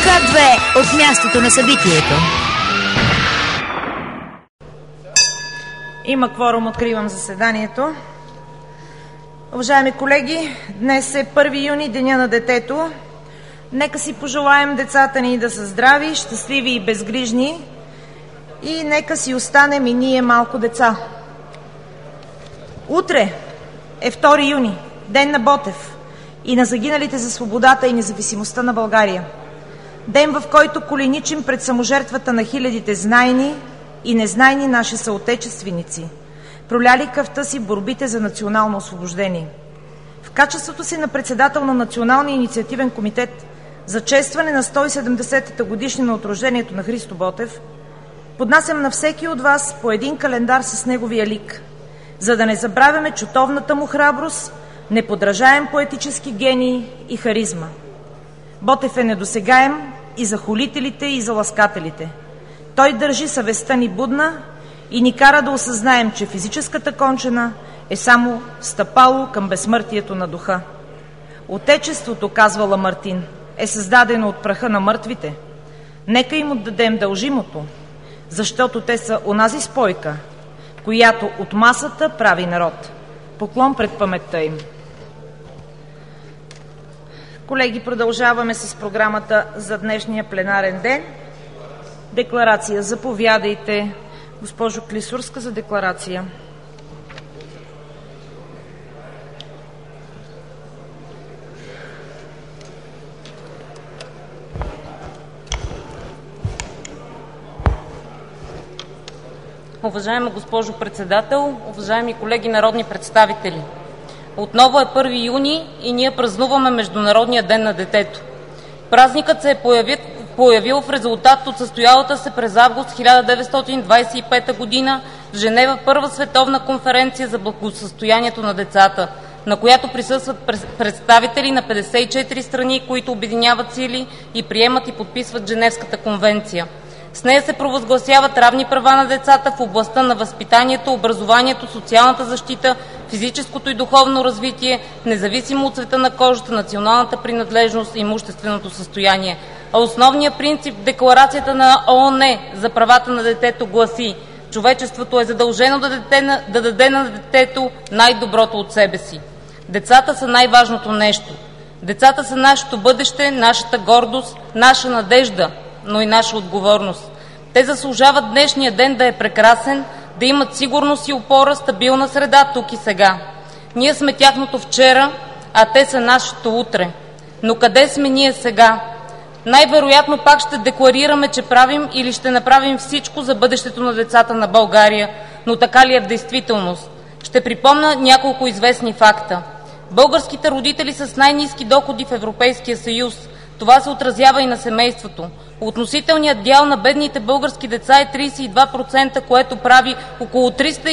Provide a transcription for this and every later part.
кадрове от мястото на събитието. Има кворум, откривам заседанието. Уважаеми колеги, днес е 1 юни, Деня на детето. Нека си пожелаем децата ни да са здрави, щастливи и безгрижни и нека си останем и ние малко деца. Утре е 2 юни, Ден на Ботев и на загиналите за свободата и независимостта на България. Ден, в който коленичим пред саможертвата на хилядите знайни и незнайни наши съотечественици, проляли кръвта си в борбите за национално освобождение. В качеството си на председател на Националния инициативен комитет за честване на 170-та годишнина от рождението на Христо Ботев, поднасям на всеки от вас по един календар с неговия лик, за да не забравяме чутовната му храброст, неподражаем поетически гений и харизма. Ботев е недосегаем и за холителите, и за ласкателите. Той държи съвестта ни будна и ни кара да осъзнаем, че физическата кончина е само стъпало към безсмъртието на духа. Отечеството, казва Ламартин, е създадено от праха на мъртвите. Нека им отдадем дължимото, защото те са онази спойка, която от масата прави народ. Поклон пред паметта им. Колеги, продължаваме с програмата за днешния пленарен ден. Декларация. Заповядайте, госпожо Клисурска, за декларация. Уважаема госпожо Председател, уважаеми колеги народни представители! Отново е 1 юни и ние празнуваме Международния ден на детето. Празникът се е появил в резултат от състоялата се през август 1925 година в Женева Първа световна конференция за благосъстоянието на децата, на която присъстват представители на 54 страни, които обединяват сили и приемат и подписват Женевската конвенция. С нея се провъзгласяват равни права на децата в областта на възпитанието, образованието, социалната защита, физическото и духовно развитие, независимо от цвета на кожата, националната принадлежност и имущественото състояние. А основният принцип в Декларацията на ООН за правата на детето гласи: човечеството е задължено да даде на детето най-доброто от себе си. Децата са най-важното нещо. Децата са нашето бъдеще, нашата гордост, наша надежда, но и наша отговорност. Те заслужават днешния ден да е прекрасен, да имат сигурност и опора, стабилна среда тук и сега. Ние сме тяхното вчера, а те са нашето утре. Но къде сме ние сега? Най-вероятно пак ще декларираме, че правим или ще направим всичко за бъдещето на децата на България, но така ли е в действителност? Ще припомня няколко известни факта. Българските родители с най-ниски доходи в Европейския съюз. Това се отразява и на семейството. Относителният дял на бедните български деца е 32%, което прави около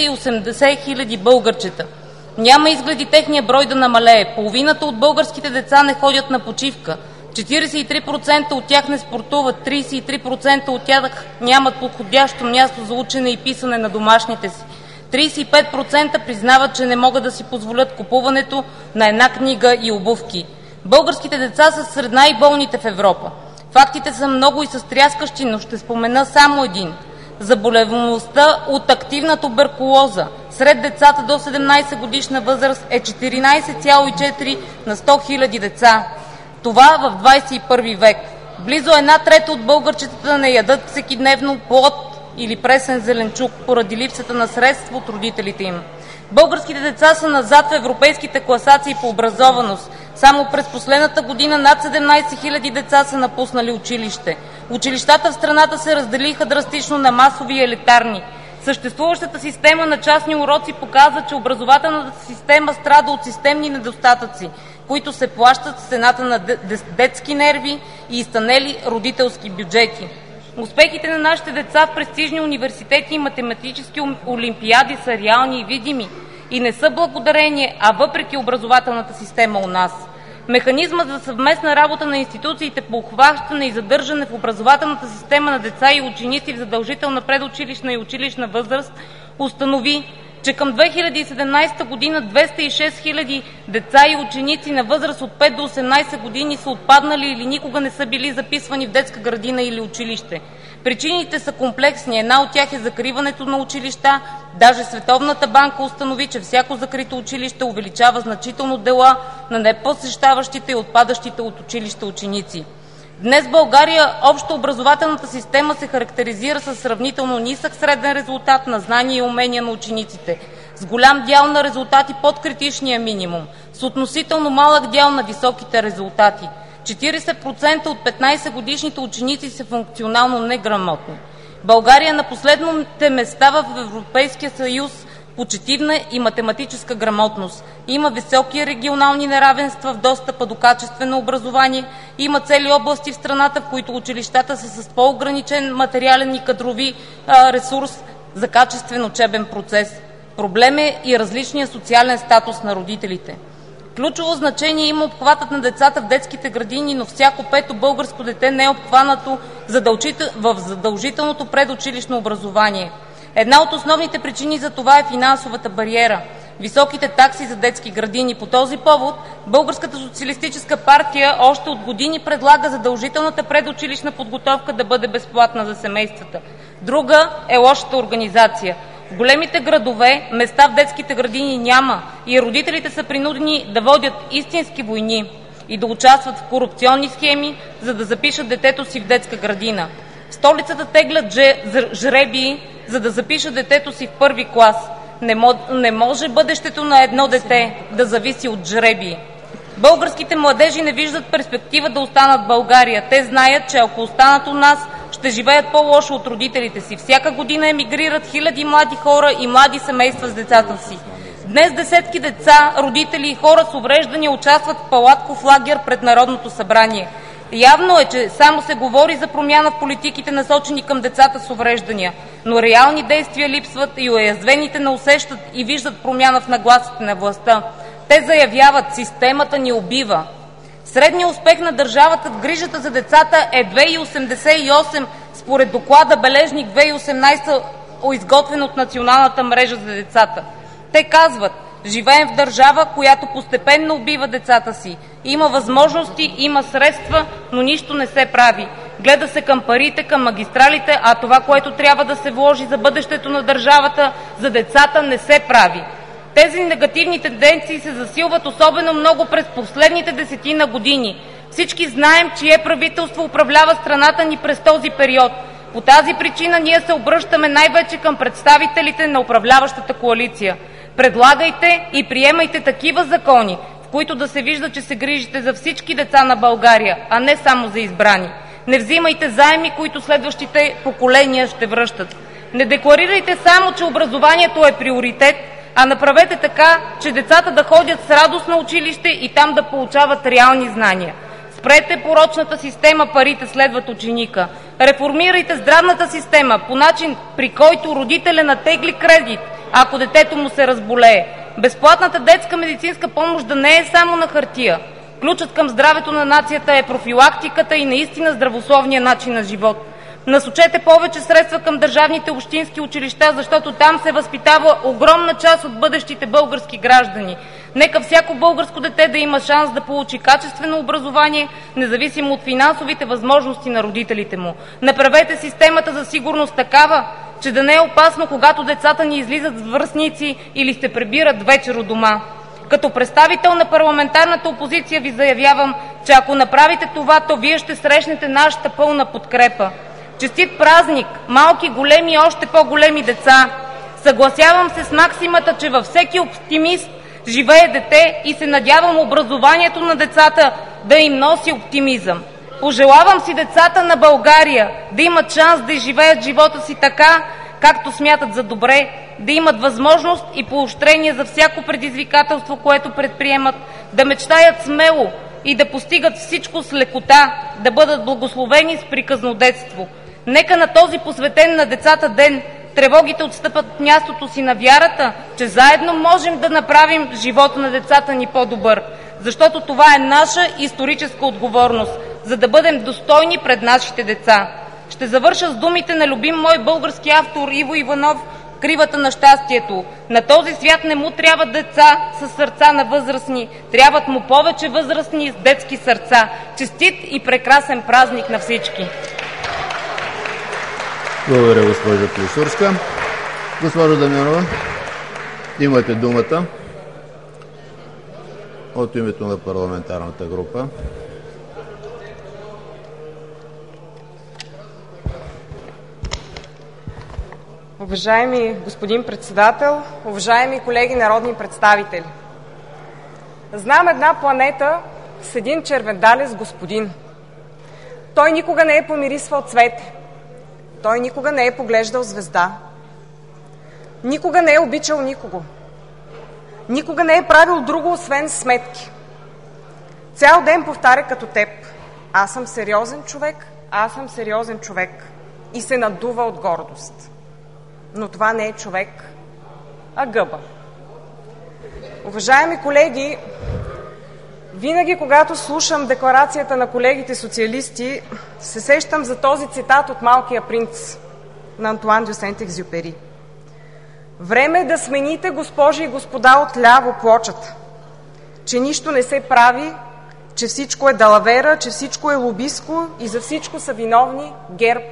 380 хиляди българчета. Няма изгледи техния брой да намалее. Половината от българските деца не ходят на почивка. 43% от тях не спортуват, 33% от тях нямат подходящо място за учене и писане на домашните си. 35% признават, че не могат да си позволят купуването на една книга и обувки. Българските деца са сред най-болните в Европа. Фактите са много и са стряскащи, но ще спомена само един. Заболеваемостта от активна туберкулоза сред децата до 17 годишна възраст е 14,4 на 100 хиляди деца. Това в 21 век. Близо 1/3 от българчетата не ядат всекидневно плод или пресен зеленчук поради липсата на средства от родителите им. Българските деца са назад в европейските класации по образованост. Само през последната година над 17 хиляди деца са напуснали училище. Училищата в страната се разделиха драстично на масови и елитарни. Съществуващата система на частни уроци показва, че образователната система страда от системни недостатъци, които се плащат с цената на детски нерви и изтънели родителски бюджети. Успехите на нашите деца в престижни университети и математически олимпиади са реални и видими и не са благодарение, а въпреки образователната система у нас. Механизмът за съвместна работа на институциите по обхващане и задържане в образователната система на деца и ученици в задължителна предучилищна и училищна възраст установи, че към 2017 година 206 хиляди деца и ученици на възраст от 5 до 18 години са отпаднали или никога не са били записвани в детска градина или училище. Причините са комплексни. Една от тях е закриването на училища. Даже Световната банка установи, че всяко закрито училище увеличава значително дела на непосещаващите и отпадащите от училище ученици. Днес в България общообразователната система се характеризира с сравнително нисък среден резултат на знания и умения на учениците, с голям дял на резултати под критичния минимум, с относително малък дял на високите резултати. 40% от 15-годишните ученици са функционално неграмотни. България е на последните места в Европейския съюз по четивна и математическа грамотност. Има високи регионални неравенства в достъпа до качествено образование. Има цели области в страната, в които училищата са с по-ограничен материален и кадрови ресурс за качествен учебен процес. Проблем е и различният социален статус на родителите. Ключово значение има обхватът на децата в детските градини, но всяко пето българско дете не е обхванато в задължителното предучилищно образование. Една от основните причини за това е финансовата бариера – високите такси за детски градини. По този повод Българската социалистическа партия още от години предлага задължителната предучилищна подготовка да бъде безплатна за семействата. Друга е лошата организация. В големите градове места в детските градини няма и родителите са принудени да водят истински войни и да участват в корупционни схеми, за да запишат детето си в детска градина. В столицата теглят жребии, за да запишат детето си в първи клас. Не може бъдещето на едно дете да зависи от жребии. Българските младежи не виждат перспектива да останат в България. Те знаят, че ако останат у нас, ще живеят по-лошо от родителите си. Всяка година емигрират хиляди млади хора и млади семейства с децата си. Днес десетки деца, родители и хора с увреждания участват в палатков лагер пред Народното събрание. Явно е, че само се говори за промяна в политиките, насочени към децата с увреждания, но реални действия липсват и уязвените не усещат и виждат промяна в нагласите на властта. Те заявяват: системата ни убива. Средният успех на държавата в грижата за децата е 2,88 според доклада Бележник 2018, изготвен от Националната мрежа за децата. Те казват: живеем в държава, която постепенно убива децата си. Има възможности, има средства, но нищо не се прави. Гледа се към парите, към магистралите, а това, което трябва да се вложи за бъдещето на държавата, за децата, не се прави. Тези негативни тенденции се засилват особено много през последните десетина години. Всички знаем, чие правителство управлява страната ни през този период. По тази причина ние се обръщаме най-вече към представителите на управляващата коалиция. Предлагайте и приемайте такива закони, в които да се вижда, че се грижите за всички деца на България, а не само за избрани. Не взимайте заеми, които следващите поколения ще връщат. Не декларирайте само, че образованието е приоритет, а направете така, че децата да ходят с радост на училище и там да получават реални знания. Спрете порочната система „парите следват ученика“. Реформирайте здравната система по начин, при който родителят натегли кредит, ако детето му се разболее. Безплатната детска медицинска помощ да не е само на хартия. Ключът към здравето на нацията е профилактиката и наистина здравословния начин на живот. Насочете повече средства към държавните общински училища, защото там се възпитава огромна част от бъдещите български граждани. Нека всяко българско дете да има шанс да получи качествено образование, независимо от финансовите възможности на родителите му. Направете системата за сигурност такава, че да не е опасно, когато децата ни излизат с връстници или се прибират вечер у дома. Като представител на парламентарната опозиция ви заявявам, че ако направите това, то вие ще срещнете нашата пълна подкрепа. Честит празник, малки, големи и още по-големи деца! Съгласявам се с максимата, че във всеки оптимист живее дете и се надявам образованието на децата да им носи оптимизъм. Пожелавам си децата на България да имат шанс да изживеят живота си така, както смятат за добре, да имат възможност и поощрение за всяко предизвикателство, което предприемат, да мечтаят смело и да постигат всичко с лекота, да бъдат благословени с приказно детство. Нека на този посветен на децата ден тревогите отстъпат мястото си на вярата, че заедно можем да направим живота на децата ни по-добър, защото това е наша историческа отговорност, за да бъдем достойни пред нашите деца. Ще завърша с думите на любим мой български автор Иво Иванов, кривата на щастието. На този свят не му трябва деца с сърца на възрастни, трябват му повече възрастни с детски сърца. Честит и прекрасен празник на всички! Благодаря, госпожо Клисурска. Госпожо Дамянова, имате думата от името на парламентарната група. Уважаеми господин председател, уважаеми колеги народни представители! Знам една планета с един червендалец господин. Той никога не е помирисвал цвете. Той никога не е поглеждал звезда. Никога не е обичал никого. Никога не е правил друго, освен сметки. Цял ден повтаря като теб: аз съм сериозен човек, аз съм сериозен човек. И се надува от гордост. Но това не е човек, а гъба. Уважаеми колеги, винаги когато слушам декларацията на колегите социалисти, се сещам за този цитат от Малкия принц на Антуан де Сент-Екзюпери. Време е да смените, госпожи и господа, отляво плочата, че нищо не се прави, че всичко е далавера, че всичко е лобистко и за всичко са виновни ГЕРБ.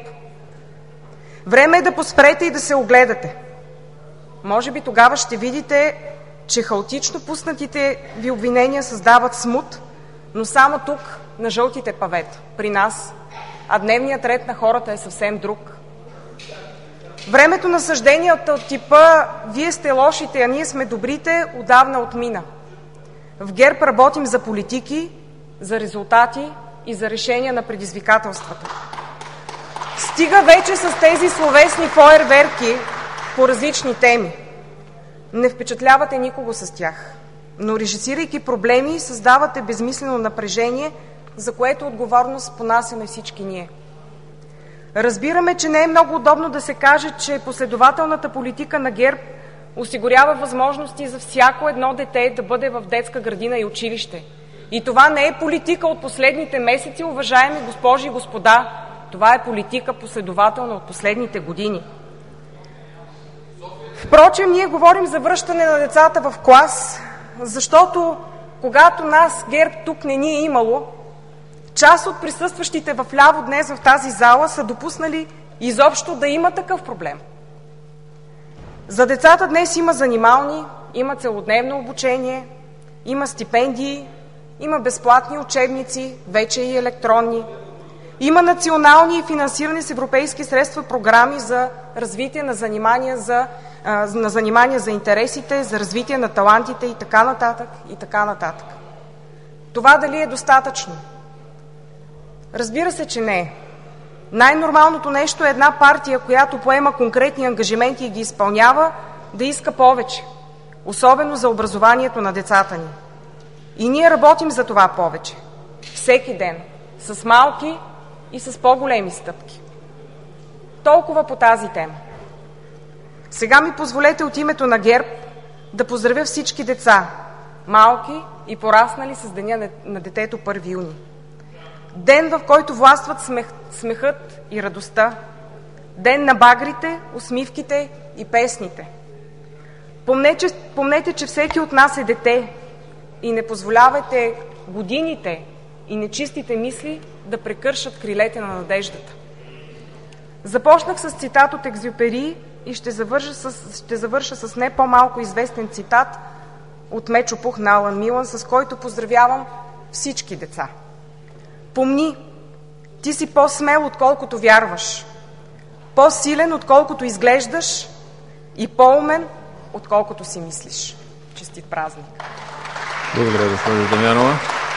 Време е да поспрете и да се огледате. Може би тогава ще видите, че хаотично пуснатите ви обвинения създават смут, но само тук, на жълтите павета, при нас, а дневният ред на хората е съвсем друг. Времето на съжденията от типа «Вие сте лошите, а ние сме добрите» отдавна отмина. В ГЕРБ работим за политики, за резултати и за решения на предизвикателствата. Стига вече с тези словесни фойерверки по различни теми. Не впечатлявате никого с тях, но режисирайки проблеми, създавате безмислено напрежение, за което отговорност понасяме всички ние. Разбираме, че не е много удобно да се каже, че последователната политика на ГЕРБ осигурява възможности за всяко едно дете да бъде в детска градина и училище. И това не е политика от последните месеци, уважаеми госпожи и господа. Това е политика последователна от последните години. Впрочем, ние говорим за връщане на децата в клас, защото когато нас ГЕРБ тук не ни е имало, част от присъстващите вляво днес в тази зала са допуснали изобщо да има такъв проблем. За децата днес има занимални, има целодневно обучение, има стипендии, има безплатни учебници, вече и електронни. Има национални и финансирани с европейски средства програми за развитие на занимания за интересите, за развитие на талантите и така нататък, и така нататък. Това дали е достатъчно? Разбира се, че не е. Най-нормалното нещо е една партия, която поема конкретни ангажименти и ги изпълнява, да иска повече, особено за образованието на децата ни. И ние работим за това повече. Всеки ден. С малки и с по-големи стъпки. Толкова по тази тема. Сега ми позволете от името на ГЕРБ да поздравя всички деца, малки и пораснали с Деня на детето 1 юни. Ден, в който властват смехът и радостта. Ден на багрите, усмивките и песните. Помнете, че всеки от нас е дете и не позволявайте годините и нечистите мисли да прекършат крилете на надеждата. Започнах с цитат от Екзюпери и ще завърша с не по-малко известен цитат от Мечо Пух на Алън Милан, с който поздравявам всички деца. Помни, ти си по-смел, отколкото вярваш, по-силен, отколкото изглеждаш и по-умен, отколкото си мислиш. Честит празник! Благодаря, госпожо Дамянова.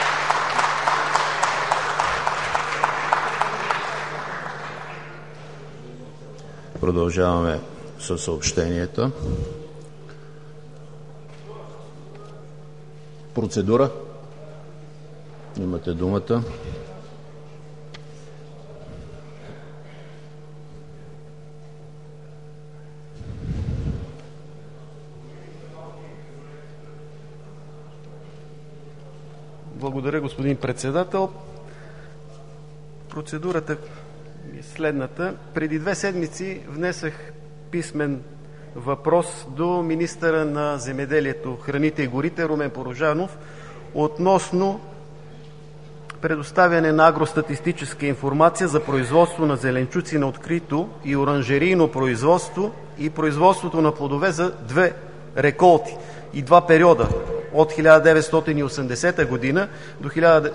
Продължаваме със съобщенията. Процедура. Имате думата. Благодаря, господин председател. Процедурата е следната. Преди 2 седмици внесах писмен въпрос до министъра на земеделието, храните и горите Румен Порожанов относно предоставяне на агростатистическа информация за производство на зеленчуци на открито и оранжерийно производство и производството на плодове за две реколти и два периода от 1980 година до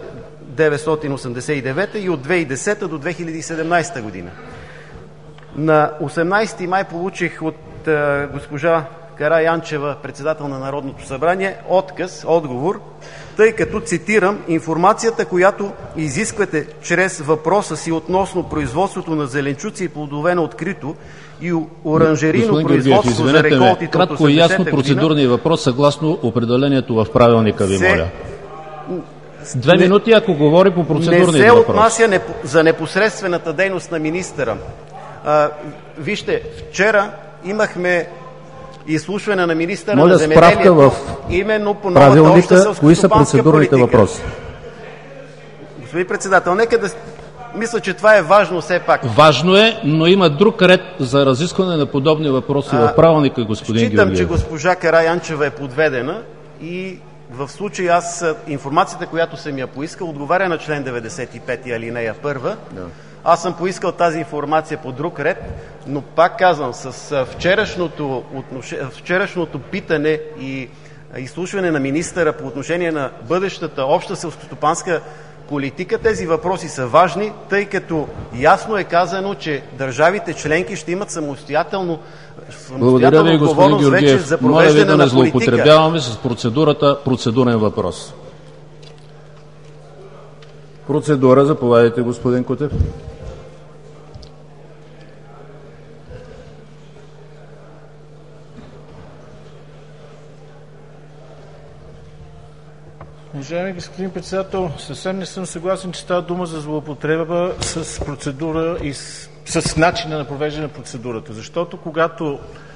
1989 и от 2010 до 2017 година. На 18 май получих от госпожа Караянчева, председател на Народното събрание, отговор, тъй като, цитирам, информацията, която изисквате чрез въпроса си относно производството на зеленчуци и плодове на открито и оранжерийно производство за реколтите от 80-та година. Кратко и ясно процедурния въпрос съгласно определението в правилника ви, моля. 2 минути, ако говори по процедурния въпрос. Не се отнася за непосредствената дейност на министъра. Вижте, вчера имахме изслушване на министъра на земеделието именно по новата обща селскостопанска политика. Господин председател, мисля, че това е важно все пак. Важно е, но има друг ред за разискване на подобни въпроси в правилника, господин Георгиев. Считам, че госпожа Караянчева е подведена и в случай информацията, която съм я поискал, отговаря на член 95 алинея 1. Аз съм поискал тази информация по друг ред, но пак казвам, с вчерашното питане и изслушване на министъра по отношение на бъдещата обща селскостопанска политика, тези въпроси са важни, тъй като ясно е казано, че държавите членки ще имат самостоятелна отговорност вече за провеждане на политика. Моля ви да не злоупотребяваме с процедурата. Процедурен въпрос. Процедура, заповядайте, господин Кутев. Уважаеми господин председател, съвсем не съм съгласен, че става дума за злоупотреба с процедура и с начина на провеждане на процедурата. Защото когато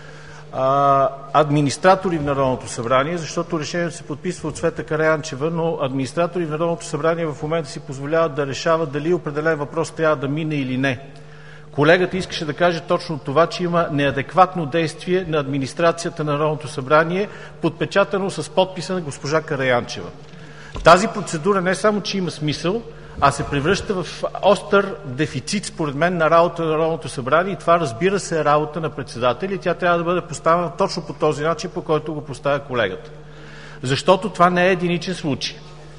администратори в Народното събрание, защото решението се подписва от Цвета Караянчева, но администратори в Народното събрание в момента си позволяват да решават дали определен въпрос трябва да мине или не. Колегата искаше да каже точно това, че има неадекватно действие на администрацията на Народното събрание, подпечатано с подписа на госпожа Караянчева. Тази процедура не само, че има смисъл, а се превръща в остър дефицит, според мен, на работа на Народното събрание и това, разбира се, е работа на председателя и тя трябва да бъде поставена точно по този начин, по който го поставя колегата. Защото това не е единичен случай.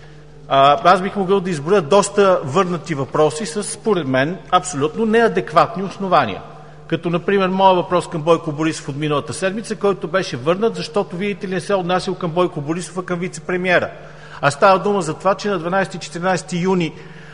Аз бих могъл да изброя доста върнати въпроси с, според мен, абсолютно неадекватни основания. Като, например, моят въпрос към Бойко Борисов от миналата седмица, който беше върнат, защото, видите ли, не се отнасял към Бойко Борисов, а към вице-премиера. А става дума за това, че на 12-14 юни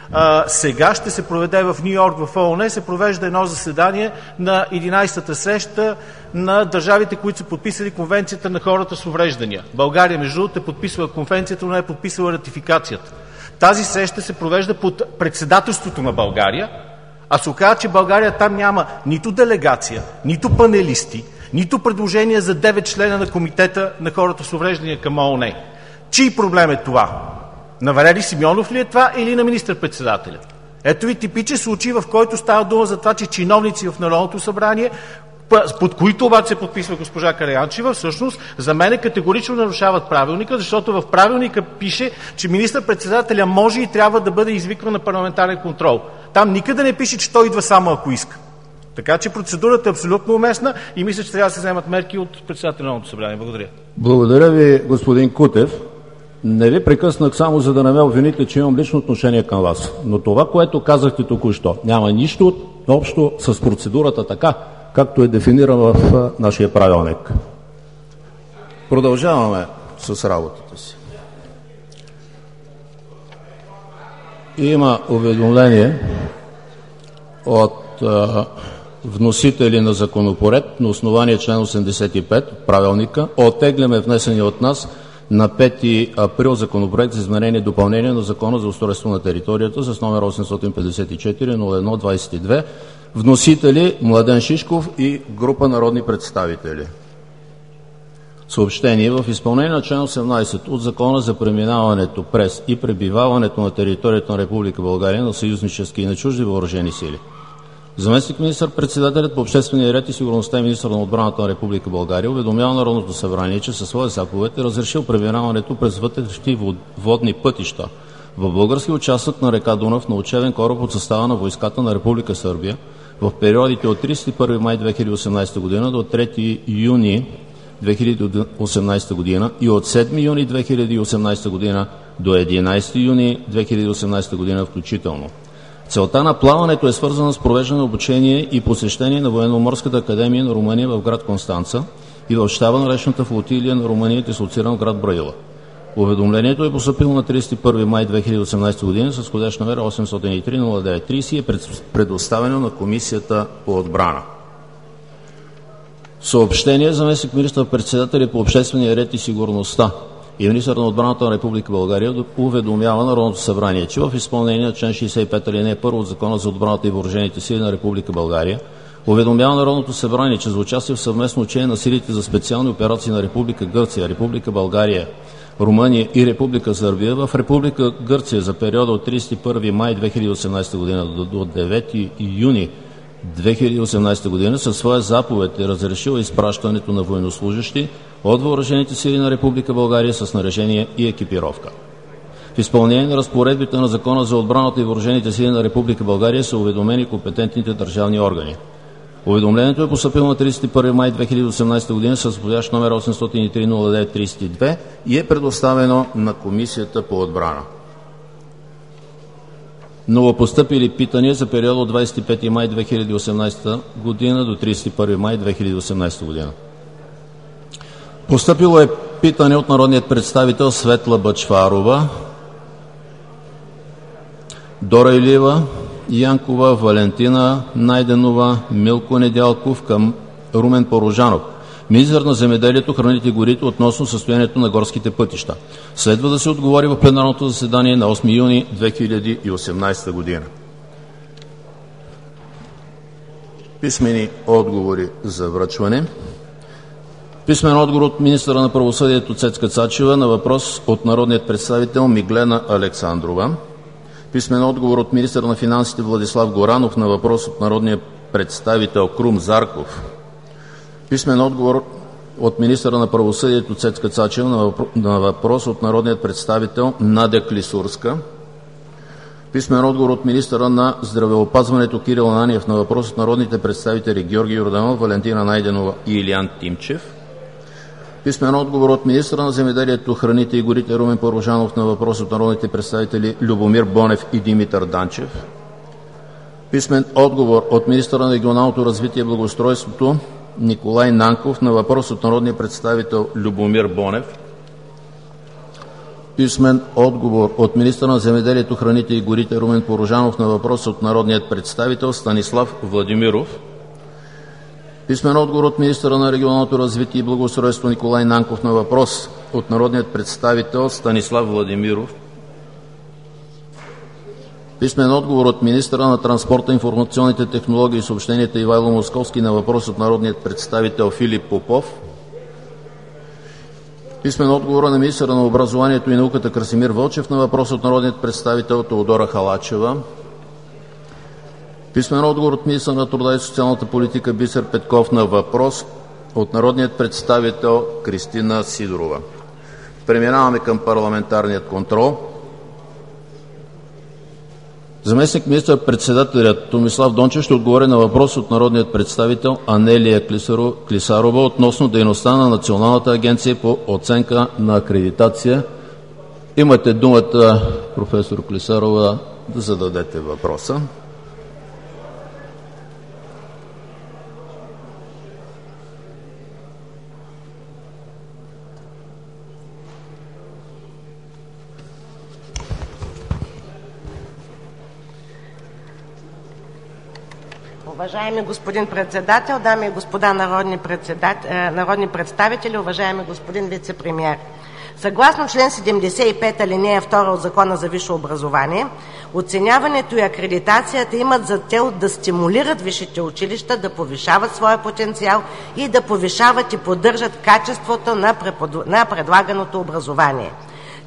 сега ще се проведе в Ню-Йорк, в ООН, се провежда едно заседание на 11-та среща на държавите, които са подписали Конвенцията на хората с увреждания. България, между другото, е подписала конвенцията, но не е подписала ратификацията. Тази среща се провежда под председателството на България, а се оказа, че България там няма нито делегация, нито панелисти, нито предложение за 9 члена на Комитета на хората с увреждания към ООН. Чий проблем е това? На Валери Симеонов ли е това или на министър-председателя? Ето ви типичен случай, в който става дума за това, че чиновници в Народното събрание, под които обаче се подписва госпожа Караянчева, всъщност за мен категорично нарушават правилника, защото в правилника пише, че министър-председателя може и трябва да бъде извикван на парламентарен контрол. Там никъде не пише, че той идва само ако иска. Така че процедурата е абсолютно уместна и мисля, че трябва да се вземат мерки от председателя на Народното събрание. Благодаря. Благодаря ви, господин Кутев. Не ви прекъснах само за да не ме обвините, че имам лично отношение към вас. Но това, което казахте току-що, няма нищо общо с процедурата така, както е дефинирана в нашия правилник. Продължаваме с работата си. Има уведомление от вносители на законопроект на основание член 85 правилника. Оттегляме внесения от нас на 5 април законопроект за изменение и допълнение на Закона за устройство на територията с номер 854-01-22. Вносители Младен Шишков и група народни представители. Съобщение: в изпълнение на член 18 от Закона за преминаването през и пребиваването на територията на Република България на съюзнически и на чужди въоръжени сили, Заместник министър-председателят по обществения ред и сигурността и министър на отбраната на Република България уведомява Народното събрание, че със своя заповед е разрешил преминаването през вътрешни водни пътища в български участък на река Дунав на учебен кораб от състава на войската на Република Сърбия в периодите от 31 май 2018 г. до 3 юни 2018 г. и от 7 юни 2018 г. до 11 юни 2018 г. включително. Целта на плаването е свързана с провеждане обучение и посещение на Военноморската академия на Румъния в град Констанца и в щаба на речната флотилия на Румъния, дислоциран в град Браила. Уведомлението е постъпило на 31 май 2018 г. с входящ номер 803-09-30 и е предоставено на Комисията по отбрана. Съобщение: заместник министър-председателя по обществения ред и сигурността и министър на отбраната на Република България уведомява Народното събрание, че в изпълнение на чл. 65 алинея 1 от Закона за отбраната и въоръжените сили на Република България уведомява Народното събрание, че за участие в съвместно учение на силите за специални операции на Република Гърция, Република България, Румъния и Република Сърбия в Република Гърция за периода от 31 май 2018 г. до 9 юни 2018 г. със своя заповед е разрешил изпращането на военнослужащи от въоръжените сили на Република България с снаряжение и екипировка. В изпълнение на разпоредбите на Закона за отбраната и въоръжените сили на Република България са уведомени компетентните държавни органи. Уведомлението е постъпило на 31 май 2018 г. с входящ номер 803-09-32 и е предоставено на Комисията по отбрана. Новопостъпили питания за периода от 25 май 2018 г. до 31 май 2018 г. Постъпило е питане от народният представител Светла Бъчварова, Дора Илиева, Янкова, Валентина Найденова, Милко Недялков към Румен Порожанов, министър на земеделието, храните и горите, относно състоянието на горските пътища. Следва да се отговори в пленарното заседание на 8 юни 2018 година. Писмени отговори за връчване. Писмен отговор от министъра на правосъдието Цецка Цачева на въпрос от народният представител Миглена Александрова. Писмен отговор от министъра на финансите Владислав Горанов на въпрос от народния представител Крум Зарков. Писмен отговор от министъра на правосъдието Цецка Цачева на въпрос от народният представител Надя Клисурска. Писмен отговор от министъра на здравеопазването Кирил Ананиев на въпрос от народните представители Георги Йорданов, Валентина Найденова и Илиян Тимчев. Писмен отговор от министъра на земеделието, храните и горите Румен Порожанов на въпрос от народните представители Любомир Бонев и Димитър Данчев. Писмен отговор от министъра на регионалното развитие и благоустройството Николай Нанков на въпрос от народния представител Любомир Бонев. Писмен отговор от министъра на земеделието, храните и горите Румен Порожанов на въпрос от народният представител Станислав Владимиров. Писмен отговор от министъра на регионалното развитие и благоустройство Николай Нанков на въпрос от народният представител Станислав Владимиров. Писмен отговор от министъра на транспорта, информационните технологии и съобщенията Ивайло Московски на въпрос от народният представител Филип Попов. Писмен отговор на министъра на образованието и науката Красимир Вълчев на въпрос от народният представител Теодора Халачева. Писмен отговор от министъра на труда и социалната политика Бисер Петков на въпрос от народният представител Кристина Сидорова. Преминаваме към парламентарният контрол. Заместник министър-председателят Томислав Дончев ще отговори на въпрос от народният представител Анелия Клисарова относно дейността на Националната агенция по оценка на акредитация. Имате думата, професор Клисарова, да зададете въпроса. Уважаеми господин председател, дами и господа народни представители, уважаеми господин вицепремиер! Съгласно член 75, алинея 2 от Закона за висше образование, оценяването и акредитацията имат за цел да стимулират висшите училища да повишават своя потенциал и да повишават и поддържат качеството на предлаганото образование.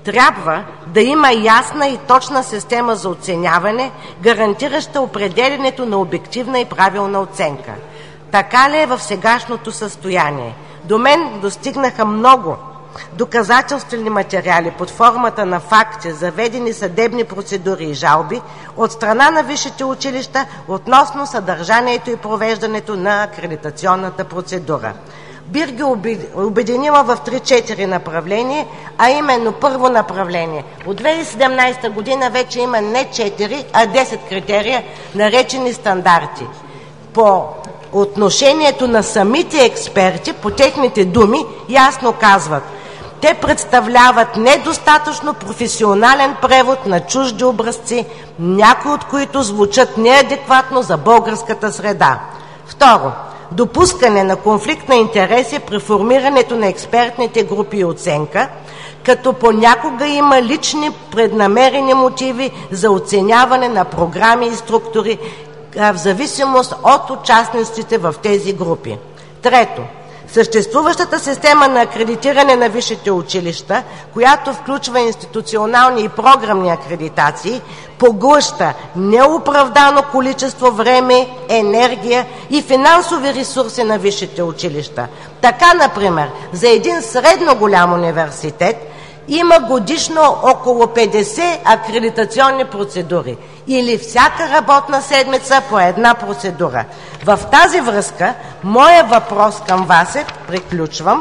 Трябва да има ясна и точна система за оценяване, гарантираща определянето на обективна и правилна оценка. Така ли е в сегашното състояние? До мен достигнаха много доказателствени материали под формата на факти, заведени съдебни процедури и жалби от страна на висшите училища относно съдържанието и провеждането на акредитационната процедура. Бих ги обединила в 3-4 направления, а именно първо направление. От 2017 година вече има не 4, а 10 критерия, наречени стандарти. По отношението на самите експерти, по техните думи, ясно казват: те представляват недостатъчно професионален превод на чужди образци, някои от които звучат неадекватно за българската среда. Второ, допускане на конфликт на интереси при формирането на експертните групи и оценка, като понякога има лични преднамерени мотиви за оценяване на програми и структури в зависимост от участниците в тези групи. Трето, съществуващата система на акредитиране на висшите училища, която включва институционални и програмни акредитации, поглъща неоправдано количество време, енергия и финансови ресурси на висшите училища. Така, например, за един средно голям университет има годишно около 50 акредитационни процедури или всяка работна седмица по една процедура. В тази връзка, моя въпрос към вас е, приключвам,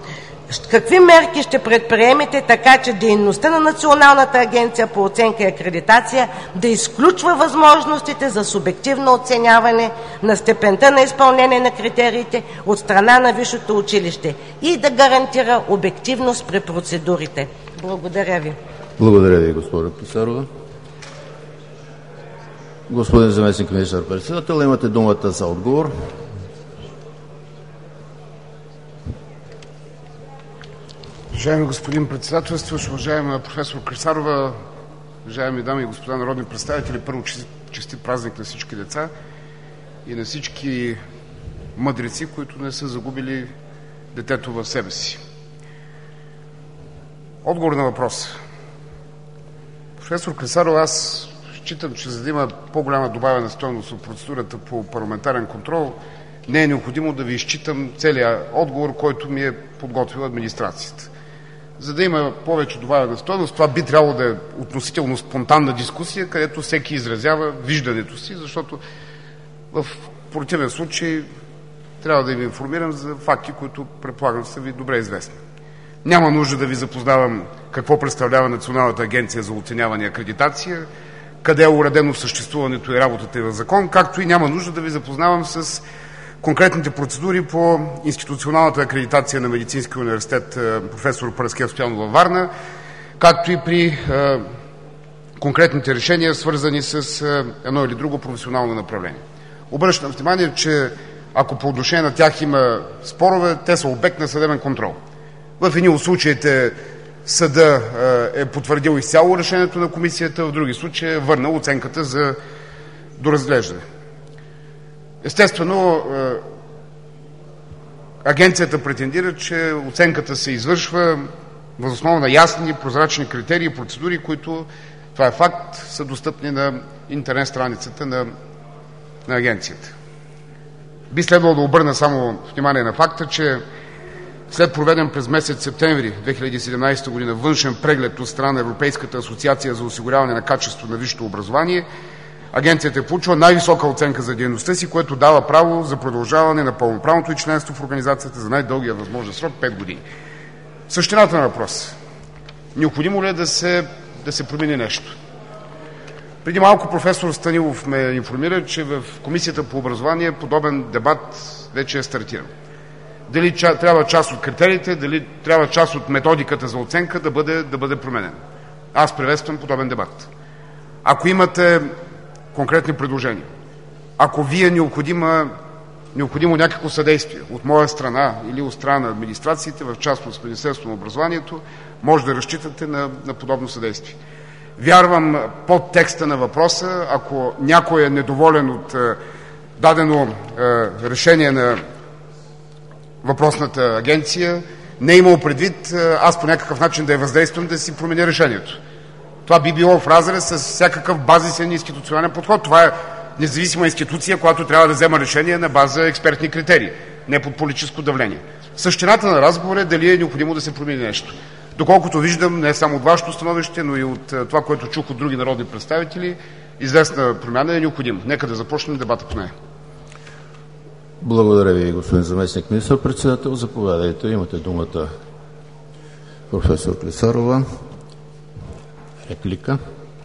какви мерки ще предприемете така, че дейността на Националната агенция по оценка и акредитация да изключва възможностите за субективно оценяване на степента на изпълнение на критериите от страна на висшето училище и да гарантира обективност при процедурите? Благодаря ви. Благодаря ви, госпожо Клисарова. Господин заместник министър-председател, имате думата за отговор. Уважаеми господин председателстващ, уважаема професор Клисарова, уважаеми дами и господа народни представители, първо честит празник на всички деца и на всички мъдреци, които не са загубили детето в себе си. Отговор на въпроса. Професор Клисарова, аз считам, че за да има по-голяма добавена стойност от процедурата по парламентарен контрол, не е необходимо да ви изчитам целият отговор, който ми е подготвила администрацията. За да има повече добавена стойност, това би трябвало да е относително спонтанна дискусия, където всеки изразява виждането си, защото в противен случай трябва да ви информирам за факти, които предполагам са ви добре известни. Няма нужда да ви запознавам какво представлява Националната агенция за оценяване и акредитация, къде е уредено съществуването и работата и в закон, както и няма нужда да ви запознавам с конкретните процедури по институционалната акредитация на Медицинския университет професор Параскев Стоянов във Варна, както и при конкретните решения, свързани с едно или друго професионално направление. Обръщам внимание, че ако по отношение на тях има спорове, те са обект на съдебен контрол. В едни от случаите съда е потвърдил изцяло решението на комисията, в други случаи е върнал оценката за доразглеждане. Естествено, агенцията претендира, че оценката се извършва въз основа на ясни, прозрачни критерии и процедури, които, това е факт, са достъпни на интернет страницата на агенцията. Би следвало да обърна само внимание на факта, че след проведен през месец септември 2017 година външен преглед от страна на Европейската асоциация за осигуряване на качество на висшето образование, агенцията е получила най-висока оценка за дейността си, което дава право за продължаване на пълноправното и членство в организацията за най-дългия възможен срок 5 години. Същината на въпрос. Необходимо ли е да се промени нещо? Преди малко професор Станилов ме информира, че в Комисията по образование подобен дебат вече е стартиран. Дали трябва част от критериите, дали трябва част от методиката за оценка да бъде променена. Аз приветствам подобен дебат. Ако имате конкретни предложения, ако ви е необходимо някакво съдействие от моя страна или от страна на администрациите, в частност Министерството на образованието, може да разчитате на подобно съдействие. Вярвам под текста на въпроса, ако някой е недоволен от дадено решение на въпросната агенция, не е имал предвид аз по някакъв начин да въздействам да си променя решението. Това би било в разрез с всякакъв базисен институционален подход. Това е независима институция, която трябва да взема решение на база експертни критерии, не под политическо давление. Същината на разговора е дали е необходимо да се промени нещо. Доколкото виждам, не само от вашето становище, но и от това, което чух от други народни представители, известна промяна е необходима. Нека да започнем дебата по нея. Благодаря ви, господин заместник министър-председател. Заповядайте, имате думата, професор Клисарова. Реплика.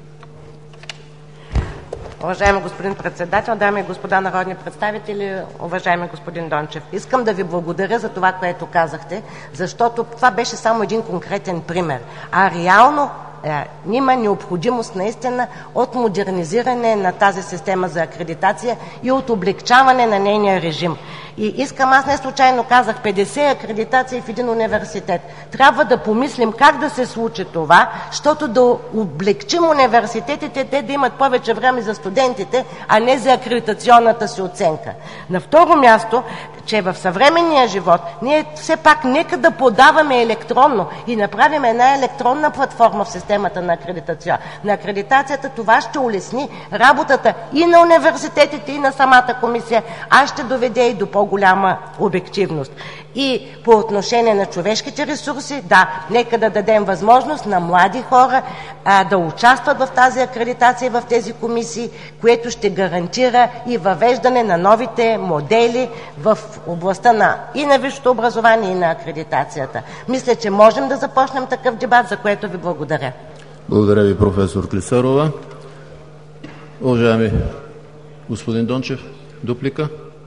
Уважаеми господин председател, дами и господа народни представители, уважаеми господин Дончев, искам да ви благодаря за това, което казахте, защото това беше само един конкретен пример. А реално има необходимост наистина от модернизиране на тази система за акредитация и от облегчаване на нейния режим. И искам, аз не случайно казах 50 акредитации в един университет. Трябва да помислим как да се случи това, защото да облегчим университетите, те да имат повече време за студентите, а не за акредитационната си оценка. На второ място, че в съвременния живот ние все пак нека да подаваме електронно и направим една електронна платформа в системата на акредитация. На акредитацията това ще улесни работата и на университетите, и на самата комисия, а ще доведе и до по-голяма обективност. И по отношение на човешките ресурси, да, нека да дадем възможност на млади хора да участват в тази акредитация, в тези комисии, което ще гарантира и въвеждане на новите модели в областта и на висшето образование, и на акредитацията. Мисля, че можем да започнем такъв дебат, за което ви благодаря. Благодаря ви, професор Клисарова. Уважаеми господин Дончев, дуплика?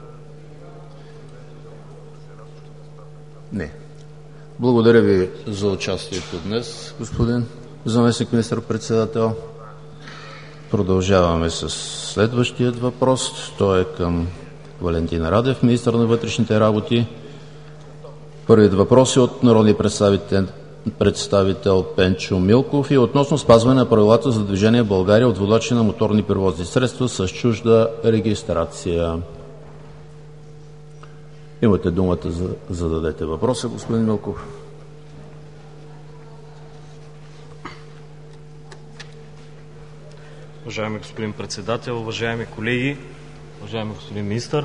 Не. Благодаря ви за участието днес, господин заместник министър-председател. Продължаваме с следващият въпрос. Той е към Валентин Радев, министър на вътрешните работи. Първият въпрос е от народния представител Пенчо Милков и относно спазване на правилата за движение в България от водачи на моторни превозни средства с чужда регистрация. Имате думата за да зададете въпроса, господин Милков. Уважаеми господин председател, уважаеми колеги, уважаеми господин министър,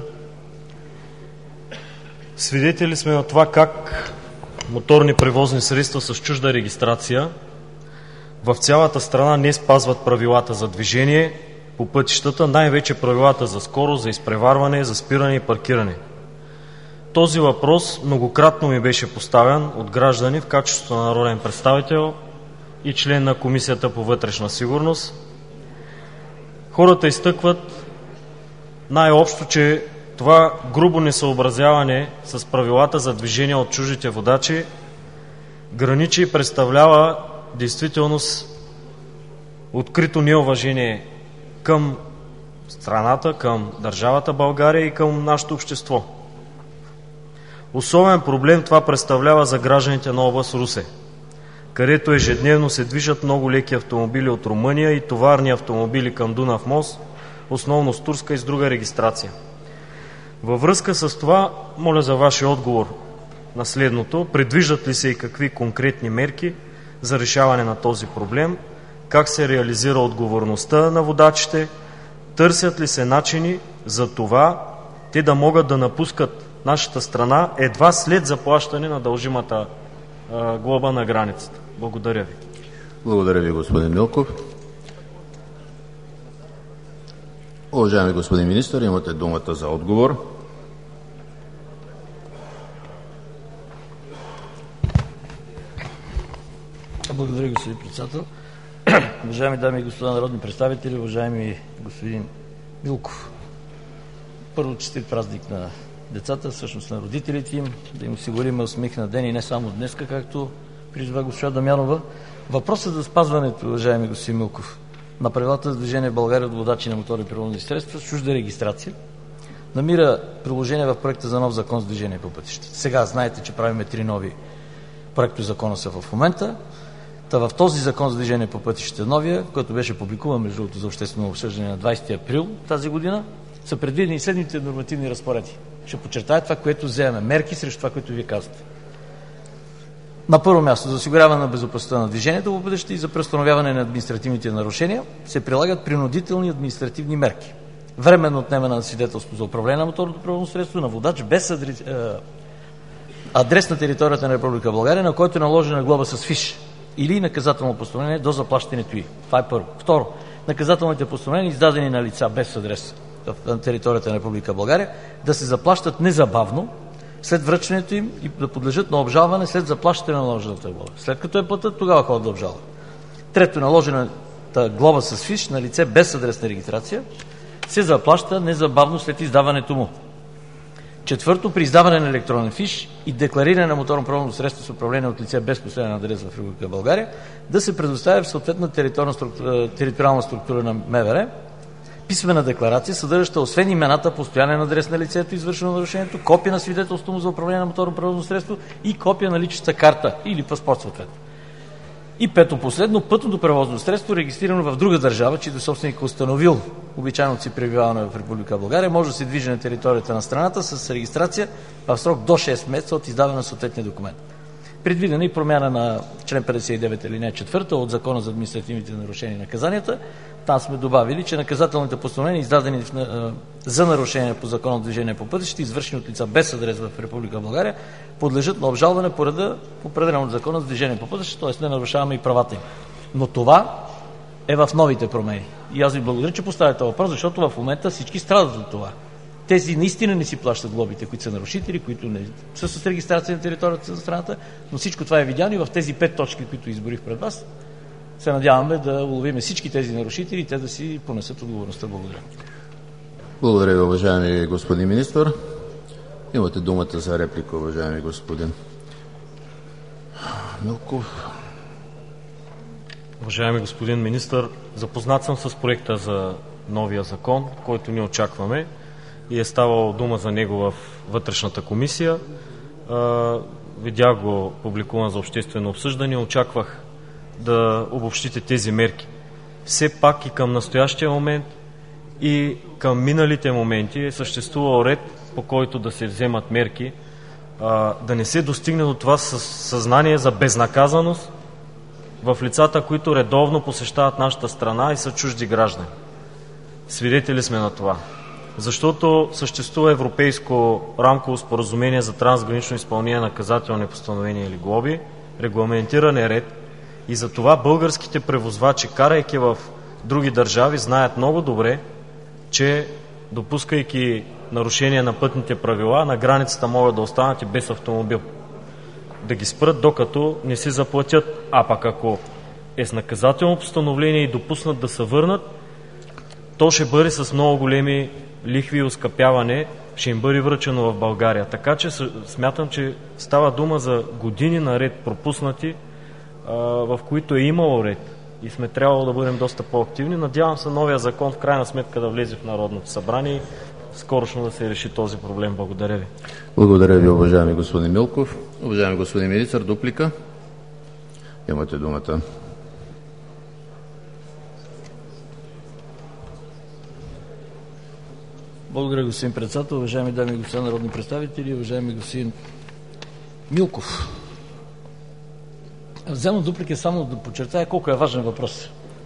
свидетели сме на това как моторни превозни средства с чужда регистрация в цялата страна не спазват правилата за движение по пътищата, най-вече правилата за скорост, за изпреварване, за спиране и паркиране. Този въпрос многократно ми беше поставен от граждани в качеството на народен представител и член на Комисията по вътрешна сигурност. Хората изтъкват най-общо, че това грубо несъобразяване с правилата за движение от чуждите водачи граничи и представлява действителност открито неуважение към страната, към държавата България и към нашето общество. Особен проблем това представлява за гражданите на област Русе, където ежедневно се движат много леки автомобили от Румъния и товарни автомобили към Дунав мост, основно с турска и с друга регистрация. Във връзка с това, моля за вашия отговор на следното. Предвиждат ли се и какви конкретни мерки за решаване на този проблем? Как се реализира отговорността на водачите? Търсят ли се начини за това те да могат да напускат нашата страна едва след заплащане на дължимата глоба на границата? Благодаря ви. Благодаря ви, господин Милков. Уважаеми господин министър, имате думата за отговор. Благодаря, господин председател. Уважаеми дами и господа народни представители, уважаеми господин Милков, първо честит празник на децата, всъщност на родителите им, да им осигурим усмихнат ден и не само днеска, както призва госпожа Дамянова. Въпросът за спазването, уважаеми господин Милков, на правилата за движение в България от водачи на моторни превозни средства с чужда регистрация намира приложение в проекта за нов закон за движение по пътищата. Сега знаете, че правиме 3 нови проекти закона са в момента. В този закон за движение по пътищата, новия, който беше публикуван между другото за обществено обсъждане на 20 април тази година, са предвидени следните нормативни разпоредби. Ще подчертая това, което вземаме. Мерки срещу това, което вие казвате. На първо място, за осигуряване на безопасността на движението по пътищата и за преустановяване на административните нарушения се прилагат принудителни административни мерки. Временно отнемане на свидетелство за управление на моторното превозно средство на водач без адрес на територията на Република България, на който е наложена глоба с фиш или наказателно постановление до заплащането й. Това е първо. Второ, наказателните постановления, издадени на лица без адрес на територията на Република България, да се заплащат незабавно след връчването им и да подлежат на обжалване след заплащане на наложената глоба. След като е платят, тогава ходят да обжалват. Трето, наложената глоба с фиш на лице без адресна регистрация се заплаща незабавно след издаването му. Четвърто, при издаване на електронен фиш и деклариране на моторно превозно средство с управление от лице без постоянен адрес в Република България да се предоставя в съответна териториална структура на МВР писмена декларация, съдържаща освен имената, постоянен адрес на лицето, извършено нарушението, копия на свидетелство му за управление на моторно превозно средство и копия на личната карта или паспорт съответно. И пето, последно, пътното превозно средство, регистрирано в друга държава, чието собственик е установил обичайното си пребиваване в Република България, може да се движи на територията на страната с регистрация в срок до 6 месеца от издаване на съответния документ. Предвидена и промяна на член 59 алинея 4 от Закона за административните нарушения и наказанията. Там сме добавили, че наказателните постановления, издадени за нарушения по Закона за движение по пътищата, извършени от лица без адрес в Република България, подлежат на обжалване по реда, определен от Закона за движение по пътищата, т.е. не нарушаваме и правата им. Но това е в новите промени. И аз ви благодаря, че поставяте въпрос, защото в момента всички страдат от това. Тези наистина не си плащат глобите, които са нарушители, които не са с регистрация на територията на страната, но всичко това е видяно и в тези 5 точки, които изборих пред вас, се надяваме да уловим всички тези нарушители и те да си понесат отговорността. Благодаря. Благодаря ви, уважаеми господин министър. Имате думата за реплика, уважаеми господин Милков. Уважаеми господин министър, запознат съм с проекта за новия закон, който ни очакваме и е ставало дума за него в вътрешната комисия. Видях го публикуван за обществено обсъждане, очаквах да обобщите тези мерки. Все пак и към настоящия момент и към миналите моменти е съществувал ред, по който да се вземат мерки, да не се достигне до това съзнание за безнаказаност в лицата, които редовно посещават нашата страна и са чужди граждани. Свидетели сме на това. Защото съществува европейско рамково споразумение за трансгранично изпълнение на наказателни постановления или глоби, регламентиран е ред и за това българските превозвачи, карайки в други държави, знаят много добре, че допускайки нарушение на пътните правила, на границата могат да останат и без автомобил. Да ги спрат, докато не си заплатят. А пък ако е с наказателно постановление и допуснат да се върнат, то ще бъде с много големи лихви и оскъпяване, ще им бъде връчено в България. Така че смятам, че става дума за години наред пропуснати, в които е имало ред и сме трябвало да бъдем доста по-активни. Надявам се новия закон в крайна сметка да влезе в Народното събрание и скорошно да се реши този проблем. Благодаря ви. Благодаря ви, уважаеми господин Милков. Уважаеми господин министър, дуплика. Имате думата. Благодаря, господин председател. Уважаеми дами и господа народни представители, уважаеми господин Милков. Вземам дуплика само да подчертая колко е важен въпрос.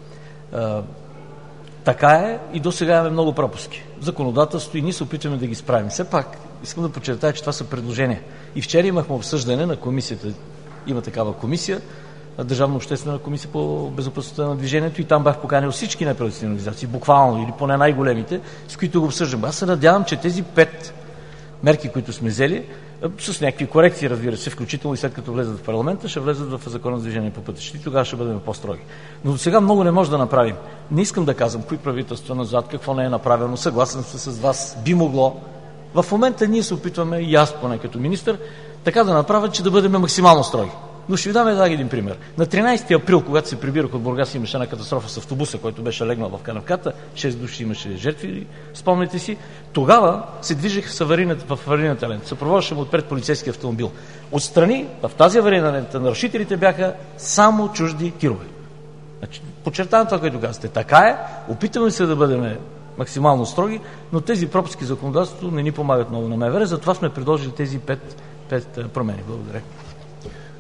Така е и до сега имаме много пропуски. Законодателство и ние се опитваме да ги справим. Все пак искам да подчертая, че това са предложения. И вчера имахме обсъждане на комисията. Има такава комисия, Държавна обществена комисия по безопасността на движението, и там бях поканил всички неправителствени организации, буквално или поне най-големите, с които го обсъждам. Аз се надявам, че тези 5 мерки, които сме взели, с някакви корекции, разбира се, включително и след като влезат в парламента, ще влезат в Закона за движение по пътищата и тогава ще бъдем по-строги. Но до сега много не може да направим. Не искам да казвам кои правителства назад, какво не е направено, съгласен съм с вас, би могло. В момента ние се опитваме, и аз поне като министър, така да направя, че да бъдем максимално строги. Но ще ви дам един пример. На 13 април, когато се прибирах от Бургас, имаше една катастрофа с автобуса, който беше легнал в канавката, 6 души имаше жертви, спомняте си. Тогава се движех в аварийната лента. Съпровождаше му отпред полицейски автомобил. Отстрани, в тази аварийна лента, нарушителите бяха само чужди тирове. Значи, подчертавам това, което казвате. Така е, опитваме се да бъдем максимално строги, но тези пропуски законодателството не ни помагат много на МВР, затова сме предложили тези 5 промени. Благодаря.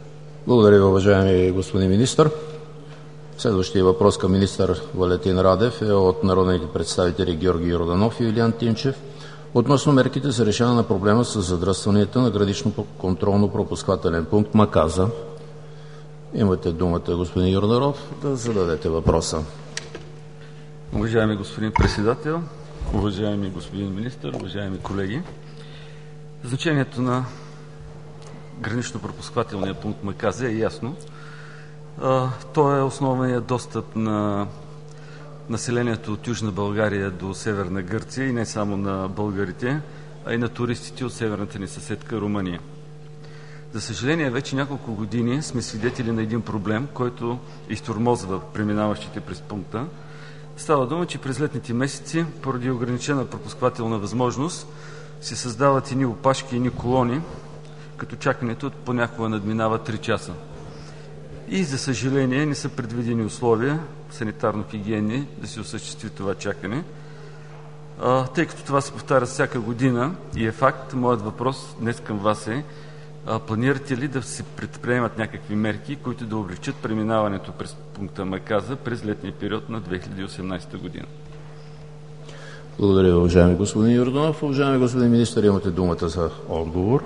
Благодаря ви, уважаеми господин министър. Следващия въпрос към министър Валентин Радев е от народните представители Георги Йорданов и Илиян Тимчев относно мерките за решаване на проблема с задръстванията на гранично контролно-пропускателен пункт Маказа. Имате думата, господин Йорданов, да зададете въпроса. Уважаеми господин председател, уважаеми господин министър, уважаеми колеги! Значението на гранично-пропускателния пункт Маказа е ясно. Той е основният достъп на населението от Южна България до Северна Гърция и не само на българите, а и на туристите от северната ни съседка Румъния. За съжаление, вече няколко години сме свидетели на един проблем, който изтормозва преминаващите през пункта. Става дума, че през летните месеци, поради ограничена пропускателна възможност, се създават едни опашки, едни колони, като чакането понякога надминава 3 часа. И, за съжаление, не са предвидени условия санитарно-хигиенни да се осъществи това чакане. Тъй като това се повтаря всяка година и е факт, моят въпрос днес към вас е: планирате ли да се предприемат някакви мерки, които да облегчат преминаването през пункта Маказа през летния период на 2018 година? Благодаря, уважаеми господин Йорданов. Уважаеми господин министър, имате думата за отговор.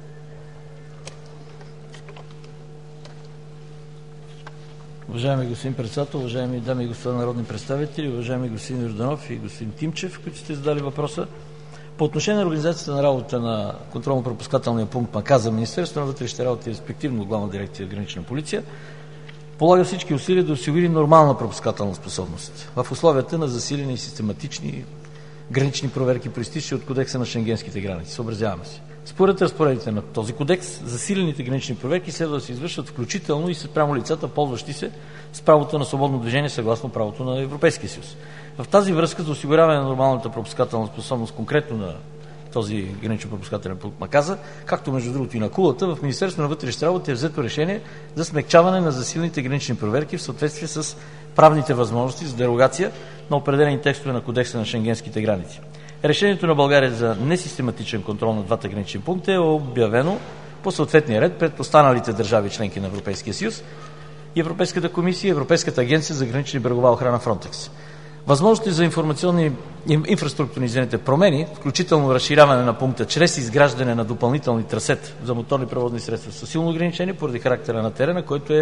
Уважаеми господин председател, уважаеми дами и господа народни представители, уважаеми господин Йорданов и господин Тимчев, които сте задали въпроса. По отношение на организацията на работа на контролно-пропускателния пункт Маказа, Министерството на вътрешните работи, респективно Главна дирекция Гранична полиция, полага всички усилия да осигури нормална пропускателна способност в условията на засилени и систематични гранични проверки, проистичащи от Кодекса на шенгенските граници. Съобразяваме се. Според разпоредбите на този кодекс, засилените гранични проверки следва да се извършват включително и спрямо лицата, ползващи се с правото на свободно движение съгласно правото на Европейския съюз. В тази връзка, за осигуряване на нормалната пропускателна способност конкретно на този гранично пропускателен пункт Маказа, както между другото и на Кулата, в Министерството на вътрешните работи е взето решение за смекчаване на засилените гранични проверки в съответствие с правните възможности за дерогация на определени текстове на Кодекса на шенгенските граници. Решението на България за несистематичен контрол на двата гранични пункта е обявено по съответния ред пред останалите държави членки на Европейския съюз, Европейската комисия и Европейската агенция за гранична и брегова охрана Фронтекс. Възможности за информационни инфраструктурни промени, включително разширяване на пункта чрез изграждане на допълнителни трасета за моторни превозни средства, са силно ограничени поради характера на терена,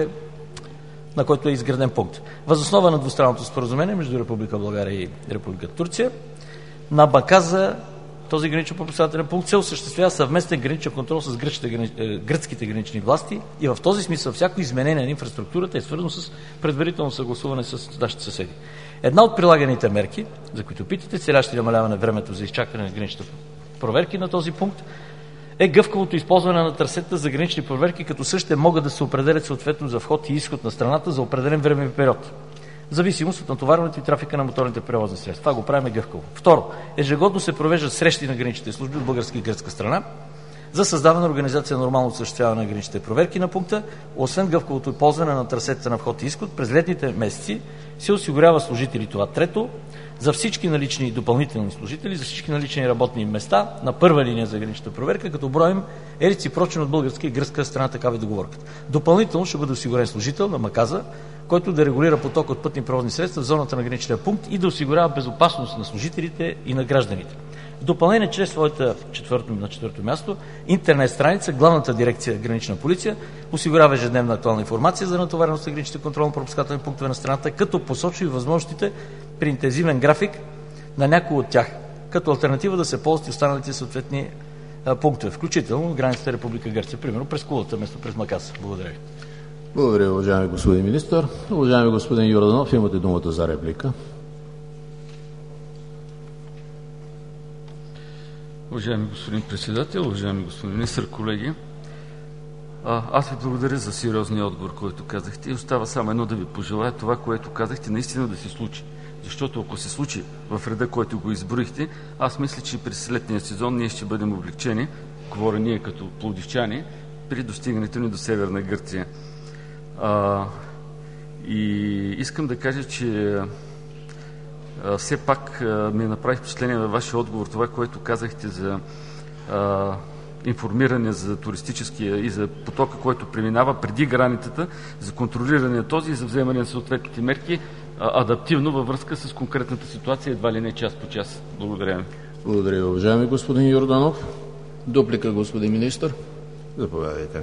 на който е изграден пункт. Въз основа на двустранното споразумение между Република България и Република Турция, на Маказа този гранично пропускателен пункт се осъществява съвместен граничен контрол с гръцките гранични власти и в този смисъл всяко изменение на инфраструктурата е свързано с предварително съгласуване с нашите съседи. Една от прилаганите мерки, за които питате, целящи намаляване времето за изчакване на граничните проверки на този пункт, е гъвкавото използване на трасета за гранични проверки, като същите могат да се определят съответно за вход и изход на страната за определен времеви период, в зависимост от натоварването и трафика на моторните превозни средства. Това го правим гъвкаво. Второ, ежегодно се провеждат срещи на граничните служби от българска и гръцка страна за създаване на организация на нормално осъществяване на граничните проверки на пункта. Освен гъвкавото ползване на трасета на вход и изход, през летните месеци се осигурява служители това. Трето, за всички налични допълнителни служители, за всички налични работни места на първа линия за граничната проверка, като броем е реципрочен от българска и гръцка страна, такава е договорката. Допълнително ще бъде осигурен служител на Маказа, който да регулира поток от пътни превозни средства в зоната на граничния пункт и да осигурява безопасност на служителите и на гражданите. В допълнение, чрез своята на четвърто място интернет страница, Главната дирекция Гранична полиция осигурява ежедневна актуална информация за натовареност на граничните контролно-пропускателни пунктове на страната, като посочва и възможностите при интензивен график на някои от тях, като алтернатива да се ползват и останалите съответни пунктове, включително границата Република Гърция, примерно през Кулата, вместо през Маказа. Благодаря ви. Благодаря, уважаеми господин министър. Уважаеми господин Йорданов, имате думата за реплика. Уважаеми господин председател, уважаеми господин министър, колеги! Аз ви благодаря за сериозния отговор, който казахте, и остава само едно да ви пожелая това, което казахте, наистина да се случи. Защото ако се случи в реда, който го изброихте, аз мисля, че през летния сезон ние ще бъдем облегчени, говоря ние като пловдивчани, при достигането ни до Северна Гърция. И искам да кажа, че все пак ми направи впечатление във вашия отговор това, което казахте за информиране за туристическия и за потока, който преминава преди границата, за контролиране на този и за вземане на съответните мерки адаптивно във връзка с конкретната ситуация, едва ли не час по час. Благодаря ви. Благодаря ви, уважаеми господин Йорданов. Дуплика, господин министър. Заповядайте.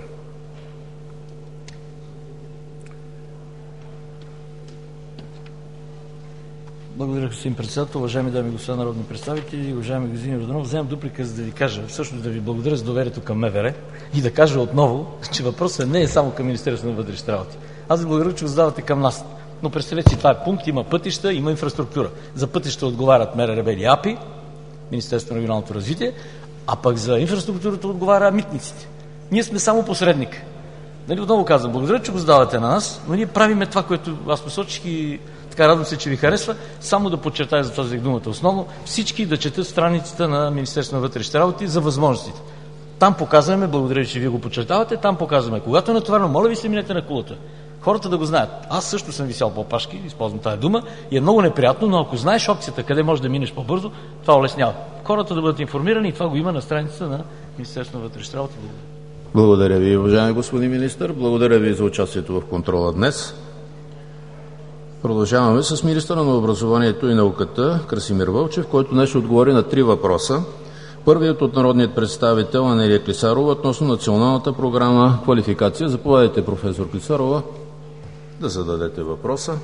Благодаря, господин председател. Уважаеми дами и господа народни представители, уважаеми господин Йорданов, вземам дуплика, за да ви кажа, всъщност да ви благодаря за доверието към МВР и да кажа отново, че въпросът не е само към Министерството на вътрешните работи. Аз ви благодаря, че го задавате към нас. Но представете си, това е пункт, има пътища, има инфраструктура. За пътища отговарят МРРБ и АПИ, Министерството на регионалното развитие, а пък за инфраструктурата отговаря митниците. Ние сме само посредник. Нали, отново казвам, благодаря, че го задавате на нас, но ние правиме това, което аз посочих и така радвам се, че ви харесва. Само да подчертая, за това взех думата основно, всички да четат страницата на Министерството на вътрешните работи за възможностите. Там показваме, благодаря, че вие го подчертавате, там показваме, когато е натоварено, моля ви се, минете на кулата. Хората да го знаят. Аз също съм висял по опашки, използвам тази дума, и е много неприятно, но ако знаеш опцията къде можеш да минеш по-бързо, това улеснява. Хората да бъдат информирани и това го има на страницата на Министерството на вътрешните работи. Благодаря ви, уважаеми господин министър. Благодаря ви за участието в контрола днес. Продължаваме с министъра на образованието и науката Красимир Вълчев, който днес ще отговори на 3 въпроса. Първият от народният представител Анелия Клисарова относно националната програма Квалификация. Заповядайте, професор Клисарова, да зададете въпроса.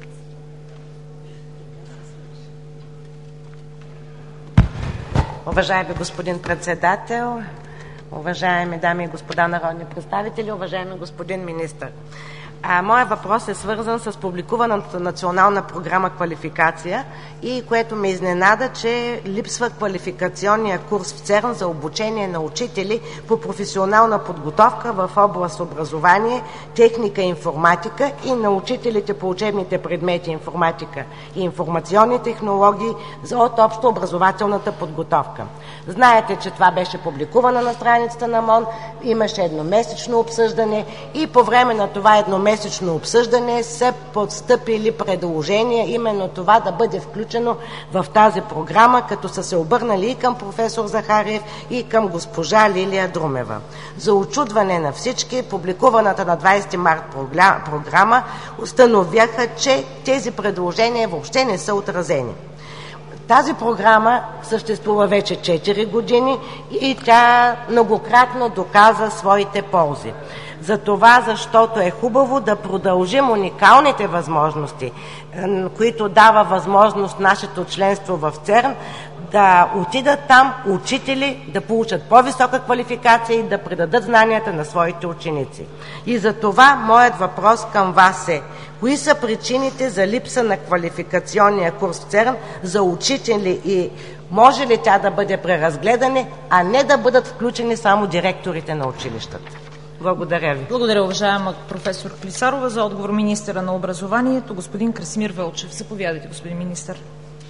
Уважаеми господин председател, уважаеми дами и господа народни представители, уважаеми господин министър. Моят въпрос е свързан с публикуваната национална програма Квалификация и което ме изненада, че липсва квалификационния курс в ЦЕРН за обучение на учители по професионална подготовка в област образование, техника и информатика и на учителите по учебните предмети информатика и информационни технологии от общообразователната подготовка. Знаете, че това беше публикувано на страницата на МОН, имаше едномесечно обсъждане и по време на това едномесечно обсъждане са подстъпили предложения именно това да бъде включено в тази програма, като са се обърнали и към професор Захариев и към госпожа Лилия Друмева. За учудване на всички, публикуваната на 20 март програма установяха, че тези предложения въобще не са отразени. Тази програма съществува вече 4 години и тя многократно доказа своите ползи. За това, защото е хубаво да продължим уникалните възможности, които дава възможност нашето членство в ЦЕРН, да отидат там учители, да получат по-висока квалификация и да предадат знанията на своите ученици. И за това моят въпрос към вас е: кои са причините за липса на квалификационния курс в ЦЕРН за учители и може ли тя да бъде преразгледана, а не да бъдат включени само директорите на училищата? Благодаря ви. Благодаря, уважаема професор Клисарова. За отговор министъра на образованието господин Красимир Вълчев. Заповядайте, господин министър.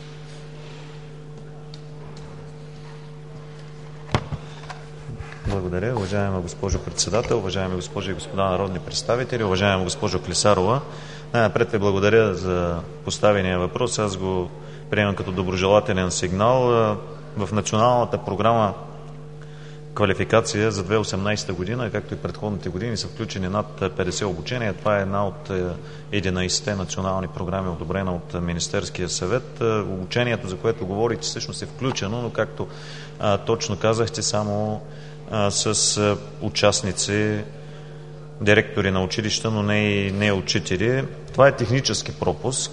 Благодаря, уважаема госпожо председател, уважаеми госпожи и господа народни представители, уважаема госпожо Клисарова. Най-напред ви благодаря за поставения въпрос. Аз го приемам като доброжелателен сигнал. В националната програма Квалификация за 2018 година, както и предходните години, са включени над 50 обучения. Това е една от 11 национални програми, одобрена от Министерския съвет. Обучението, за което говорите, всъщност е включено, но както точно казахте, само с участници, директори на училища, но не учители. Това е технически пропуск.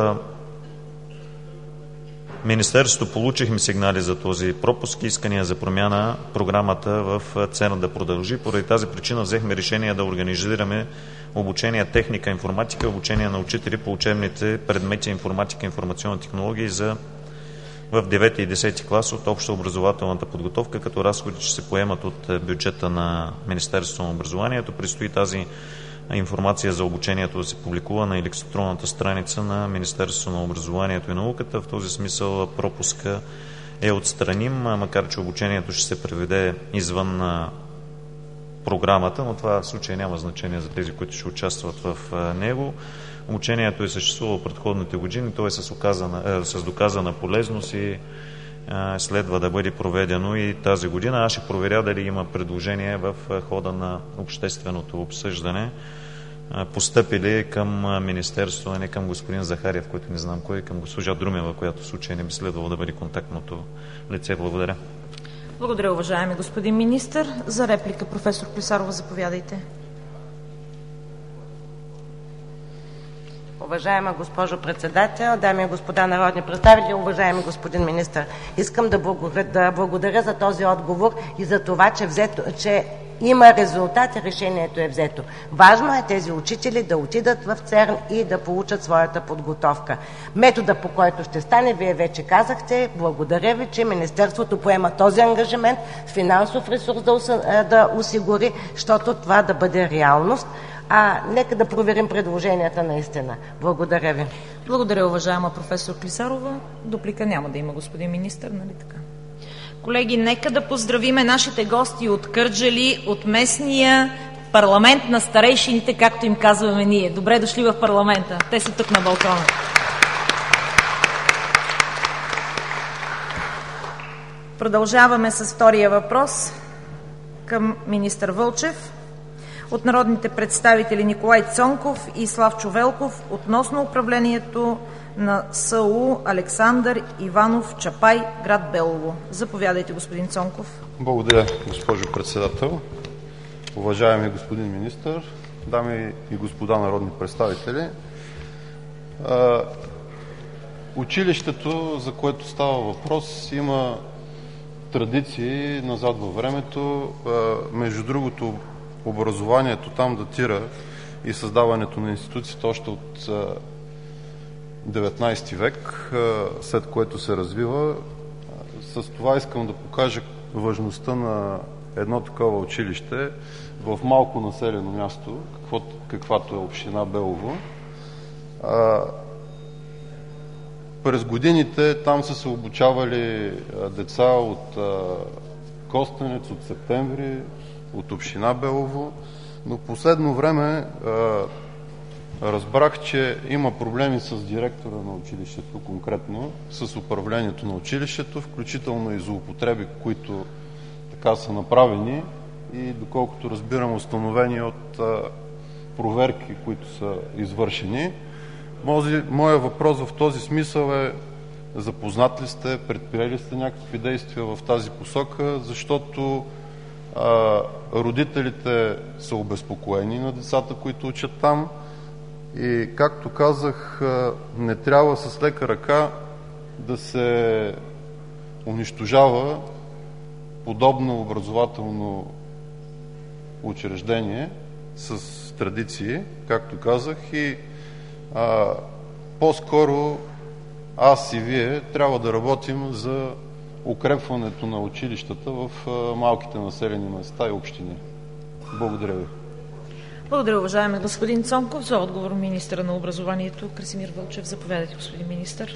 Министерството получихме сигнали за този пропуск и искания за промяна програмата в ЦЕРН да продължи. Поради тази причина взехме решение да организираме обучение техника, информатика, обучение на учители по учебните предмети информатика и информационни технологии в 9 и 10 клас от общообразователната подготовка, като разходи ще се поемат от бюджета на Министерството на образованието. Предстои тази информация за обучението да се публикува на електронната страница на Министерството на образованието и науката. В този смисъл пропуска е отстраним, макар че обучението ще се преведе извън програмата, но това в случай няма значение за тези, които ще участват в него. Обучението е съществувало в предходните години, то е с доказана полезност и следва да бъде проведено и тази година. Аз ще проверя дали има предложения в хода на общественото обсъждане, постъпили към Министерството, а не към господин Захариев, който не знам кой, към госпожа Друмева, която в случая не би следвало да бъде контактното лице. Благодаря. Благодаря, уважаеми господин министър. За реплика, професор Клисарова, заповядайте. Уважаема госпожо председател, дами и господа народни представители, уважаеми господин министър, искам да благодаря за този отговор и за това, че има резултат и решението е взето. Важно е тези учители да отидат в ЦЕРН и да получат своята подготовка. Метода, по който ще стане, вие вече казахте. Благодаря ви, че Министерството поема този ангажимент, финансов ресурс да осигури, защото това да бъде реалност. Нека да проверим предложенията наистина. Благодаря ви. Благодаря, уважаема професор Клисарова. Дуплика няма да има, господин министър, нали така? Колеги, нека да поздравиме нашите гости от Кърджали, от местния парламент на старейшините, както им казваме ние. Добре дошли в парламента. Те са тук на балкона. Продължаваме с втория въпрос към министър Вълчев. От народните представители Николай Цонков и Славчо Велков относно управлението на СУ Александър Иванов Чапай, град Белово. Заповядайте, господин Цонков. Благодаря, госпожо председател. Уважаеми господин министър, дами и господа народни представители, училището, за което става въпрос, има традиции назад във времето. Между другото, образованието там датира и създаването на институцията още от 19 век, след което се развива. С това искам да покажа важността на едно такова училище в малко населено място, каквато е община Белово. През годините там са се обучавали деца от Костенец, от Септември, от община Белово, но в последно време разбрах, че има проблеми с директора на училището, конкретно с управлението на училището, включително и злоупотреби, които така са направени и, доколкото разбирам, установени от проверки, които са извършени. Моя въпрос в този смисъл е: запознат ли сте, предприели сте някакви действия в тази посока, защото родителите са обезпокоени на децата, които учат там, и, както казах, не трябва с лека ръка да се унищожава подобно образователно учреждение с традиции, както казах, и по-скоро аз и вие трябва да работим за укрепването на училищата в малките населени места и общини. Благодаря ви. Благодаря, уважаеми господин Цонков. За отговор министъра на образованието Красимир Вълчев. Заповядайте, господин министър.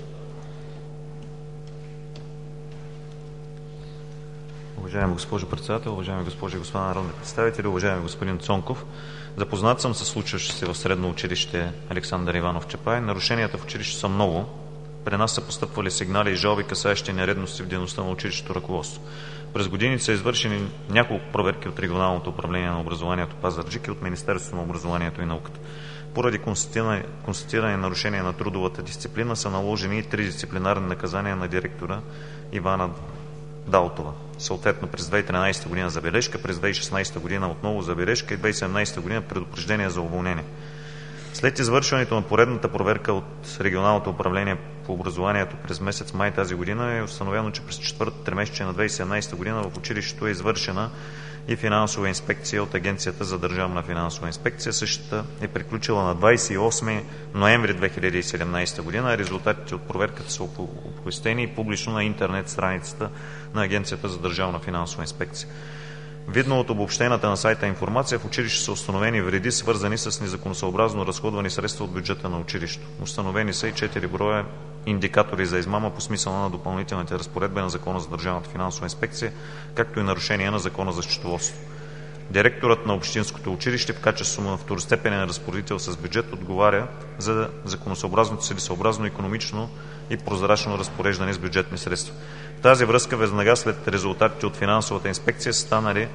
Уважаема госпожо председател, уважаеми госпожи и господа народни представители, уважаеми господин Цонков, запознат съм с случващи се в средно училище Александър Иванов Чапай. Нарушенията в училището са много. При нас са постъпвали сигнали и жалби, касаещи нередности в дейността на училището ръководство. През годините са извършени няколко проверки от Регионалното управление на образованието Пазарджик и от Министерството на образованието и науката. Поради констатиране нарушение на трудовата дисциплина са наложени и 3 дисциплинарни наказания на директора Ивана Далтова. Съответно през 2013 година забележка, през 2016 година отново забележка и 2017 година предупреждение за уволнение. След извършването на поредната проверка от Регионалното управление по образованието през месец май тази година е установено, че през 4-то тримесечие на 2017 година в училището е извършена и финансова инспекция от Агенцията за държавна финансова инспекция. Същата е приключила на 28 ноември 2017 година. Резултатите от проверката са оповестени и публично на интернет страницата на Агенцията за държавна финансова инспекция. Видно от обобщената на сайта информация, в училище са установени вреди, свързани с незаконосъобразно разходвани средства от бюджета на училището. Установени са и 4 броя индикатори за измама по смисъла на допълнителните разпоредби на Закона за държавната финансова инспекция, както и нарушения на Закона за счетоводство. Директорът на общинското училище в качеството на второстепенен разпоредител с бюджет отговаря за законосъобразното, целесъобразно, икономично и прозрачно разпореждане с бюджетни средства. В тази връзка веднага след резултатите от финансовата инспекция са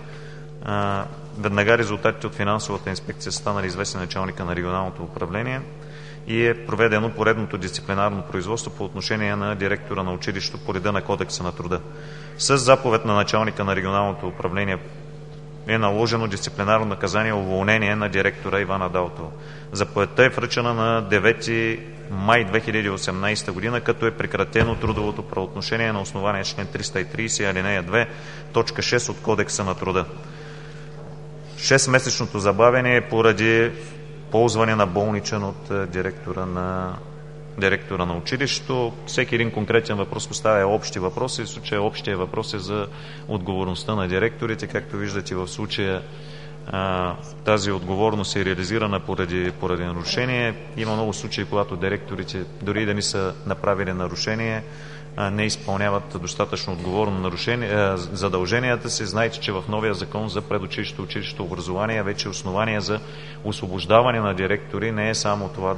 станали известни началника на регионалното управление и е проведено поредното дисциплинарно производство по отношение на директора на училището по реда на Кодекса на труда. С заповед на началника на регионалното управление е наложено дисциплинарно наказание уволнение на директора Ивана Далтова. Заповедта е връчена на 9 май 2018 година, като е прекратено трудовото правоотношение на основание член 330, алинея 2, точка 6 от Кодекса на труда. 6-месечното забавяне е поради ползване на болничен от директора на училището. Всеки един конкретен въпрос поставя общи въпроси. В случая общия въпрос е за отговорността на директорите. Както виждате, в случая тази отговорност е реализирана поради нарушение. Има много случаи, когато директорите, дори да не са направили нарушение, не изпълняват достатъчно отговорно задълженията си. Знаете, че в новия закон за предучилищното и училищното образование вече основание за освобождаване на директори не е само това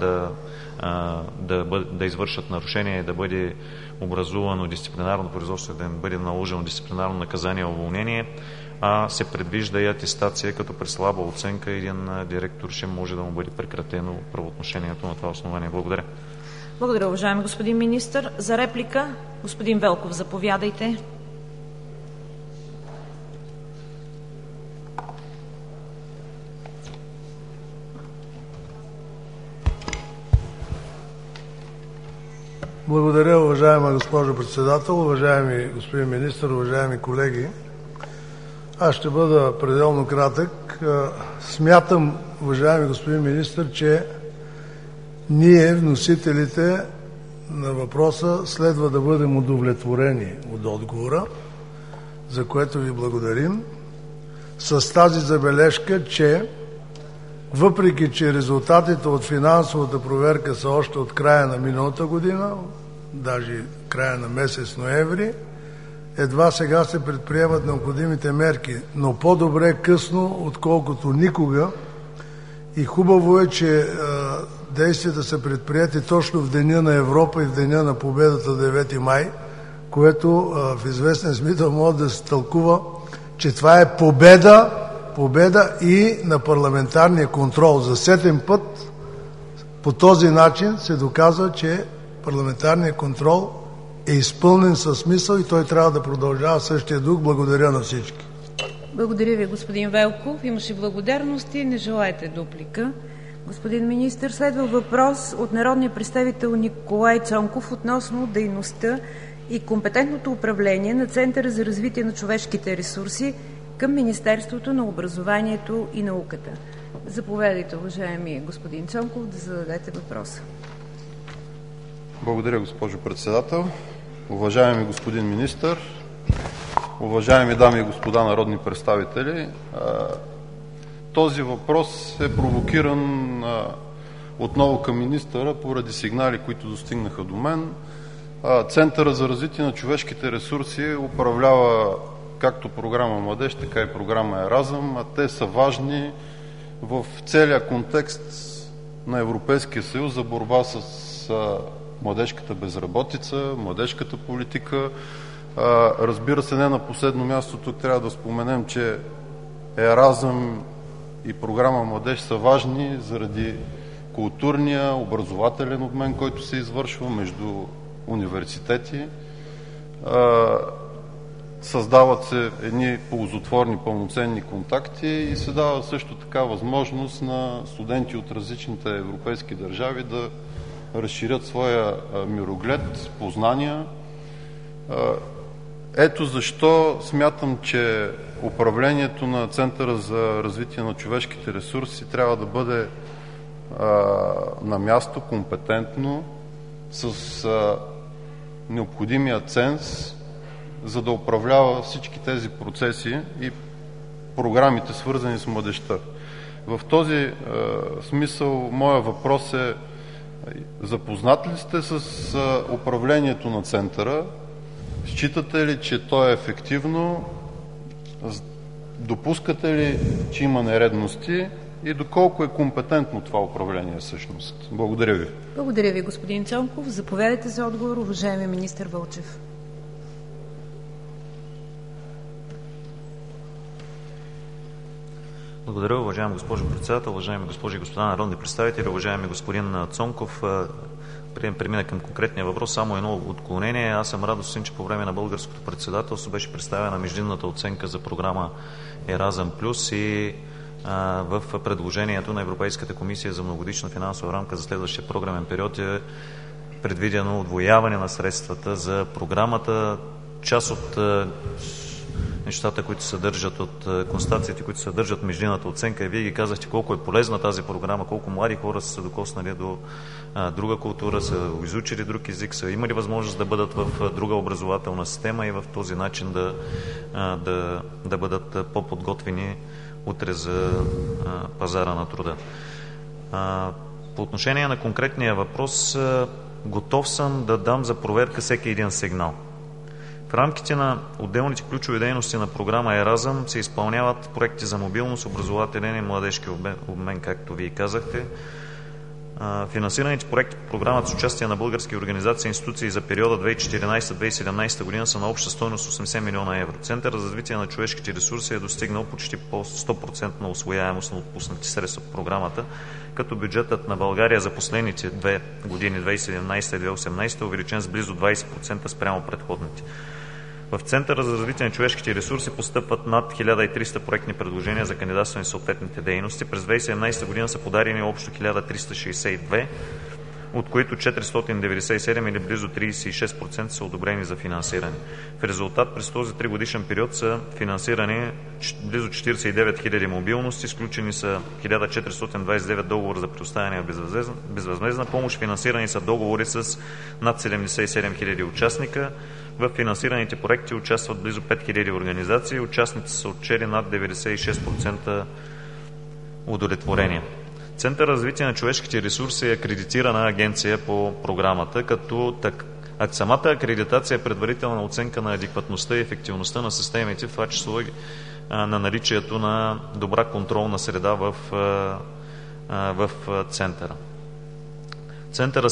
да извършат нарушение и да бъде образувано дисциплинарно производство, да им бъде наложено дисциплинарно наказание, уволнение, а се предвижда и атестация, като при слаба оценка един директор ще може да му бъде прекратено правоотношението на това основание. Благодаря. Благодаря, уважаеми господин министър. За реплика, господин Велков, заповядайте. Благодаря, уважаема госпожо председател, уважаеми господин министър, уважаеми колеги. Аз ще бъда пределно кратък. Смятам, уважаеми господин министър, че ние, вносителите на въпроса, следва да бъдем удовлетворени от отговора, за което ви благодарим, с тази забележка, че въпреки че резултатите от финансовата проверка са още от края на миналата година, даже края на месец ноември, едва сега се предприемат необходимите мерки, но по-добре късно, отколкото никога. И хубаво е, че действията са предприяти точно в Деня на Европа и в Деня на победата 9 май, което в известен смисъл може да се тълкува, че това е победа и на парламентарния контрол. За сетен път по този начин се доказва, че парламентарният контрол е изпълнен със смисъл и той трябва да продължава същия дух. Благодаря на всички. Благодаря ви, господин Велков. Имаше благодарности. Не желаете дуплика. Господин министър, следва въпрос от народния представител Николай Цонков относно дейността и компетентното управление на Центъра за развитие на човешките ресурси към Министерството на образованието и науката. Заповядайте, уважаеми господин Цонков, да зададете въпроса. Благодаря, госпожо председател. Уважаеми господин министър, уважаеми дами и господа народни представители, този въпрос е провокиран отново към министъра поради сигнали, които достигнаха до мен. Центъра за развитие на човешките ресурси управлява както програма Младеж, така и програма Еразъм, а те са важни в целия контекст на Европейския съюз за борба с младежката безработица, младежката политика. Разбира се, не на последно място, тук трябва да споменем, че Еразъм и програма Младеж са важни заради културния, образователен обмен, който се извършва между университети. Създават се едни ползотворни, пълноценни контакти и се дава също така възможност на студенти от различните европейски държави да разширят своя мироглед, познания. Ето защо смятам, че управлението на Центъра за развитие на човешките ресурси трябва да бъде на място, компетентно, с необходимия ценз, за да управлява всички тези процеси и програмите, свързани с младежта. В този смисъл моя въпрос е: запознат ли сте с управлението на Центъра? Считате ли, че то е ефективно? Допускате ли, че има нередности? И доколко е компетентно това управление всъщност? Благодаря ви. Благодаря ви, господин Цонков. Заповядайте за отговор, уважаеми министър Вълчев. Благодаря, уважаема госпожо председател, уважаеми госпожи и господа народни представители, уважаеми господин Цонков. Премина към конкретния въпрос. Само едно отклонение. Аз съм радостен, че по време на българското председателство беше представена междинната оценка за програма Еразъм Плюс и в предложението на Европейската комисия за многогодишна финансова рамка за следващия програмен период е предвидено удвояване на средствата за програмата. Част от нещата, които съдържат от констатациите, които съдържат в междинната оценка. И вие ги казахте колко е полезна тази програма, колко млади хора са се докоснали до друга култура, са изучили друг език, са имали възможност да бъдат в друга образователна система и в този начин да бъдат по-подготвени утре за пазара на труда. По отношение на конкретния въпрос, готов съм да дам за проверка всеки един сигнал. В рамките на отделните ключови дейности на програма Еразъм се изпълняват проекти за мобилност, образователен и младежки обмен, както вие казахте. Финансираните проекти по програмата с участие на български организации и институции за периода 2014-2017 година са на обща стойност 80 милиона евро. Центърът за развитие на човешките ресурси е достигнал почти по 100% на усвояемост на отпуснати средства по програмата, като бюджетът на България за последните две години, 2017 и 2018, е увеличен с близо 20% спрямо предходните. В Центъра за развитие на човешките ресурси постъпват над 1300 проектни предложения за кандидатстване в съответните дейности. През 2017 година са подадени общо 1362, от които 497 или близо 36% са одобрени за финансиране. В резултат през този 3-годишен период са финансирани близо 49 000 мобилности, сключени са 1429 договора за предоставяне на безвъзмездна помощ, финансирани са договори с над 77 000 участника. В финансираните проекти участват близо 5000 организации, участници са отчели над 96% удовлетворение. Център за развитие на човешките ресурси е акредитирана агенция по програмата, като самата акредитация е предварителна оценка на адекватността и ефективността на системите, в това число и на наличието на добра контролна среда в Центъра. Центъра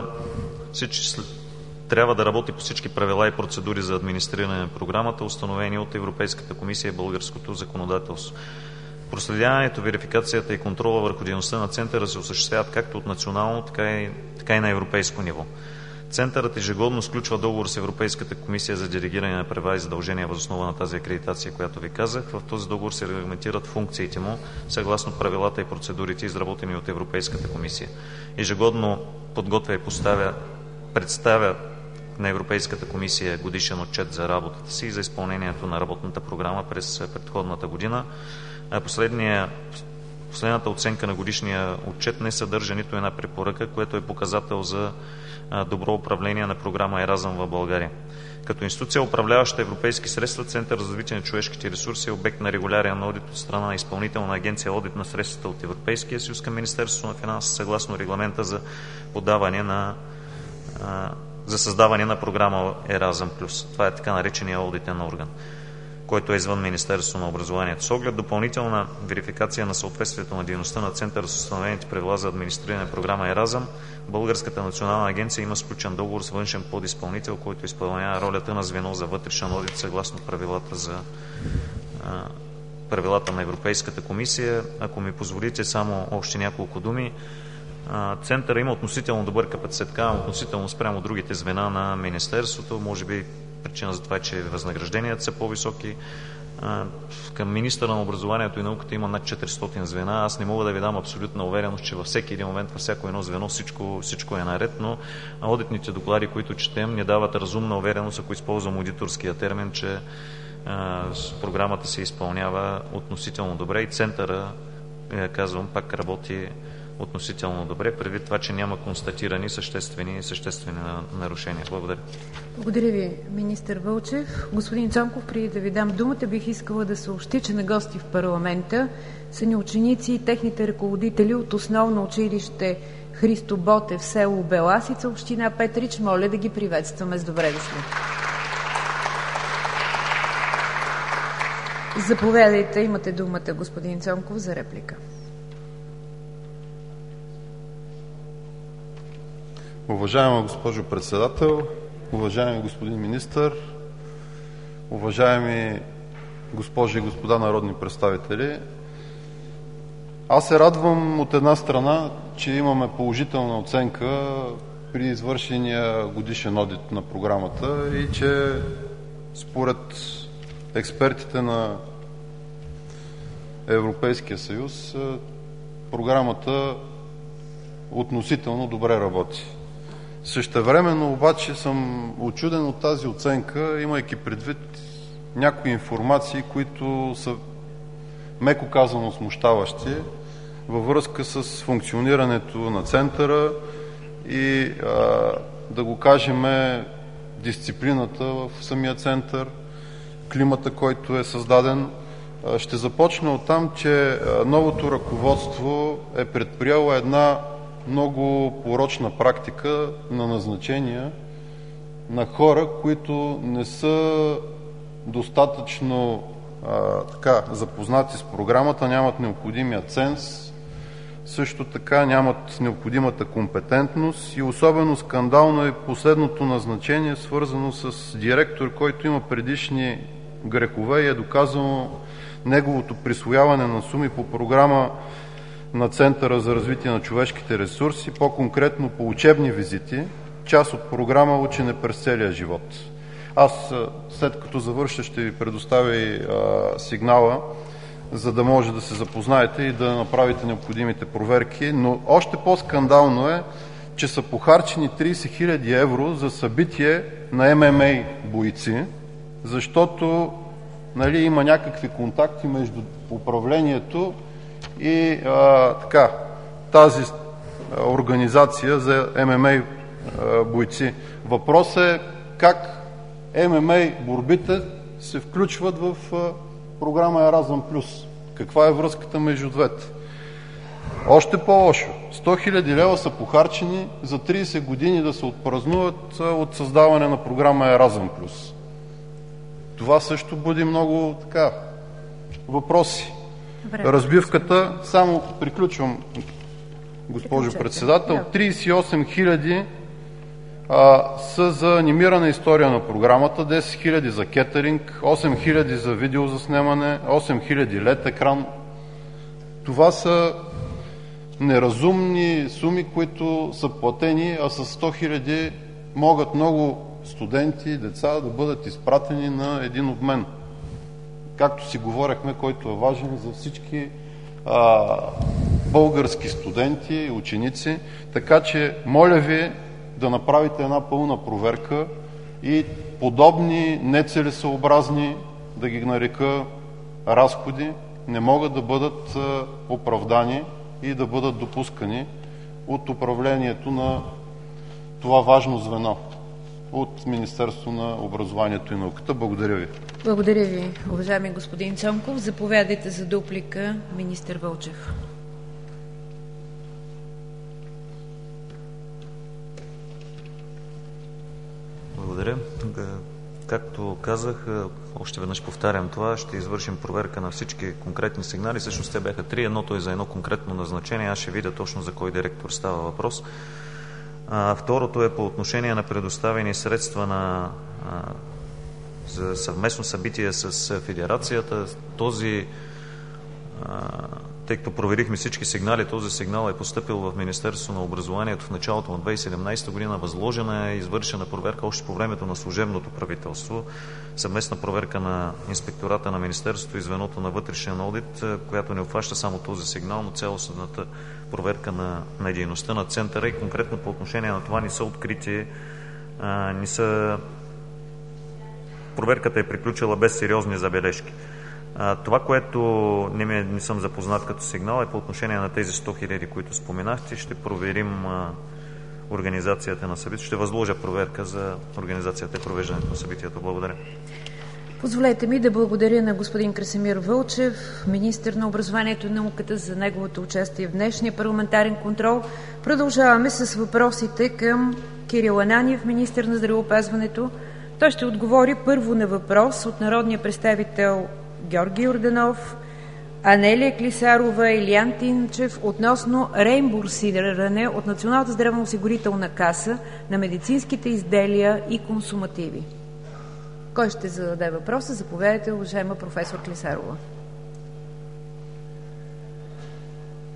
трябва да работи по всички правила и процедури за администриране на програмата, установени от Европейската комисия и българското законодателство. Проследяването, верификацията и контрола върху дейността на Центъра се осъществяват както от национално, така и на европейско ниво. Центърът ежегодно сключва договор с Европейската комисия за делегиране на права и задължения въз основа на тази акредитация, която ви казах. В този договор се регламентират функциите му съгласно правилата и процедурите, изработени от Европейската комисия. Ежегодно подготвя и представя на Европейската комисия годишен отчет за работата си и за изпълнението на работната програма през предходната година. Последната оценка на годишния отчет не съдържа нито една препоръка, което е показател за добро управление на програма Еразъм в България. Като институция, управляваща европейски средства, Център за развитие на човешките ресурси е обект на регулярен одит от страна на Изпълнителна агенция одит на средствата от Европейския съюз към Министерството на финанси, съгласно регламента за създаване на програма Еразъм Плюс. Това е така наречения одитен орган, който е извън Министерството на образованието. С оглед допълнителна верификация на съответствието на дейността на Центъра с установените правила за администриране на програма Еразъм, Българската национална агенция има сключен договор с външен подизпълнител, който изпълнява ролята на звено за вътрешен одит съгласно правилата на Европейската комисия. Ако ми позволите само още няколко думи. Центъра има относително добър капацитет, относително спрямо другите звена на Министерството. Може би причина за това е, че възнагражденията са по-високи. Към министъра на образованието и науката има над 400 звена. Аз не мога да ви дам абсолютна увереност, че във всеки един момент, във всяко едно звено всичко е наред, но одитните доклади, които четем, ни дават разумна увереност, ако използвам одиторския термин, че програмата се изпълнява относително добре и Центъра, казвам, пак работи относително добре, предвид това, че няма констатирани съществени нарушения. Благодаря. Благодаря ви, министър Вълчев. Господин Цонков, преди да ви дам думата, бих искала да съобщи, че на гости в парламента са ни ученици и техните ръководители от основно училище Христо Ботев, село Беласица, община Петрич. Моля да ги приветстваме с добре дошли. Заповядайте, имате думата, господин Цонков, за реплика. Уважаема госпожо председател, уважаеми господин министър, уважаеми госпожи и господа народни представители, Аз се радвам от една страна, че имаме положителна оценка при извършения годишен одит на програмата и че според експертите на Европейския съюз програмата относително добре работи. Същевременно обаче съм учуден от тази оценка, имайки предвид някои информации, които са меко казано смущаващи във връзка с функционирането на центъра и да го кажем дисциплината в самия център, климата, който е създаден. Ще започна от там, че новото ръководство е предприело една много порочна практика на назначения на хора, които не са достатъчно запознати с програмата, нямат необходимия ценз, също така нямат необходимата компетентност и особено скандално е последното назначение, свързано с директор, който има предишни грехове и е доказано неговото присвояване на суми по програма на Центъра за развитие на човешките ресурси, по-конкретно по учебни визити, част от програма Учене през целия живот. Аз, след като завърша, ще ви предоставя и сигнала, за да може да се запознаете и да направите необходимите проверки, но още по-скандално е, че са похарчени 30 000 евро за събитие на ММА бойци, защото има някакви контакти между управлението и тази организация за ММА бойци. Въпросът е как ММА борбите се включват в програма Еразъм Плюс. Каква е връзката между двете? Още по-лошо. 100 000 лева са похарчени за 30 години да се отпразнуват от създаване на програма Еразъм Плюс. Това също буди много въпроси. Разбивката, само приключвам, госпожо председател, 38 000 са за анимирана история на програмата, 10 000 за кетеринг, 8 000 за видеозаснемане, 8 000 LED екран. Това са неразумни суми, които са платени, а с 100 000 могат много студенти и деца да бъдат изпратени на един обмен. Както си говорехме, който е важен за всички български студенти и ученици. Така че, моля ви да направите една пълна проверка и подобни нецелесъобразни, да ги нарека, разходи не могат да бъдат оправдани и да бъдат допускани от управлението на това важно звено от Министерството на образованието и науката. Благодаря ви. Благодаря ви, уважаеми господин Цонков. Заповядайте за дуплика, министър Вълчев. Благодаря. Както казах, още веднъж повтарям това, ще извършим проверка на всички конкретни сигнали. Всъщност те бяха 3. Едното е за едно конкретно назначение. Аз ще видя точно за кой директор става въпрос. Второто е по отношение на предоставени средства за съвместно събитие с Федерацията. Тъй като проверихме всички сигнали, този сигнал е постъпил в Министерството на образованието в началото на 2017 година. Възложена е извършена проверка още по времето на служебното правителство. Съвместна проверка на Инспектората на Министерството и звеното на вътрешен одит, която не обхваща само този сигнал, но цялостната проверка на дейността на центъра и конкретно по отношение на това не са открити, проверката е приключила без сериозни забележки. Това, което не съм запознат като сигнал, е по отношение на тези 100 000, които споменахте. Ще проверим организацията на събитието. Ще възложа проверка за организацията и провеждането на събитието. Благодаря. Позволете ми да благодаря на господин Красимир Вълчев, министър на образованието и науката, за неговото участие в днешния парламентарен контрол. Продължаваме с въпросите към Кирил Ананиев, министър на здравеопазването. Той ще отговори първо на въпрос от народния представител Георги Йорданов, Анелия Клисарова и Илиян Тинчев относно реимбурсиране от Националната здравноосигурителна каса на медицинските изделия и консумативи. Кой ще зададе въпроса? Заповядайте, уважаема професор Клисарова.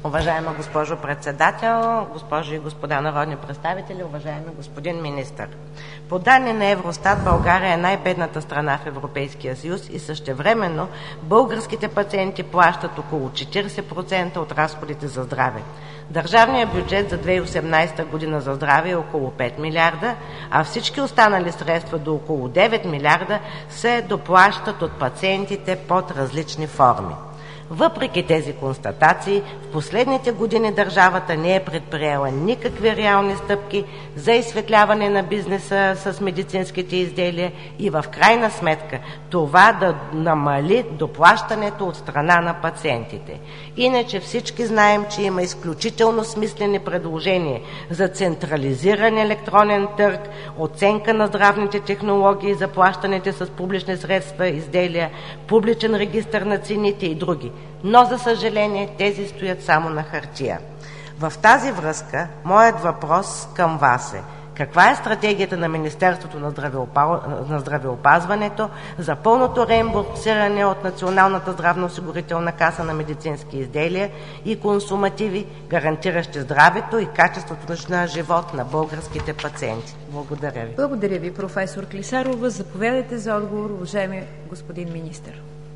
Уважаема госпожо председател, госпожи и господа народни представители, уважаеми господин министър! По данни на Евростат, България е най-бедната страна в Европейския съюз и същевременно българските пациенти плащат около 40% от разходите за здраве. Държавният бюджет за 2018 година за здраве е около 5 милиарда, а всички останали средства до около 9 милиарда се доплащат от пациентите под различни форми. Въпреки тези констатации, в последните години държавата не е предприела никакви реални стъпки за изсветляване на бизнеса с медицинските изделия и в крайна сметка това да намали доплащането от страна на пациентите. Иначе всички знаем, че има изключително смислени предложения за централизиран електронен търг, оценка на здравните технологии за плащаните с публични средства изделия, публичен регистър на цените и други. Но, за съжаление, тези стоят само на хартия. В тази връзка, моят въпрос към вас е: каква е стратегията на Министерството на здравеопазването за пълното реимбурсиране от Националната здравноосигурителна каса на медицински изделия и консумативи, гарантиращи здравето и качеството на живот на българските пациенти? Благодаря ви. Благодаря ви, професор Клисарова. Заповядайте за отговор, уважаеми господин министър.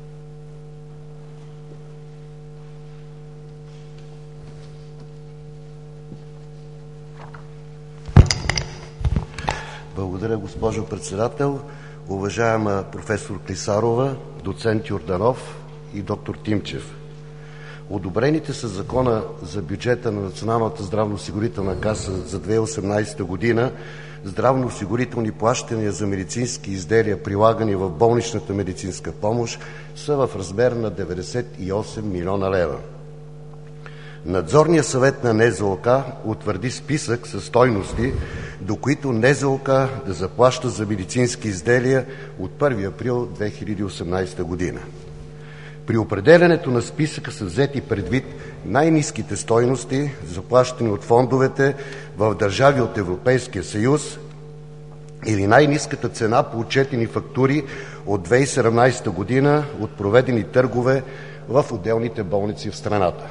Благодаря, госпожо председател. Уважаема професор Клисарова, доцент Йорданов и доктор Тимчев, одобрените със Закона за бюджета на Националната здравноосигурителна каса за 2018 година здравноосигурителни плащания за медицински изделия, прилагани в болничната медицинска помощ, са в размер на 98 милиона лева. Надзорният съвет на НЗОК утвърди списък със стойности, до които НЗОК да заплаща за медицински изделия от 1 април 2018 година. При определянето на списъка са взети предвид най-ниските стойности, заплащани от фондовете в държави от Европейския съюз, или най-ниската цена по отчетени фактури от 2017 година от проведени търгове в отделните болници в страната.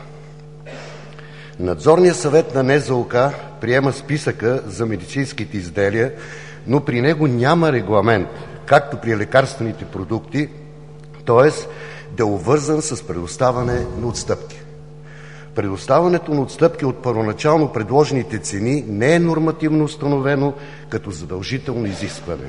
Надзорният съвет на НЗОК приема списъка за медицинските изделия, но при него няма регламент, както при лекарствените продукти, т.е. да е обвързан с предоставяне на отстъпки. Предоставянето на отстъпки от първоначално предложените цени не е нормативно установено като задължително изискване.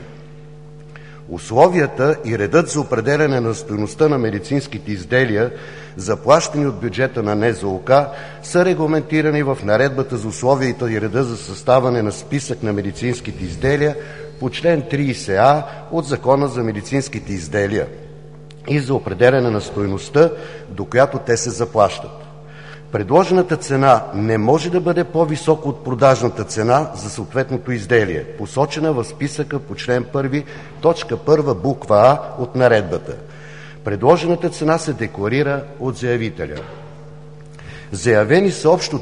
Условията и редът за определяне на стойността на медицинските изделия, заплащани от бюджета на НЗОК, са регламентирани в Наредбата за условията и реда за съставяне на списък на медицинските изделия по член 30А от Закона за медицинските изделия и за определяне на стойността, до която те се заплащат. Предложената цена не може да бъде по-висока от продажната цена за съответното изделие, посочена в списъка по член 1, точка 1, буква А от наредбата. Предложената цена се декларира от заявителя. Заявени са общо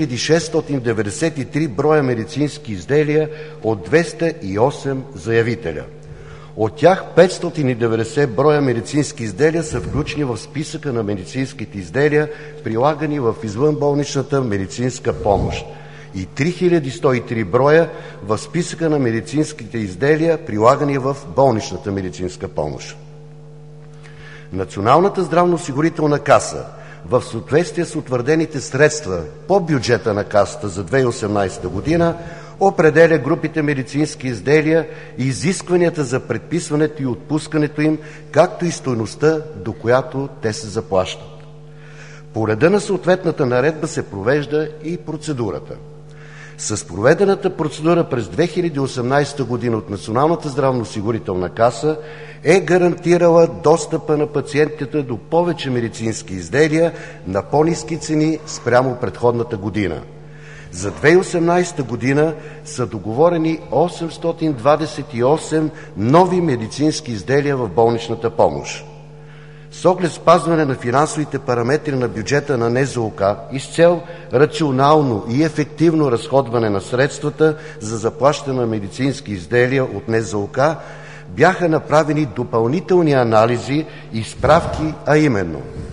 3693 броя медицински изделия от 208 заявителя. От тях 590 броя медицински изделия са включени в списъка на медицинските изделия, прилагани в извънболничната медицинска помощ, и 3103 броя в списъка на медицинските изделия, прилагани в болничната медицинска помощ. Националната здравноосигурителна каса, в съответствие с утвърдените средства по бюджета на Касата за 2018 година, определя групите медицински изделия, изискванията за предписването и отпускането им, както и стойността, до която те се заплащат. По реда на съответната наредба се провежда и процедурата. С проведената процедура през 2018 година от Националната здравноосигурителна каса е гарантирала достъпа на пациентите до повече медицински изделия на по-ниски цени спрямо предходната година. За 2018 година са договорени 828 нови медицински изделия в болничната помощ. С оглед спазване на финансовите параметри на бюджета на НЗОК и с цел рационално и ефективно разходване на средствата за заплащане на медицински изделия от НЗОК, бяха направени допълнителни анализи и справки, а именно: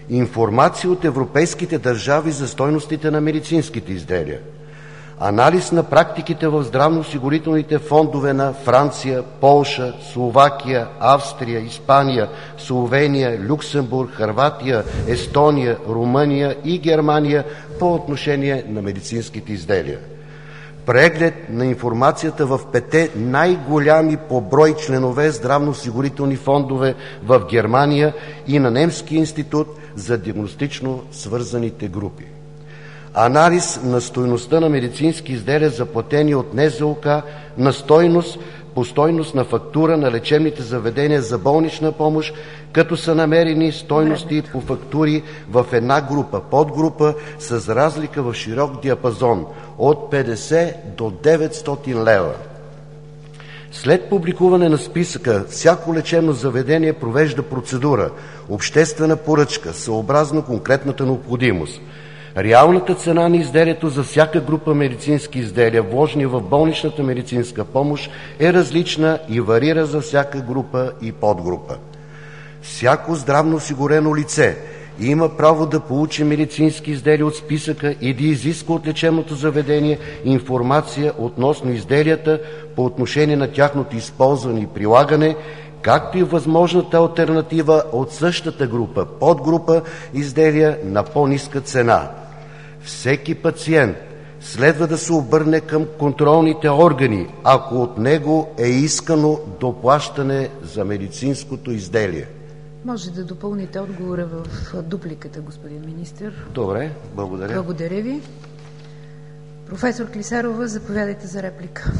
информация от европейските държави за стойностите на медицинските изделия, анализ на практиките в здравноосигурителните фондове на Франция, Полша, Словакия, Австрия, Испания, Словения, Люксембург, Хърватия, Естония, Румъния и Германия по отношение на медицинските изделия. Преглед на информацията в 5 най-голями по брой членове здравноосигурителни фондове в Германия и на Немския институт за диагностично свързаните групи. Анализ на стойността на медицински изделия, заплатени от НЗОК, на по стойност на фактура на лечебните заведения за болнична помощ, като са намерени стойности по фактури в една група, подгрупа с разлика в широк диапазон от 50 до 900 лева. След публикуване на списъка, всяко лечебно заведение провежда процедура – обществена поръчка, съобразно конкретната необходимост. Реалната цена на изделието за всяка група медицински изделия, вложени в болничната медицинска помощ, е различна и варира за всяка група и подгрупа. Всяко здравноосигурено лице има право да получи медицински изделия от списъка и да изиска от лечебното заведение информация относно изделията по отношение на тяхното използване и прилагане, както и възможната алтернатива от същата група, подгрупа изделия на по-ниска цена. Всеки пациент следва да се обърне към контролните органи, ако от него е искано доплащане за медицинското изделие. Може да допълните отговора в дупликата, господин министър. Добре, благодаря. Благодаря ви. Професор Клисарова, заповядайте за реплика.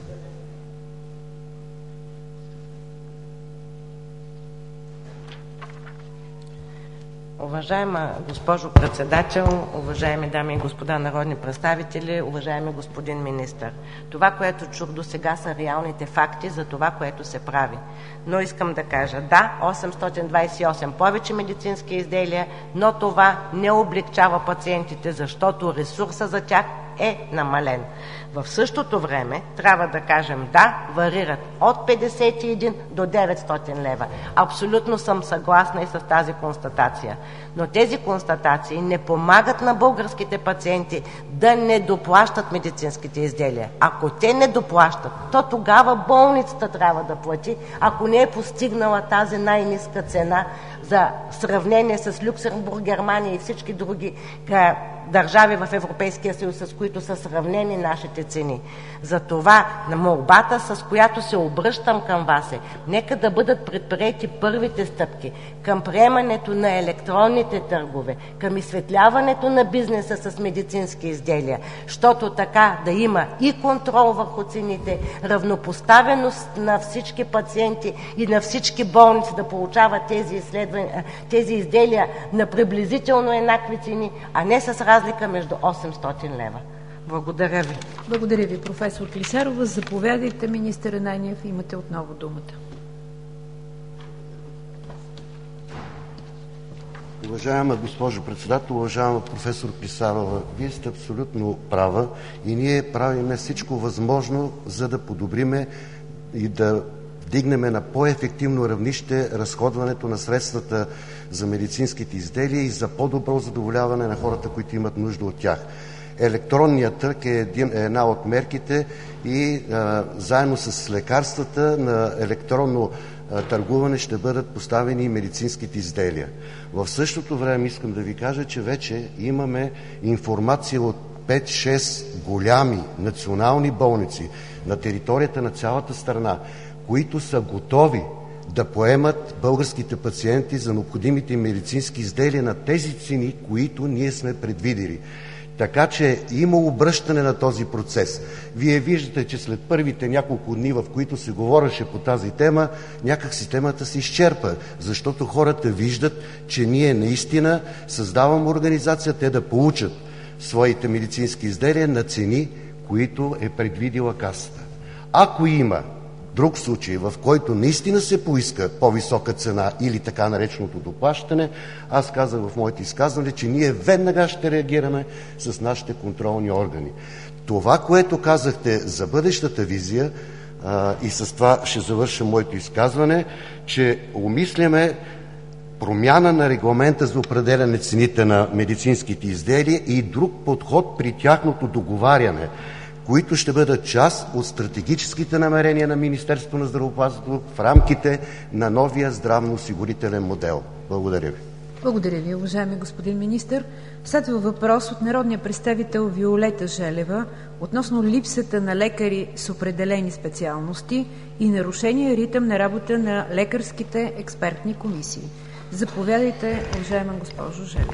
Уважаема госпожо председател, уважаеми дами и господа народни представители, уважаеми господин министър, това, което чух до сега, са реалните факти за това, което се прави. Но искам да кажа, да, 828 повече медицински изделия, но това не облегчава пациентите, защото ресурса за тях е намален. В същото време трябва да кажем, да, варират от 51 до 900 лева. Абсолютно съм съгласна и с тази констатация. Но тези констатации не помагат на българските пациенти да не доплащат медицинските изделия. Ако те не доплащат, то тогава болницата трябва да плати, ако не е постигнала тази най-ниска цена за сравнение с Люксембург, Германия и всички други държави в Европейския съюз, с които са сравнени нашите цени. Затова на молбата, с която се обръщам към вас е, нека да бъдат предприети първите стъпки към приемането на електронните търгове, към изсветляването на бизнеса с медицински изделия, защото така да има и контрол върху цените, равнопоставеност на всички пациенти и на всички болници да получават тези изделия на приблизително еднакви цени, а не с разлика между 800 лева. Благодаря ви. Благодаря ви, професор Клисарова. Заповядайте, министър Ананиев, имате отново думата. Уважаема госпожо председател, уважаема професор Клисарова, вие сте абсолютно права и ние правиме всичко възможно, за да подобриме и да вдигнем на по-ефективно равнище разходването на средствата за медицинските изделия и за по-добро задоволяване на хората, които имат нужда от тях. Електронният търг е една от мерките и заедно с лекарствата на електронно търгуване ще бъдат поставени и медицинските изделия. В същото време искам да ви кажа, че вече имаме информация от 5-6 голями национални болници на територията на цялата страна, които са готови да поемат българските пациенти за необходимите медицински изделия на тези цени, които ние сме предвидили. Така че има обръщане на този процес. Вие виждате, че след първите няколко дни, в които се говореше по тази тема, някак системата се изчерпа, защото хората виждат, че ние наистина създаваме организация, те да получат своите медицински изделия на цени, които е предвидила Касата. Ако има друг случай, в който наистина се поиска по-висока цена или така нареченото доплащане, аз казах в моите изказвания, че ние веднага ще реагираме с нашите контролни органи. Това, което казахте за бъдещата визия, и с това ще завърша моето изказване, че умисляме промяна на регламента за определяне цените на медицинските изделия и друг подход при тяхното договаряне, които ще бъдат част от стратегическите намерения на Министерството на здравеопазването в рамките на новия здравноосигурителен модел. Благодаря ви. Благодаря ви, уважаеми господин министър. Следва въпрос от народния представител Виолета Желева относно липсата на лекари с определени специалности и нарушения ритъм на работа на лекарските експертни комисии. Заповядайте, уважаема госпожо Желева.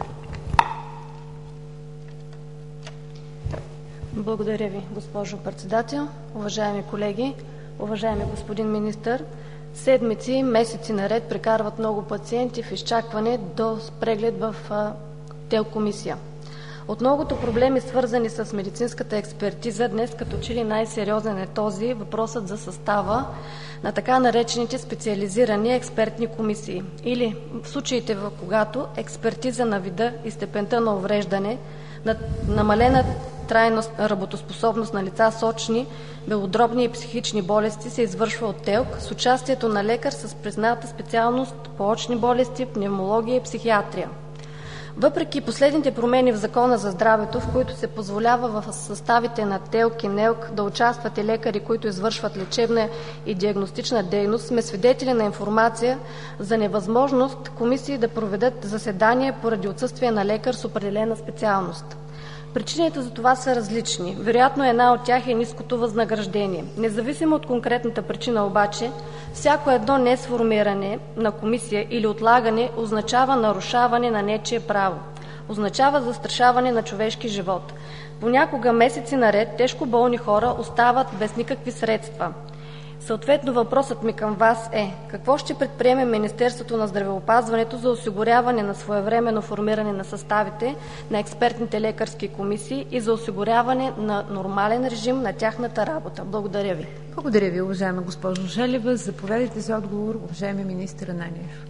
Благодаря ви, госпожо председател. Уважаеми колеги, уважаеми господин министър, седмици, месеци наред прекарват много пациенти в изчакване до преглед в ТЕЛК комисия. От многото проблеми, свързани с медицинската експертиза, днес като че ли най-сериозен е този въпросът за състава на така наречените специализирани експертни комисии, или в случаите, когато експертиза на вида и степента на увреждане, на намалена трайност работоспособност на лица с очни, белодробни и психични болести се извършва от ТЕЛК с участието на лекар с призната специалност по очни болести, пневмология и психиатрия. Въпреки последните промени в Закона за здравето, в които се позволява в съставите на ТЕЛК и НЕЛК да участват и лекари, които извършват лечебна и диагностична дейност, сме свидетели на информация за невъзможност комисии да проведат заседания поради отсъствие на лекар с определена специалност. Причините за това са различни. Вероятно една от тях е ниското възнаграждение. Независимо от конкретната причина обаче, всяко едно несформиране на комисия или отлагане означава нарушаване на нечие право. Означава застрашаване на човешки живот. Понякога месеци наред тежко болни хора остават без никакви средства. Съответно, въпросът ми към вас е: какво ще предприеме Министерството на здравеопазването за осигуряване на своевременно формиране на съставите на експертните лекарски комисии и за осигуряване на нормален режим на тяхната работа? Благодаря ви. Благодаря ви, уважаема госпожо Желева. Заповядайте за отговор, уважаеми министър Ананиев.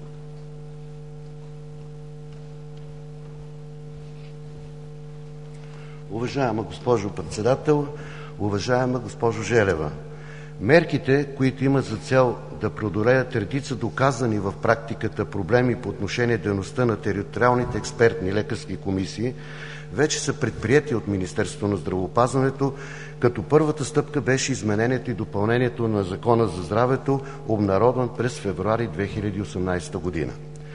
Уважаема госпожо председател, уважаема госпожо Желева, мерките, които имат за цел да преодолеят редица доказани в практиката проблеми по отношение дейността на териториалните експертни лекарски комисии, вече са предприети от Министерството на здравеопазването, като първата стъпка беше изменението и допълнението на Закона за здравето, обнародван през февруари 2018 година.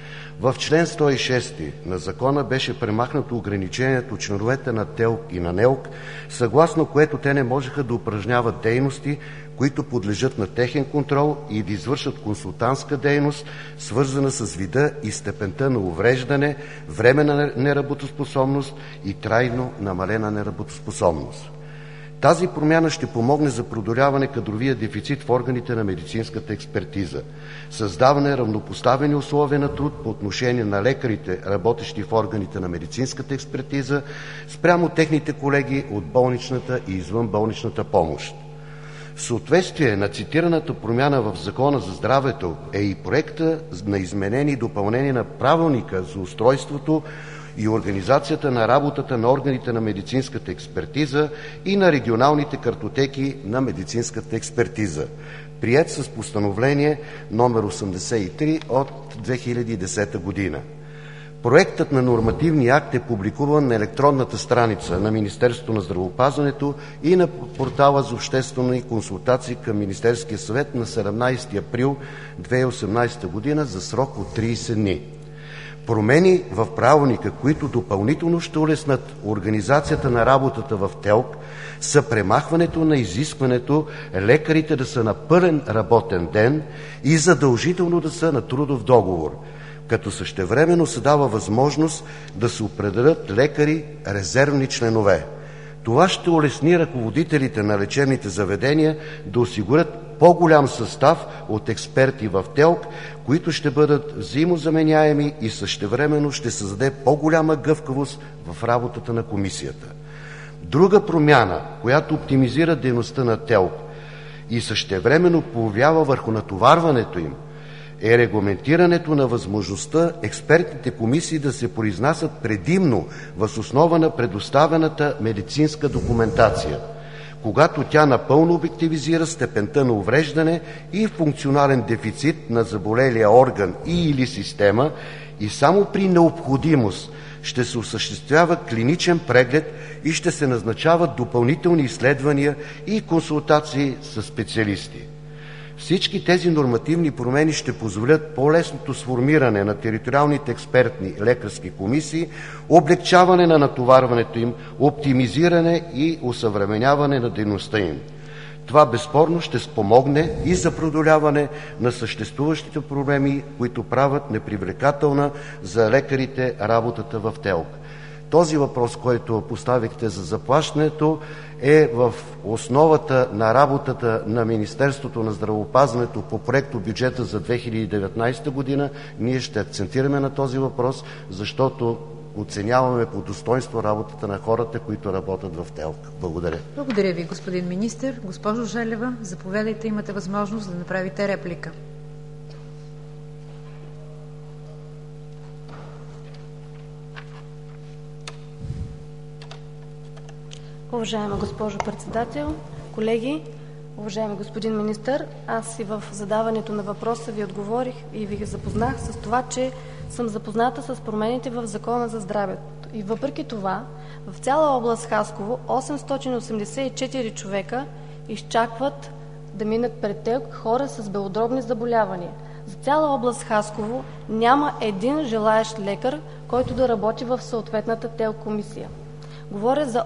В член 106 на Закона беше премахнато ограничението от членовете на ТЕЛК и на НЕЛК, съгласно което те не можеха да упражняват дейности, които подлежат на техен контрол, и да извършат консултантска дейност, свързана с вида и степента на увреждане, временна неработоспособност и трайно намалена неработоспособност. Тази промяна ще помогне за преодоляване кадровия дефицит в органите на медицинската експертиза, създаване равнопоставени условия на труд по отношение на лекарите, работещи в органите на медицинската експертиза, спрямо техните колеги от болничната и извънболничната помощ. В съответствие на цитираната промяна в Закона за здравето е и проекта на изменение и допълнение на Правилника за устройството и организацията на работата на органите на медицинската експертиза и на регионалните картотеки на медицинската експертиза, приет с постановление № 83 от 2010 година. Проектът на нормативния акт е публикуван на електронната страница на Министерството на здравеопазването и на портала за обществени консултации към Министерския съвет на 17 април 2018 година за срок от 30 дни. Промени в правилника, които допълнително ще улеснат организацията на работата в ТЕЛК, са премахването на изискването лекарите да са на пълен работен ден и задължително да са на трудов договор, като същевременно се дава възможност да се определят лекари резервни членове. Това ще улесни ръководителите на лечебните заведения да осигурят по-голям състав от експерти в ТЕЛК, които ще бъдат взаимозаменяеми, и същевременно ще създаде по-голяма гъвкавост в работата на комисията. Друга промяна, която оптимизира дейността на ТЕЛК и същевременно повлиява върху натоварването им, е регламентирането на възможността експертните комисии да се произнасят предимно въз основа на предоставената медицинска документация, когато тя напълно обективизира степента на увреждане и функционален дефицит на заболелия орган и/или система и само при необходимост ще се осъществява клиничен преглед и ще се назначават допълнителни изследвания и консултации с специалисти. Всички тези нормативни промени ще позволят по-лесното сформиране на териториалните експертни лекарски комисии, облекчаване на натоварването им, оптимизиране и осъвременяване на дейността им. Това безспорно ще спомогне и за преодоляване на съществуващите проблеми, които правят непривлекателна за лекарите работата в ТЕЛК. Този въпрос, който поставихте за заплащането, е в основата на работата на Министерството на здравеопазването по проектобюджета за 2019 година. Ние ще акцентираме на този въпрос, защото оценяваме по достоинство работата на хората, които работят в ТЕЛК. Благодаря. Благодаря ви, господин министър. Госпожо Желева, заповядайте, имате възможност да направите реплика. Уважаема госпожо председател, колеги, уважаеми господин министър, аз и в задаването на въпроса ви отговорих и ви запознах с това, че съм запозната с промените в Закона за здравето. И въпреки това, в цяла област Хасково 884 човека изчакват да минат пред ТЕЛК, хора с белодробни заболявания. За цяла област Хасково няма един желаещ лекар, който да работи в съответната ТЕЛК комисия. Говоря за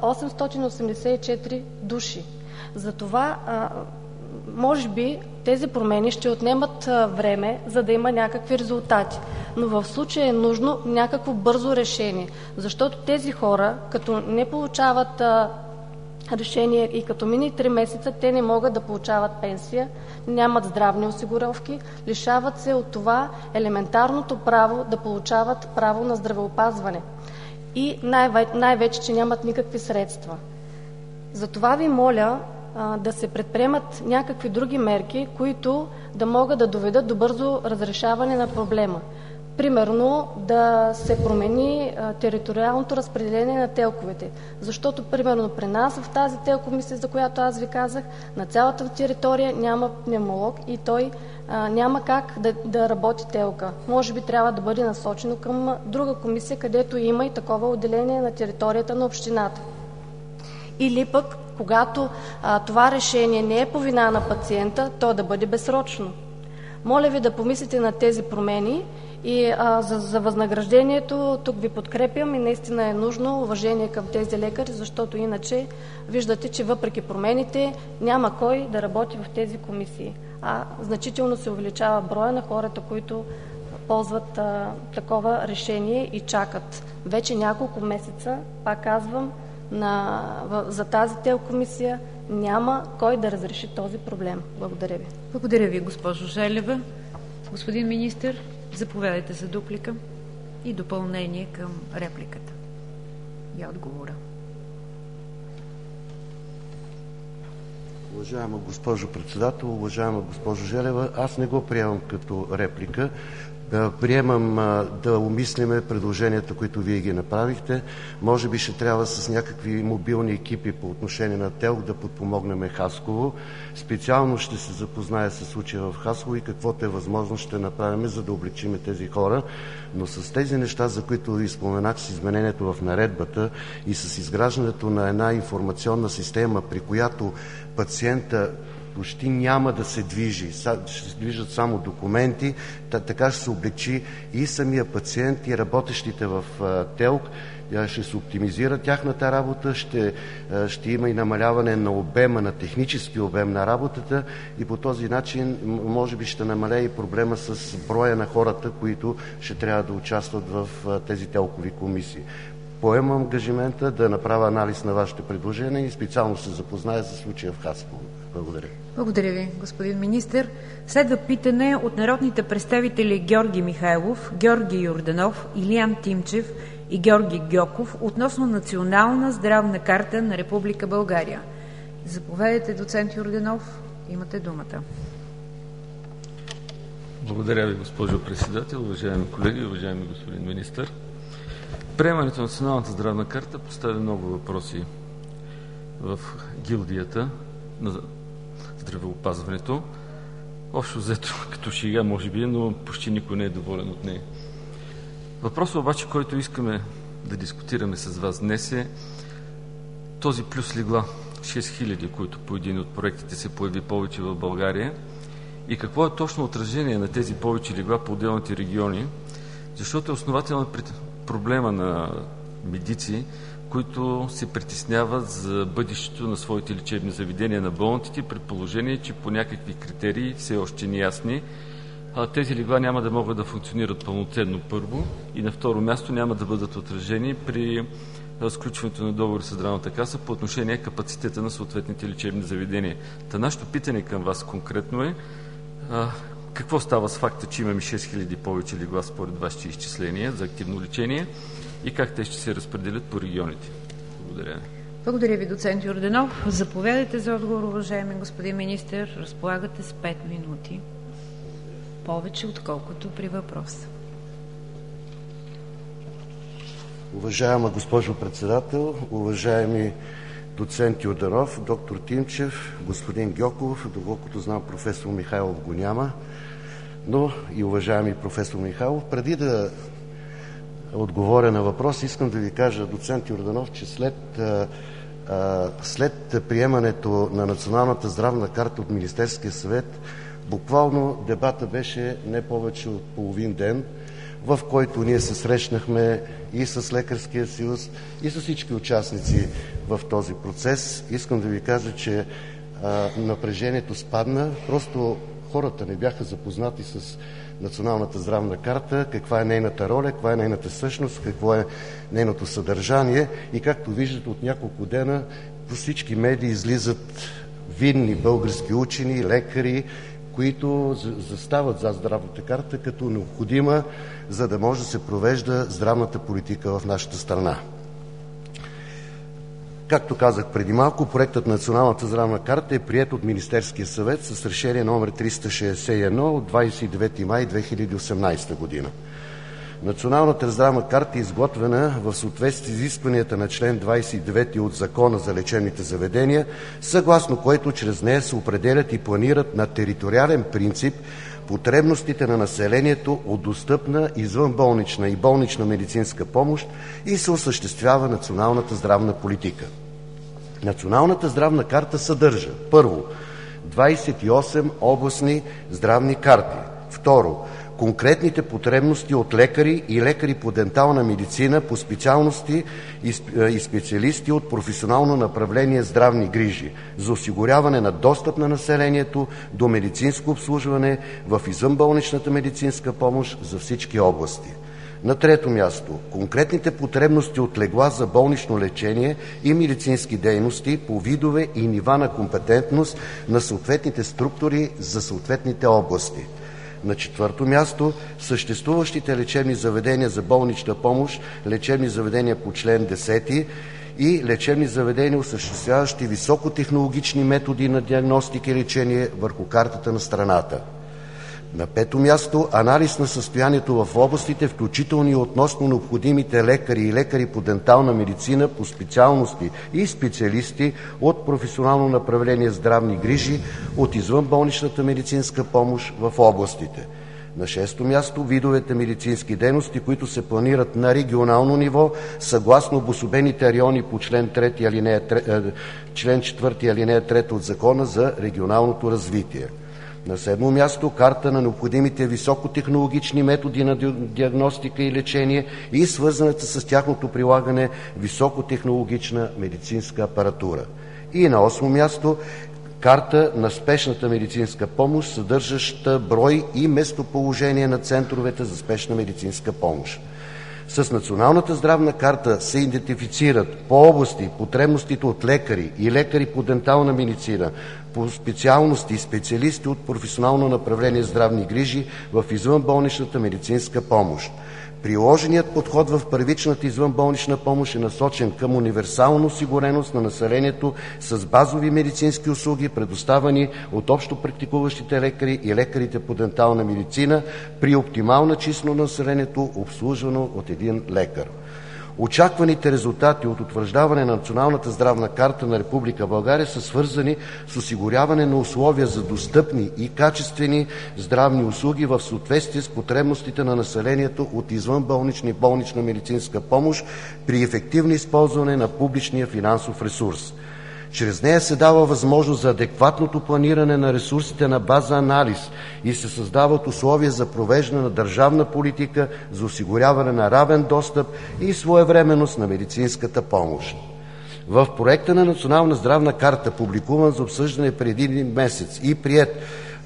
884 души. Затова, може би, тези промени ще отнемат време, за да има някакви резултати. Но в случая е нужно някакво бързо решение, защото тези хора, като не получават решение и като мини 3 месеца, те не могат да получават пенсия, нямат здравни осигуровки, лишават се от това елементарното право да получават право на здравеопазване. И най-вече, че нямат никакви средства. Затова ви моля да се предприемат някакви други мерки, които да могат да доведат до бързо разрешаване на проблема. Примерно да се промени териториалното разпределение на телковете. Защото, примерно, при нас в тази телкомисия, за която аз ви казах, на цялата територия няма пневмолог и той няма как да работи телка. Може би трябва да бъде насочено към друга комисия, където има и такова отделение на територията на общината. Или пък, когато това решение не е по вина на пациента, то да бъде безсрочно. Моля ви да помислите на тези промени и за възнаграждението тук ви подкрепям и наистина е нужно уважение към тези лекари, защото иначе виждате, че въпреки промените няма кой да работи в тези комисии. Значително се увеличава броя на хората, които ползват такова решение и чакат. Вече няколко месеца, пак казвам, за тази телкомисия няма кой да разреши този проблем. Благодаря ви. Благодаря ви, госпожо Желева. Господин министър, заповядайте за дуплика и допълнение към репликата и отговора. Уважаема госпожо председател, уважаема госпожо Желева, аз не го приемам като реплика. Приемам да умислиме предложенията, които вие ги направихте. Може би ще трябва с някакви мобилни екипи по отношение на ТЕЛК да подпомогнем Хасково. Специално ще се запозная с случая в Хасково и каквото е възможно ще направим, за да облегчим тези хора. Но с тези неща, за които ви споменах, с изменението в наредбата и с изграждането на една информационна система, при която пациента почти няма да се движи, ще се движат само документи, така ще се облегчи и самия пациент, и работещите в ТЕЛК, ще се оптимизира тяхната работа, ще има и намаляване на обема, на технически обем на работата и по този начин може би ще намалее и проблема с броя на хората, които ще трябва да участват в тези телкови комисии. Поемам ангажимента да направя анализ на вашите предложения и специално се запозная за случая в Хасково. Благодаря. Благодаря ви, господин министър. Следва питане от народните представители Георги Михайлов, Георги Йорданов, Илиян Тимчев и Георги Гьоков относно национална здравна карта на Република България. Заповядайте, доцент Йорданов, имате думата. Благодаря ви, госпожо председател, уважаеми колеги, уважаеми господин министър. Приемането на националната здравна карта поставя много въпроси в гилдията на здравеопазването. Общо взето като шега, може би, но почти никой не е доволен от нея. Въпросът обаче, който искаме да дискутираме с вас днес, е този плюс легла, 6000, които по един от проектите се появи повече в България, и какво е точно отражение на тези повече легла по отделните региони, защото е основателен проблема на медици, които се притесняват за бъдещето на своите лечебни заведения на болниците, при положение, че по някакви критерии, все още неясни, тези легла няма да могат да функционират пълноценно, първо, и на второ място няма да бъдат отражени при сключването на договори с здравната каса по отношение капацитета на съответните лечебни заведения. Нашето питане към вас конкретно е: какво става с факта, че имаме 6000 повече легла според вашите изчисления за активно лечение и как те ще се разпределят по регионите? Благодаря. Благодаря ви, доцент Йорданов. Заповядайте за отговор, уважаеми господин министър. Разполагате с 5 минути. Повече, отколкото при въпроса. Уважаема госпожо председател, уважаеми доцент Йорданов, доктор Тимчев, господин Гьоков, доколкото знам професор Михайлов го няма, но и уважаеми професор Михайлов, преди да отговоря на въпрос, искам да ви кажа, доцент Йорданов, че след приемането на Националната здравна карта от Министерския съвет, буквално дебата беше не повече от половин ден, в който ние се срещнахме и с Лекарския съюз, и с всички участници в този процес. Искам да ви кажа, че напрежението спадна, просто хората не бяха запознати с Националната здравна карта, каква е нейната роля, каква е нейната същност, какво е нейното съдържание, и както виждате, от няколко дена по всички медии излизат видни български учени, лекари, които застават зад здравната карта като необходима, за да може да се провежда здравната политика в нашата страна. Както казах преди малко, проектът на Националната здравна карта е приет от Министерския съвет с решение номер 361 от 29 май 2018 година. Националната здравна карта е изготвена в съответствие с изискванията на член 29 от Закона за лечебните заведения, съгласно който чрез нея се определят и планират на териториален принцип потребностите на населението от достъпна извънболнична и болнична медицинска помощ и се осъществява националната здравна политика. Националната здравна карта съдържа: първо, 28 областни здравни карти; второ, конкретните потребности от лекари и лекари по дентална медицина по специалности и специалисти от професионално направление здравни грижи за осигуряване на достъп на населението до медицинско обслужване в извънболничната медицинска помощ за всички области. На трето място, конкретните потребности от легла за болнично лечение и медицински дейности по видове и нива на компетентност на съответните структури за съответните области. На четвърто място, съществуващите лечебни заведения за болнична помощ, лечебни заведения по член 10 и лечебни заведения, осъществяващи високотехнологични методи на диагностика и лечение върху картата на страната. На пето място, анализ на състоянието в областите, включително и относно необходимите лекари и лекари по дентална медицина по специалности и специалисти от професионално направление здравни грижи от извънболничната медицинска помощ в областите. На шесто място, видовете медицински дейности, които се планират на регионално ниво, съгласно обособените райони по член 4, алинея 3 от Закона за регионалното развитие. На седмо място, карта на необходимите високотехнологични методи на диагностика и лечение и свързаната с тяхното прилагане високотехнологична медицинска апаратура. И на осмо място, карта на спешната медицинска помощ, съдържаща брой и местоположение на центровете за спешна медицинска помощ. С Националната здравна карта се идентифицират по области потребностите от лекари и лекари по дентална медицина, по специалности и специалисти от професионално направление здравни грижи в извънболничната медицинска помощ. Приложеният подход в първичната извънболнична помощ е насочен към универсална осигуреност на населението с базови медицински услуги, предоставени от общопрактикуващите лекари и лекарите по дентална медицина при оптимална численост на населението, обслужвано от един лекар. Очакваните резултати от утвърждаване на Националната здравна карта на Република България са свързани с осигуряване на условия за достъпни и качествени здравни услуги в съответствие с потребностите на населението от извънболнична и болнична медицинска помощ при ефективно използване на публичния финансов ресурс. Чрез нея се дава възможност за адекватното планиране на ресурсите на база анализ и се създават условия за провеждане на държавна политика за осигуряване на равен достъп и своевременност на медицинската помощ. В проекта на Национална здравна карта, публикуван за обсъждане преди един месец и приет,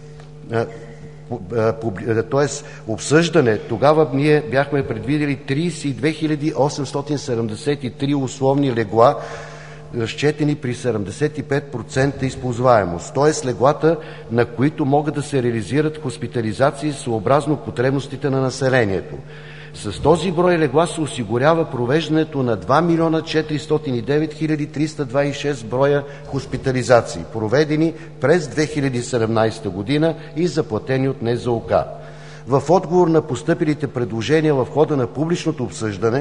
обсъждане, тогава ние бяхме предвидели 32 873 условни легла, разчетени при 75% използваемост, т.е. леглата, на които могат да се реализират хоспитализации съобразно потребностите на населението. С този брой легла се осигурява провеждането на 2 409 326 броя хоспитализации, проведени през 2017 година и заплатени от НЗОК. В отговор на постъпилите предложения в хода на публичното обсъждане,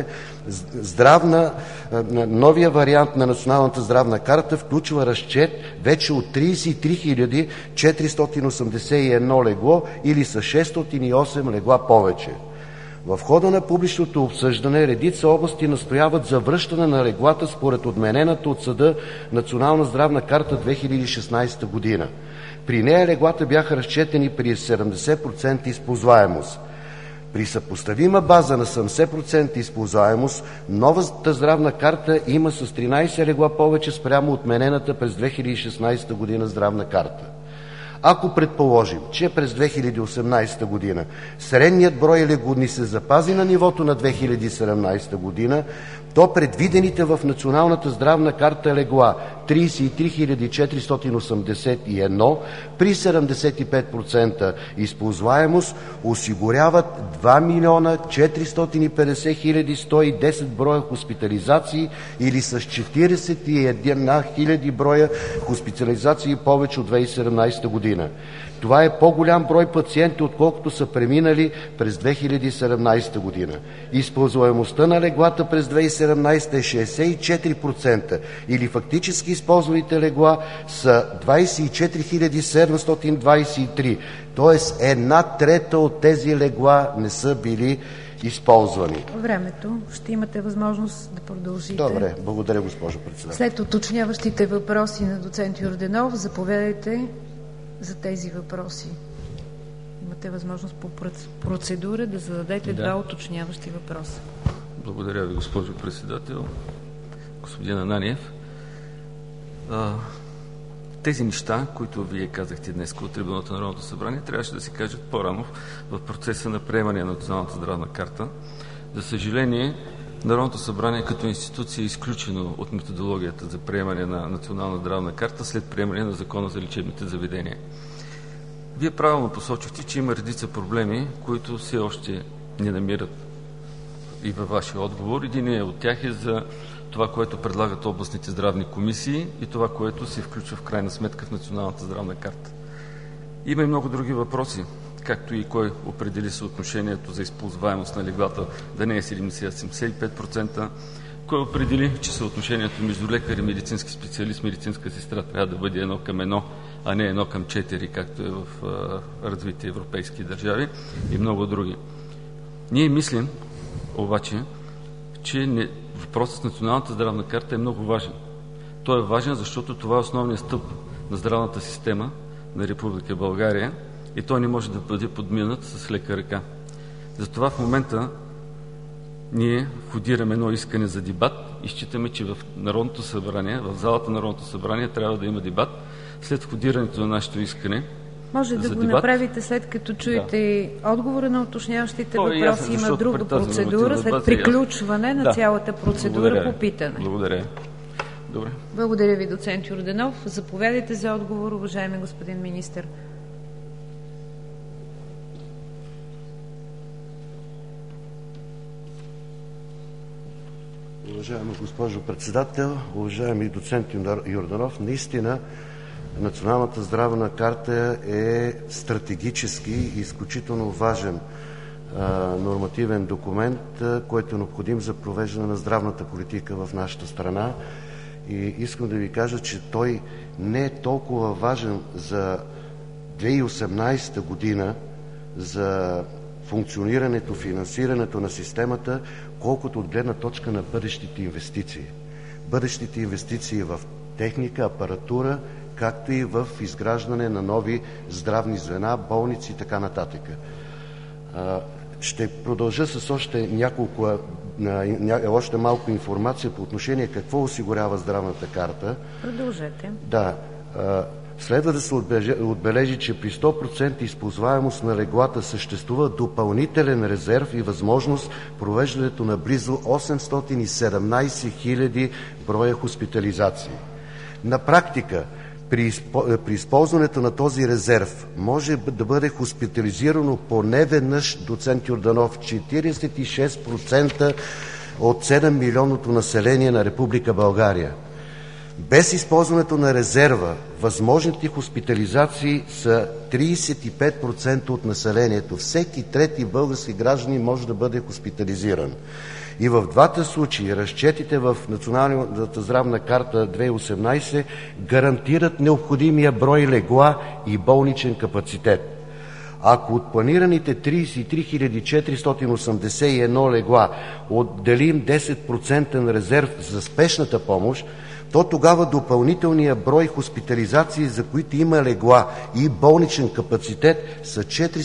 новия вариант на Националната здравна карта включва разчет вече от 33 481 легло или с 608 легла повече. В хода на публичното обсъждане редица области настояват за връщане на леглата според отменената от съда Национална здравна карта 2016 година. При нея леглата бяха разчетени при 70% използваемост. При съпоставима база на 70% използваемост, новата здравна карта има с 13 легла повече спрямо отменената през 2016 година здравна карта. Ако предположим, че през 2018 година средният брой легла се запази на нивото на 2017 година, то предвидените в Националната здравна карта легла 33 481 при 75% използваемост осигуряват 2 450 110 броя хоспитализации или с 41 000 броя хоспитализации повече от 2017 година. Това е по-голям брой пациенти, отколкото са преминали през 2017 година. Използваемостта на леглата през 2017 е 64% или фактически използваните легла са 24 723, т.е. 1/3 от тези легла не са били използвани. Времето. Ще имате възможност да продължите. Добре, благодаря, госпожо председател. След уточняващите въпроси на доцент Йорданов, заповядайте за тези въпроси. Имате възможност по процедура да зададете два уточняващи въпроса. Благодаря ви, госпожо председател. Господин Ананиев, тези неща, които вие казахте днес от трибуната на Народното събрание, трябваше да се кажат по-рано в процеса на приемане на Националната здравна карта. За съжаление, Народното събрание като институция е изключено от методологията за приемане на Национална здравна карта след приемане на Закона за лечебните заведения. Вие правилно посочихте, че има редица проблеми, които все още не намират и във вашия отговор. Един от тях е за това, което предлагат областните здравни комисии и това, което се включва в крайна сметка в Националната здравна карта. Има и много други въпроси, както и кой определи съотношението за използваемост на леглата да не е 70-75%, кой определи, че съотношението между лекар и медицински специалист, медицинска сестра трябва да бъде 1:1, а не 1:4, както е в развитите европейски държави и много други. Ние мислим обаче, че въпросът с Националната здравна карта е много важен. Той е важен, защото това е основният стълб на здравната система на Република България и той не може да бъде подминат с лека ръка. Затова в момента ние входираме едно искане за дебат и считаме, че в Народното събрание, в залата на Народното събрание трябва да има дебат след входирането на нашето искане. Може да го дебат. Направите след като чуете отговора на уточняващите въпроси. Има друга процедура след приключване на цялата процедура по питане. Благодаря. Добре. Благодаря ви, доцент Йорданов. Заповядайте за отговор, уважаеми господин министър. Уважаема госпожо председател, уважаеми доцент Йорданов, наистина Националната здравна карта е стратегически и изключително важен нормативен документ, който е необходим за провеждане на здравната политика в нашата страна. И искам да ви кажа, че той не е толкова важен за 2018 година, за функционирането, финансирането на системата, колкото от гледна точка на бъдещите инвестиции. Бъдещите инвестиции в техника, апаратура, както и в изграждане на нови здравни звена, болници и така нататък. Ще продължа с още малко информация по отношение какво осигурява здравната карта. Продължете. Да. Следва да се отбележи, че при 100% използваемост на леглата съществува допълнителен резерв и възможност провеждането на близо 817 000 броя хоспитализации. На практика, при използването на този резерв може да бъде хоспитализирано поне веднъж, доцент Йорданов, 46% от 7-милионното население на Република България. Без използването на резерва, възможните хоспитализации са 35% от населението. Всеки трети български гражданин може да бъде хоспитализиран. И в двата случая разчетите в Националната здравна карта 2018 гарантират необходимия брой легла и болничен капацитет. Ако от планираните 33 481 легла отделим 10% резерв за спешната помощ, то тогава допълнителният брой хоспитализации, за които има легла и болничен капацитет, са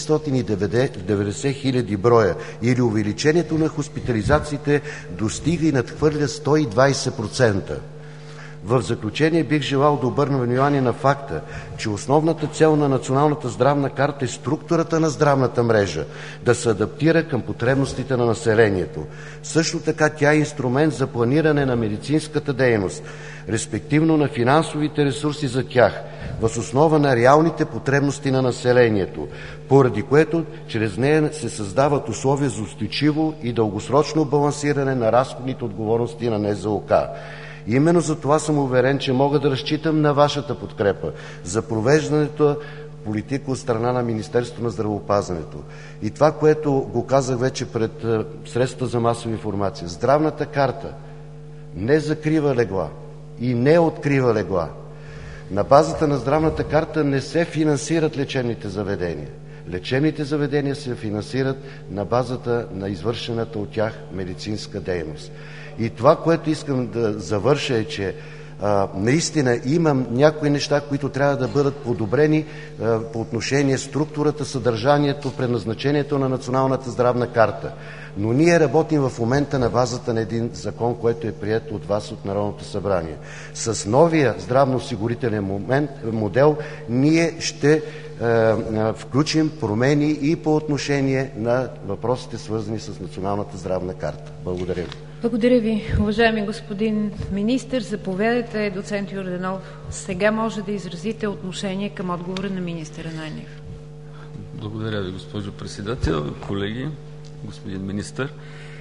490 хиляди броя, или увеличението на хоспитализациите достига и надхвърля 120%. В заключение бих желал да обърна внимание на факта, че основната цел на Националната здравна карта е структурата на здравната мрежа да се адаптира към потребностите на населението. Също така тя е инструмент за планиране на медицинската дейност, респективно на финансовите ресурси за тях, въз основа на реалните потребности на населението, поради което чрез нея се създават условия за устойчиво и дългосрочно балансиране на разходните отговорности на НЗОК. Именно за това съм уверен, че мога да разчитам на вашата подкрепа за провеждането политика от страна на Министерството на здравеопазването. И това, което го казах вече пред средствата за масова информация, здравната карта не закрива легла и не открива легла. На базата на здравната карта не се финансират лечебните заведения. Лечебните заведения се финансират на базата на извършената от тях медицинска дейност. И това, което искам да завърша, е, че наистина имам някои неща, които трябва да бъдат подобрени по отношение структурата, съдържанието, предназначението на Националната здравна карта. Но ние работим в момента на базата на един закон, който е приет от вас, от Народното събрание. С новия здравноосигурителен модел ние ще включим промени и по отношение на въпросите, свързани с Националната здравна карта. Благодаря ви. Благодаря ви, уважаеми господин министър. Заповядайте, доцент Йорданов. Сега може да изразите отношение към отговора на министър Ананиев. Благодаря ви, госпожо председател, колеги, господин министър.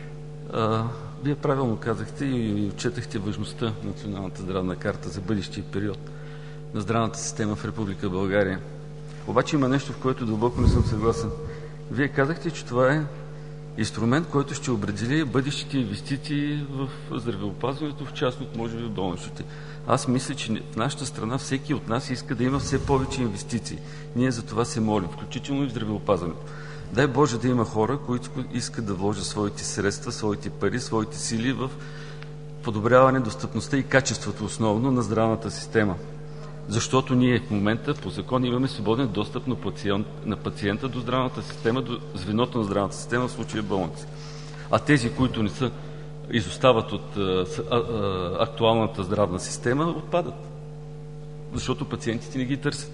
Вие правилно казахте и отчетахте важността на Националната здравна карта за бъдещия период на здравната система в Република България. Обаче има нещо, в което дълбоко не съм съгласен. Вие казахте, че това е инструмент, който ще определи бъдещите инвестиции в здравеопазването, в частност, може би в болничните. Аз мисля, че в нашата страна всеки от нас иска да има все повече инвестиции. Ние за това се молим, включително и в здравеопазването. Дай Боже да има хора, които искат да вложат своите средства, своите пари, своите сили в подобряване достъпността и качеството основно на здравната система. Защото ние в момента по закон имаме свободен достъп на пациента до здравната система, до звеното на здравната система, в случая болница. А тези, които не са, изостават от актуалната здравна система, отпадат. Защото пациентите не ги търсят.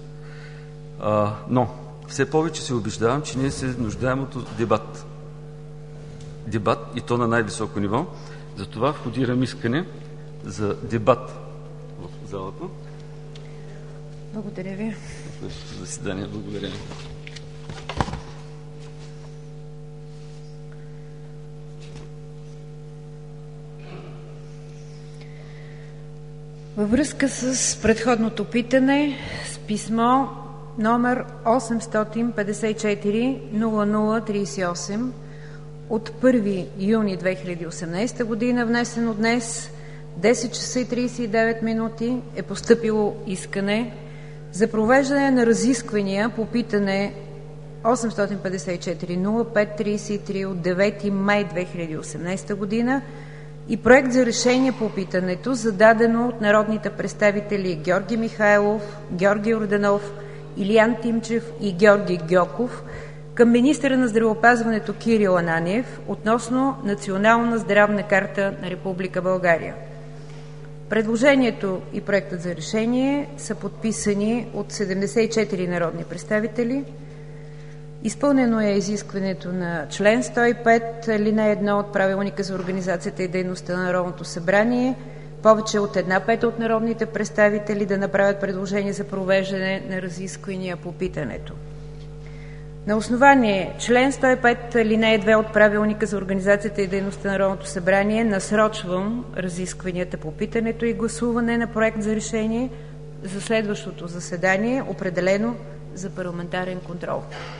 Но все повече се убеждавам, че ние се нуждаем от дебат. Дебат и то на най-високо ниво. Затова входирам искане за дебат в залата. Благодаря ви. Следващото заседание. Благодаря. Във връзка с предходното питане, с писмо номер 854-00-38 от 1 юни 2018 година, внесено днес 10 часа и 39 минути, е постъпило искане за провеждане на разисквания по питане 854-05-33 от 9 май 2018 година и проект за решение по питането, зададено от народните представители Георги Михайлов, Георги Йорданов, Илиян Тимчев и Георги Гьоков към министъра на здравеопазването Кирил Ананиев относно Национална здравна карта на Република България. Предложението и проектът за решение са подписани от 74 народни представители. Изпълнено е изискването на член 105, алинея 1 от Правилника за организацията и дейността на Народното събрание, повече от 1/5 от народните представители да направят предложение за провеждане на разисквания по питането. На основание член 105, алинея 2 от Правилника за организацията и дейността на Народното събрание насрочвам разискванията по питането и гласуване на проект за решение за следващото заседание, определено за парламентарен контрол.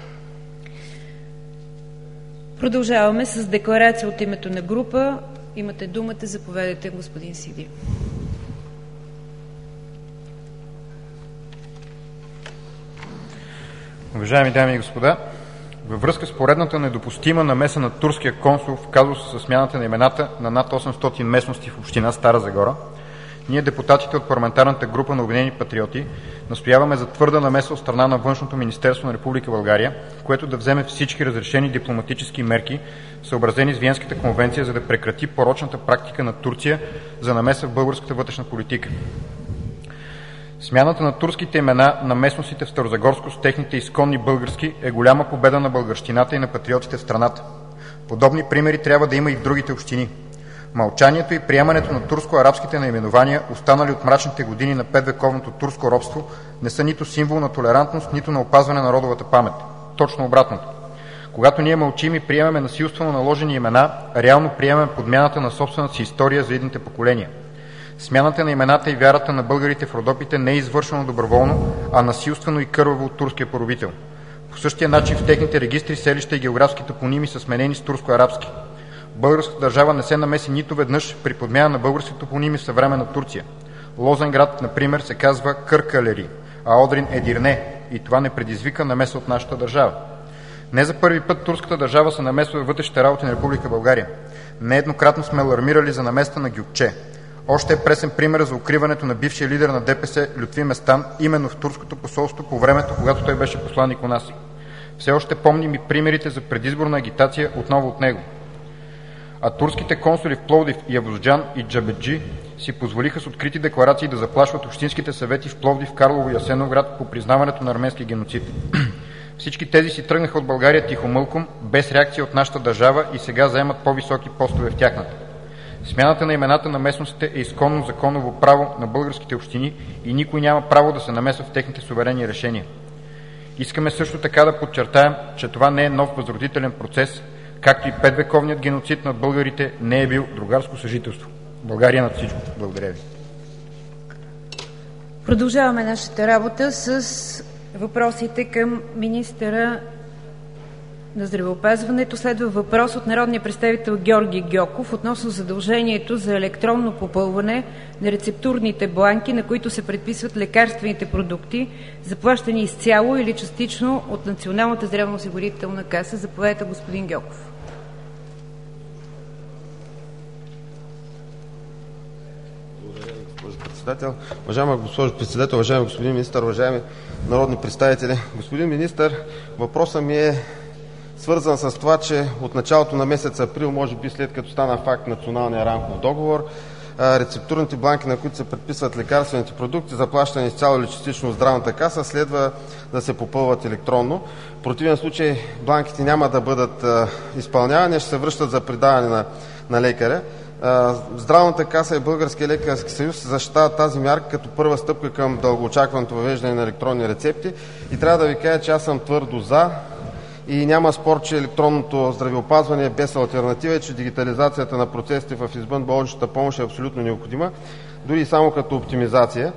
Продължаваме с декларация от името на група. Имате думата, заповядайте, господин Сиди. Уважаеми дами и господа, във връзка с поредната недопустима намеса на турския консул в казуса със смяната на имената на над 800 местности в община Стара Загора, ние, депутатите от парламентарната група на Обединени патриоти, настояваме за твърда намеса от страна на Външното министерство на Република България, което да вземе всички разрешени дипломатически мерки, съобразени с Виенската конвенция, за да прекрати порочната практика на Турция за намеса в българската вътрешна политика. Смяната на турските имена на местностите в Старозагорско с техните изконни български е голяма победа на българщината и на патриотите в страната. Подобни примери трябва да има и в другите общини. Мълчанието и приемането на турско-арабските наименования, останали от мрачните години на 5-вековното турско робство, не са нито символ на толерантност, нито на опазване на народовата памет. Точно обратното. Когато ние мълчим и приемаме насилствено наложени имена, реално приемаме подмяната на собствената си история за идните поколения. Смяната на имената и вярата на българите в Родопите не е извършено доброволно, а насилствено и кърваво от турския поробител. По същия начин в техните регистри селища и географски топоними са сменени с турско-арабски. Българската държава не се намеси нито веднъж при подмяна на български топоними в съвременна Турция. Лозенград, например, се казва Къркалери, а Одрин Едирне, и това не предизвика намеса от нашата държава. Не за първи път турската държава се намесва във вътрешните работи на Република България. Нееднократно сме алармирали за наместа на Гюкче. Още е пресен пример за укриването на бившия лидер на ДПС Лютви Местан именно в турското посолство по времето, когато той беше посланник у нас. Все още помним и примерите за предизборна агитация отново от него. А турските консули в Пловдив, Явозджан и Джабеджи си позволиха с открити декларации да заплашват общинските съвети в Пловдив, Карлово и Асеновград по признаването на арменски геноцид. Всички тези си тръгнаха от България тихомълком, без реакция от нашата държава и сега заемат по-високи постове в тяхната. Смяната на имената на местностите е изконно законово право на българските общини и никой няма право да се намесва в техните суверенни решения. Искаме също така да подчертаем, че това не е нов възродителен процес, както и 5-вековният геноцид над българите не е бил другарско съжителство. България над всичко. Благодаря ви. Продължаваме нашата работа с въпросите към министъра на здравеопазването. Следва въпрос от народния представител Георги Гьоков относно задължението за електронно попълване на рецептурните бланки, на които се предписват лекарствените продукти, заплащани изцяло или частично от Националната здравноосигурителна каса. Заповядайте, господин Гьоков. Уважаема госпожо председател, уважаеми господин министър, уважаеми народни представители. Господин министър, въпросът ми е свързан с това, че от началото на месец април, може би след като стана факт националния рамков договор, рецептурните бланки, на които се предписват лекарствените продукти, заплащани изцяло или частично от здравната каса, следва да се попълват електронно. В противен случай бланките няма да бъдат изпълнявани, ще се връщат за предаване на лекаря. Здравната каса и Българския лекарски съюз защитават тази мярка като първа стъпка към дългоочакваното въвеждане на електронни рецепти и трябва да ви кажа, че аз съм твърдо за и няма спор, че електронното здравеопазване е без алтернатива и че дигитализацията на процесите в извънболничната помощ е абсолютно необходима, дори и само като оптимизация.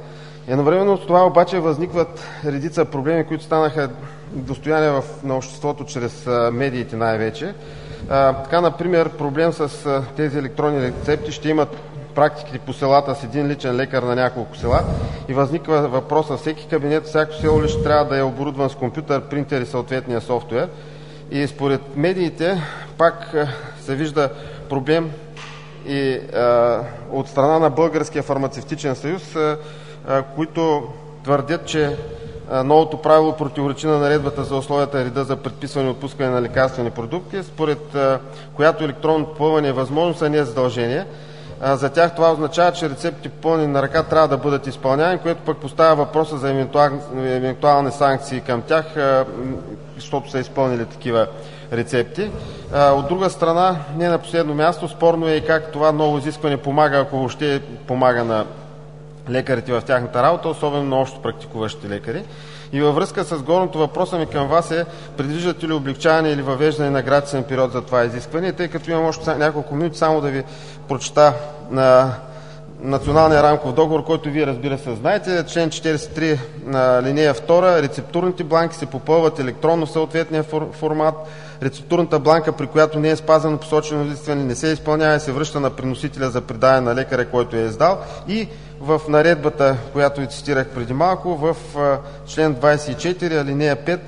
Едновременно с това обаче възникват редица проблеми, които станаха достояние на обществото чрез медиите най-вече. Така, например, проблем с тези електронни рецепти ще имат практиките по селата с един личен лекар на няколко села и възниква въпроса: всеки кабинет, всяко село ли ще трябва да е оборудван с компютър, принтер и съответния софтуер? И според медиите пак се вижда проблем и от страна на Българския фармацевтичен съюз, които твърдят, че новото правило противоречи на наредбата за условията и реда за предписване и отпускане на лекарствени продукти, според която електронно попълване е възможност, а не е задължение. За тях това означава, че рецептите попълнени на ръка трябва да бъдат изпълнявани, което пък поставя въпроса за евентуални санкции към тях, защото са изпълнили такива рецепти. От друга страна, не на последно място, спорно е и как това ново изискване помага, ако въобще помага на лекарите в тяхната работа, особено на общо практикуващите лекари. И във връзка с горното, въпроса ми към Вас е: предвиждате ли облегчаване или въвеждане на гратисен период за това изискване? Тъй като имам още няколко минути, само да ви прочета на Националния рамков договор, който Вие, разбира се, знаете. Член 43, алинея 2: рецептурните бланки се попълват електронно в съответния формат. Рецептурната бланка, при която не е спазено посочено изискване, не се изпълнява и се връща на приносителя за предаване на лекаря, който е издал. И в наредбата, която ви цитирах преди малко, в член 24, алинея 5,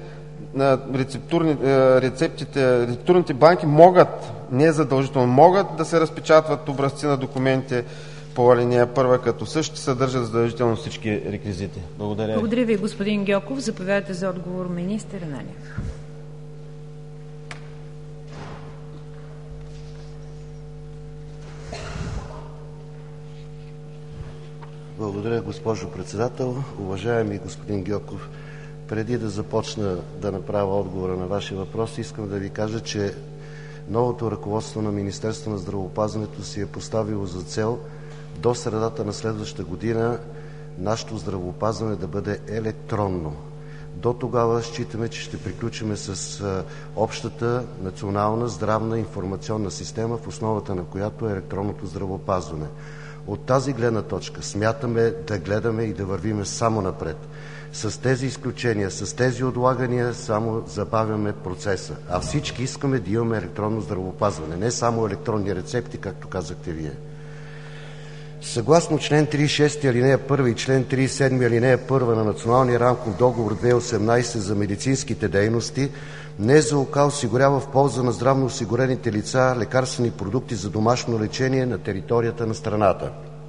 рецептурните бланки могат, не е задължително, могат да се разпечатват образци на документите по алинея 1, като същите съдържат задължително всички реквизити. Благодаря. Благодаря ви, господин Гьоков. Заповядайте за отговор, министър Ананиев. Благодаря, госпожо Председател. Уважаеми господин Гьоков, преди да започна да направя отговора на вашия въпрос, искам да ви кажа, че новото ръководство на Министерството на здравеопазването си е поставило за цел до средата на следващата година нашето здравеопазване да бъде електронно. До тогава считаме, че ще приключим с общата национална здравна информационна система, в основата на която е електронното здравеопазване. От тази гледна точка смятаме да гледаме и да вървим само напред. С тези изключения, с тези отлагания само забавяме процеса. А всички искаме да имаме електронно здравеопазване, не само електронни рецепти, както казахте Вие. Съгласно член 36 алинея 1 и член 37 алинея 1 на Националния рамков договор 2018 за медицинските дейности, НЗОК осигурява в полза на здравноосигурените лица лекарствени продукти за домашно лечение на територията на страната.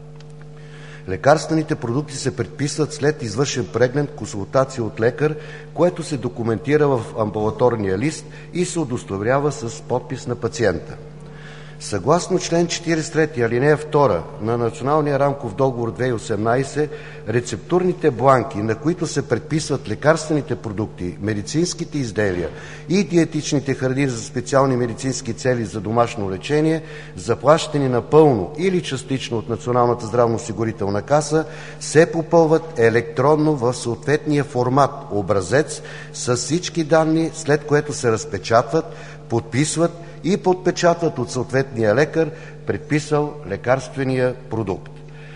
Лекарствените продукти се предписват след извършен преглед, консултация от лекар, което се документира в амбулаторния лист и се удостоверява с подпис на пациента. Съгласно член 43, алинея 2 на Националния рамков договор 2018, рецептурните бланки, на които се предписват лекарствените продукти, медицинските изделия и диетичните храни за специални медицински цели за домашно лечение, заплащани напълно или частично от Националната здравноосигурителна каса, се попълват електронно в съответния формат образец с всички данни, след което се разпечатват, подписват и подпечатват от съответния лекар, предписал лекарствения продукт.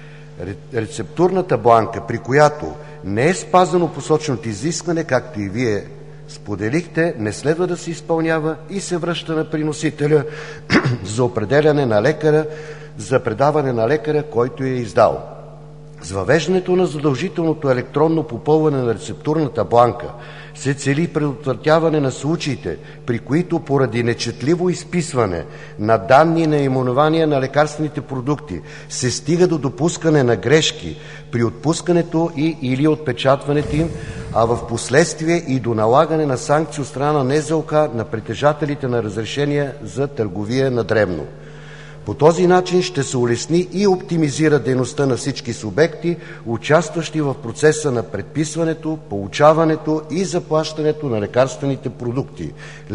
Рецептурната бланка, при която не е спазено посоченото изискване, както и Вие споделихте, не следва да се изпълнява и се връща на приносителя за определяне на лекаря, за предаване на лекаря, който я е издал. С въвеждането на задължителното електронно попълване на рецептурната бланка се цели предотвратяване на случаите, при които поради нечетливо изписване на данни и наименования на лекарствените продукти се стига до допускане на грешки при отпускането или отпечатването им, а в последствие и до налагане на санкции от страна на НЗОК на притежателите на разрешения за търговия на дребно. По този начин ще се улесни и оптимизира дейността на всички субекти, участващи в процеса на предписването, получаването и заплащането на лекарствените продукти –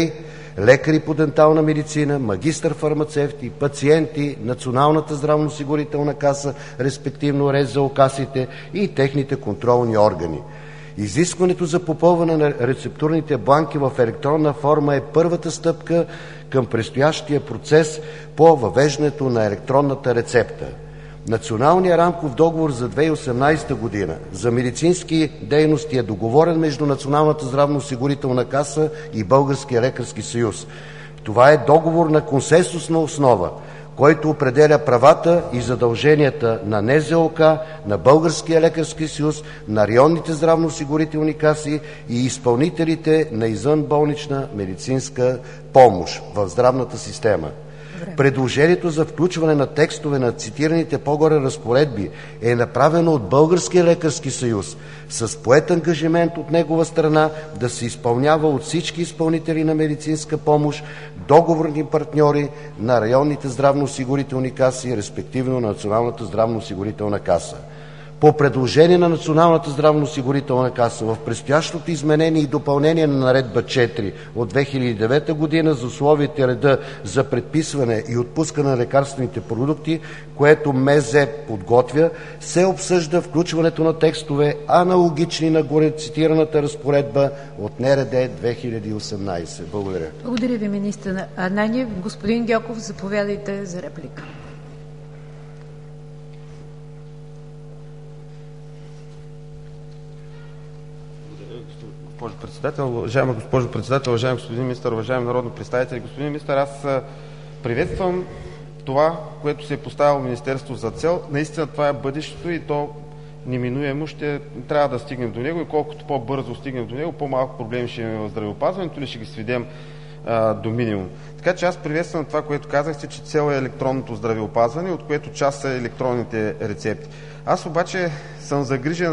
лекари по дентална медицина, магистър-фармацевти, пациенти, Националната здравноосигурителна каса, респективно РЗОК-сите и техните контролни органи. Изискването за попълване на рецептурните бланки в електронна форма е първата стъпка към предстоящия процес по въвеждането на електронната рецепта. Националният рамков договор за 2018 година за медицински дейности е договорен между Националната здравноосигурителна каса и Българския лекарски съюз. Това е договор на консенсусна основа, който определя правата и задълженията на НЗОК, на Българския лекарски съюз, на районните здравноосигурителни каси и изпълнителите на извънболнична медицинска помощ в здравната система. Предложението за включване на текстове на цитираните по-горе разпоредби е направено от Българския лекарски съюз с поет ангажимент от негова страна да се изпълнява от всички изпълнители на медицинска помощ, договорни партньори на районните здравноосигурителни каси, респективно на Националната здравноосигурителна каса. По предложение на Националната здравноосигурителна каса в предстоящото изменение и допълнение на Наредба 4 от 2009 година за условията и реда за предписване и отпускане на лекарствените продукти, което МЗ подготвя, се обсъжда включването на текстове, аналогични на горецитираната разпоредба от НРД 2018. Благодаря. Благодаря ви, министър Ананиев. Господин Гьоков, заповядайте за реплика. Госпожо председател, уважаема госпожо председател, уважаеми господин министър, уважаеми народни представители! Господин министър, аз приветствам това, което се е поставило Министерството за цел. Наистина това е бъдещето и то неминуемо ще трябва да стигнем до него и колкото по-бързо стигнем до него, по-малко проблеми ще имаме в здравеопазването или ще ги сведем до минимум. Така че аз приветствам това, което казахте, че цел е електронното здравеопазване, от което част са електронните рецепти. Аз обаче съм загрижен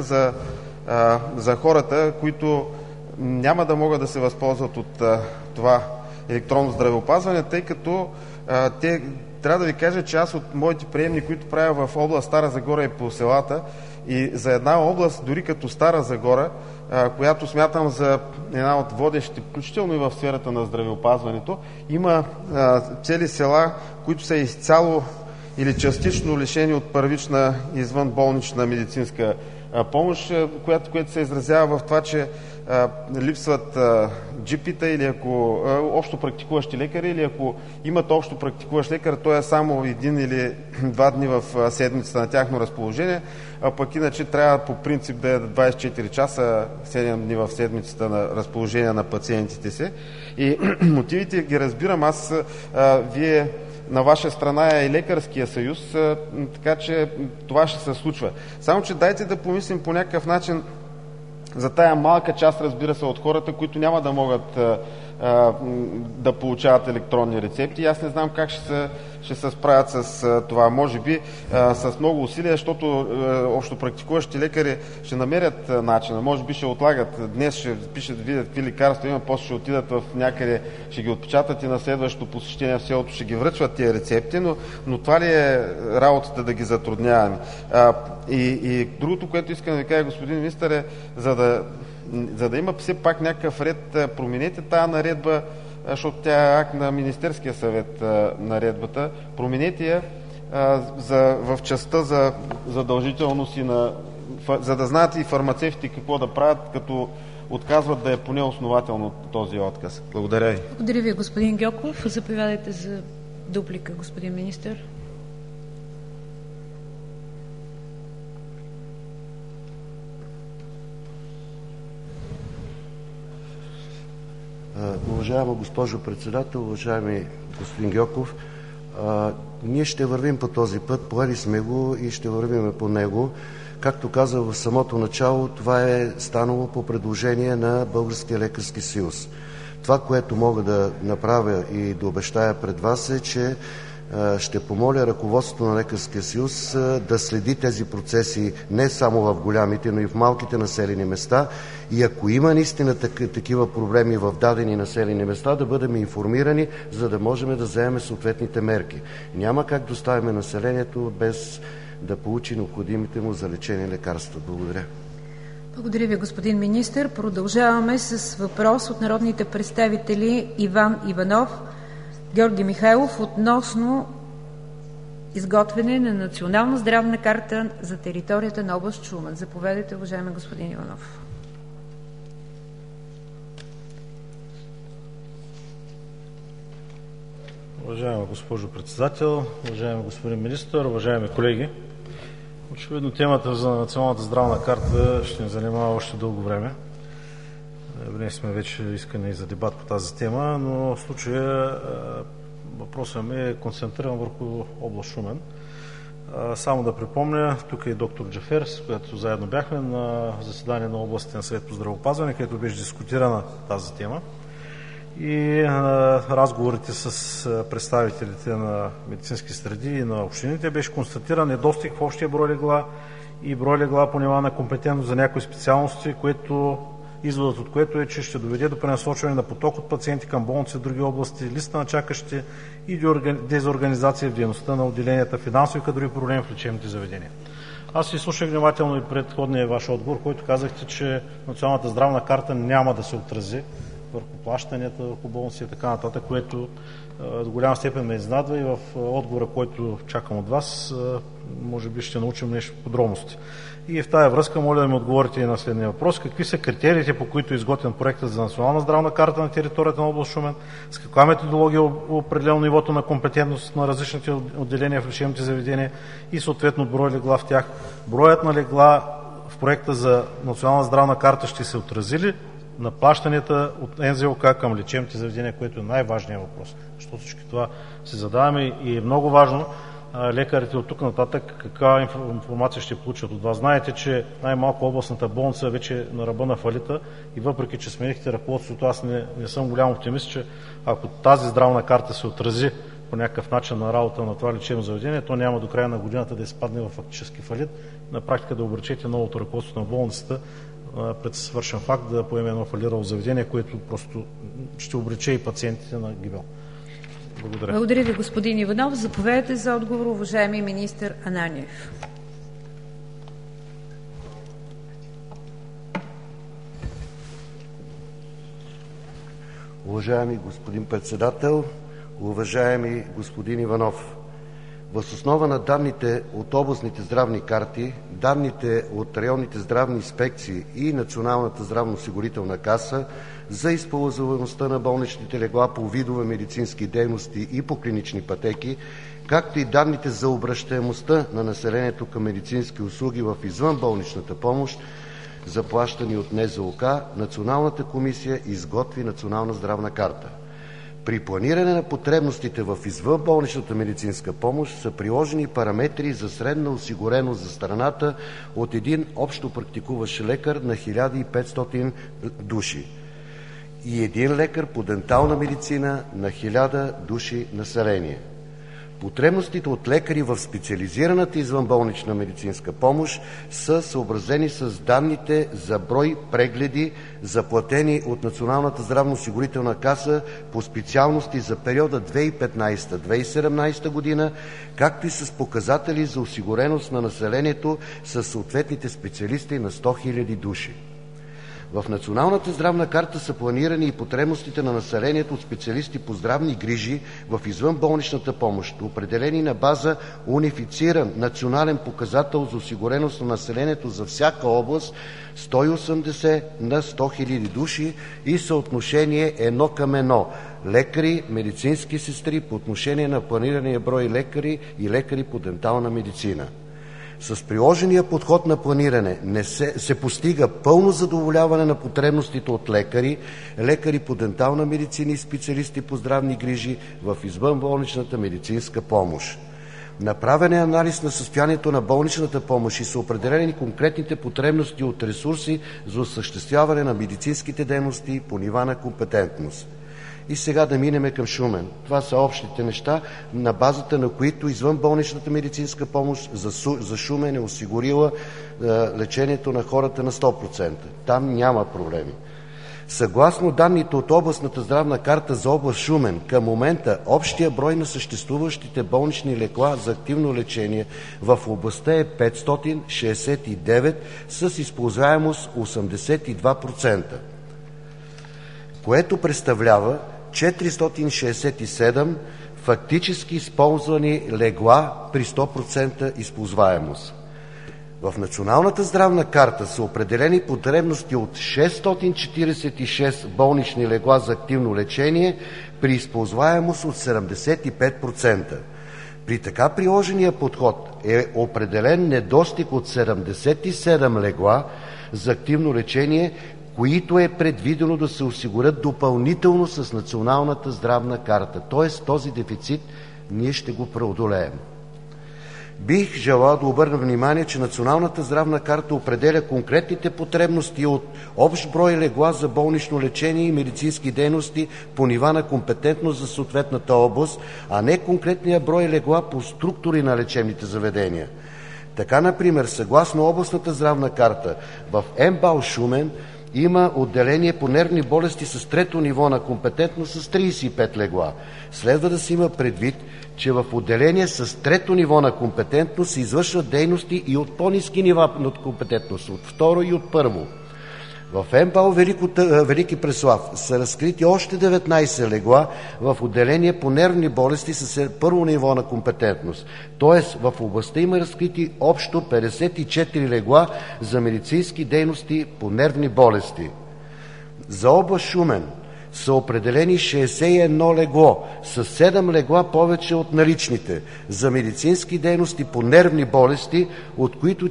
за хората, които няма да могат да се възползват от това електронно здравеопазване, тъй като трябва да ви кажа, че аз от моите приемни, които правя в област Стара Загора и по селата, и за една област, дори като Стара Загора, която смятам за една от водещите, включително и в сферата на здравеопазването, има цели села, които са изцяло или частично лишени от първична извънболнична медицинска помощ, което се изразява в това, че липсват джипита или ако общо практикуващи лекари, или ако имат общо практикуващ лекар, той е само един или два дни в седмицата на тяхно разположение, а пък иначе трябва по принцип да е 24 часа, 7 дни в седмицата на разположение на пациентите си. И мотивите ги разбирам. Вие на ваша страна е и Лекарския съюз, така че това ще се случва. Само че дайте да помислим по някакъв начин за тая малка част, разбира се, от хората, които няма да могат да получават електронни рецепти. Аз не знам как ще се справят с това. Може би с много усилия, защото общопрактикуващи лекари ще намерят начина. Може би ще отлагат. Днес ще пишат, видят какви лекарства има, после ще отидат в някъде, ще ги отпечатат и на следващото посещение в селото ще ги връчват тия рецепти, но това ли е работата да ги затрудняваме? И другото, което искам да ви кажа, господин министър, е за да има все пак някакъв ред, променете тая наредба, защото тя е акт на Министерския съвет, наредбата. Променете я в частта за задължителност за да знаят и фармацевтите какво да правят, като отказват да е поне основателно този отказ. Благодаря ви. Благодаря ви, господин Гьоков. Заповядайте за дуплика, господин министър. Уважаема госпожо председател, уважаеми господин Гьоков, ние ще вървим по този път, поели сме го и ще вървим по него. Както казах в самото начало, това е станало по предложение на Българския лекарски съюз. Това, което мога да направя и да обещая пред вас е, че ще помоля ръководството на Лекарския съюз да следи тези процеси не само в голямите, но и в малките населени места и ако има наистина такива проблеми в дадени населени места, да бъдем информирани, за да можем да вземем съответните мерки. Няма как да оставим населението без да получи необходимите му за лечение лекарства. Благодаря. Благодаря ви, господин министър. Продължаваме с въпрос от народните представители Иван Иванов, Георги Михайлов относно изготвяне на национална здравна карта за територията на област Шумен. Заповядайте, уважаеми господин Иванов. Уважаема госпожо председател, уважаеми господин министър, уважаеми колеги! Очевидно темата за националната здравна карта ще ни занимава още дълго време. Ние сме вече искани за дебат по тази тема, но в случая въпросът ми е концентриран върху област Шумен. Само да припомня, тук е и доктор Джафер, с която заедно бяхме на заседание на областен съвет по здравеопазване, където беше дискутирана тази тема. И разговорите с представителите на медицински среди и на общините беше констатиран недостиг в общия брой легла и брой легла по нива на компетентност за някои специалности, изводът от което е, че ще доведе до пренасочване на поток от пациенти към болници в други области, листа на чакащи и дезорганизация в дейността на отделенията, финансови и кадрови проблеми в лечебните заведения. Аз изслушах внимателно и предходния ваш отговор, който казахте, че националната здравна карта няма да се отрази върху плащанията, върху болници и така нататък, което до голяма степен ме изненадва и в отговора, който чакам от вас, може би ще научим нещо подробности. И в тая връзка моля да ми отговорите и на следния въпрос. Какви са критериите, по които е изготвен проектът за национална здравна карта на територията на област Шумен? С каква методология е определено нивото на компетентност на различните отделения в лечебните заведения и съответно брой легла в тях? Броят на легла в проекта за национална здравна карта ще се отрази ли на плащанията от НЗОК към лечебните заведения, което е най-важният въпрос? Защото всички това се задаваме и е много важно лекарите от тук нататък каква информация ще получат от вас. Знаете, че най-малко областната болница вече е на ръба на фалита и въпреки, че сменихте ръководството, аз не съм голям оптимист, че ако тази здравна карта се отрази по някакъв начин на работа на това лечебно заведение, то няма до края на годината да изпадне в фактически фалит. На практика да обречете новото ръководство на болницата пред свършен факт да поеме едно фалирало заведение, което просто ще обрече и пациентите на гибел. Благодаря. Благодаря ви, господин Иванов. Заповядайте за отговор, уважаеми министър Ананиев. Уважаеми господин председател, уважаеми господин Иванов, въз основа на данните от областните здравни карти, данните от районните здравни инспекции и Националната здравноосигурителна каса за използваемостта на болничните легла по видове медицински дейности и по клинични пътеки, както и данните за обръщаемостта на населението към медицински услуги в извънболничната помощ, заплащани от НЗОК, Националната комисия изготви Национална здравна карта. При планиране на потребностите в извънболничната медицинска помощ са приложени параметри за средна осигуреност за страната от един общопрактикуващ лекар на 1500 души и един лекар по дентална медицина на 1000 души население. Потребностите от лекари в специализираната извънболнична медицинска помощ са съобразени с данните за брой прегледи, заплатени от Националната здравноосигурителна каса по специалности за периода 2015-2017 година, както и с показатели за осигуреност на населението със съответните специалисти на 100 000 души. В Националната здравна карта са планирани и потребностите на населението от специалисти по здравни грижи в извънболничната помощ, определени на база унифициран национален показател за осигуреност на населението за всяка област 180 на 100 000 души и съотношение 1:1 лекари, медицински сестри по отношение на планирания брой лекари и лекари по дентална медицина. С приложения подход на планиране се постига пълно задоволяване на потребностите от лекари, лекари по дентална медицина и специалисти по здравни грижи в извънболничната медицинска помощ. Направен е анализ на състоянието на болничната помощ и са определени конкретните потребности от ресурси за осъществяване на медицинските дейности по нива на компетентност. И сега да минем към Шумен. Това са общите неща, на базата на които извънболничната медицинска помощ за Шумен е осигурила лечението на хората на 100%. Там няма проблеми. Съгласно данните от областната здравна карта за област Шумен, към момента общия брой на съществуващите болнични легла за активно лечение в областта е 569 с използваемост 82%, което представлява 467 фактически използвани легла при 100% използваемост. В Националната здравна карта са определени потребности от 646 болнични легла за активно лечение при използваемост от 75%. При така приложения подход е определен недостиг от 77 легла за активно лечение, които е предвидено да се осигурят допълнително с Националната здравна карта. Тоест този дефицит ние ще го преодолеем. Бих желал да обърна внимание, че Националната здравна карта определя конкретните потребности от общ брой легла за болнично лечение и медицински дейности по нива на компетентност за съответната област, а не конкретния брой легла по структури на лечебните заведения. Така, например, съгласно областната здравна карта, в МБАЛ Шумен има отделение по нервни болести с трето ниво на компетентност с 35 легла. Следва да се има предвид, че в отделение с трето ниво на компетентност се извършват дейности и от по-ниски нива на компетентност, от второ и от първо. В МБАЛ Велики Преслав са разкрити още 19 легла в отделение по нервни болести с първо ниво на компетентност. Тоест в областта има разкрити общо 54 легла за медицински дейности по нервни болести. За област Шумен са определени 61 легло, с 7 легла повече от наличните за медицински дейности по нервни болести, от които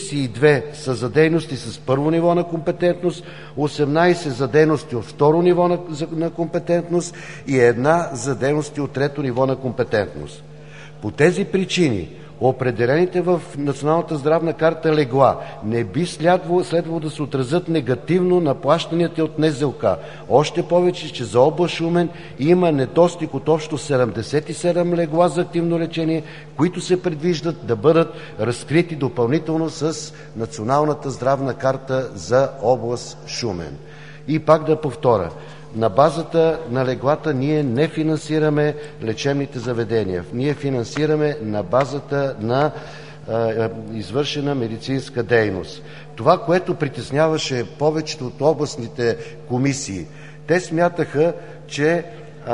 42 са за дейности с първо ниво на компетентност, 18 за дейности от второ ниво на компетентност и една за дейности от трето ниво на компетентност. По тези причини определените в Националната здравна карта легла не би следвало да се отразят негативно на плащанията от НЗОК. Още повече, че за област Шумен има недостиг от общо 77 легла за активно лечение, които се предвиждат да бъдат разкрити допълнително с Националната здравна карта за област Шумен. И пак да повторя, на базата на леглата ние не финансираме лечебните заведения. Ние финансираме на базата на извършена медицинска дейност. Това, което притесняваше повечето от областните комисии, те смятаха, че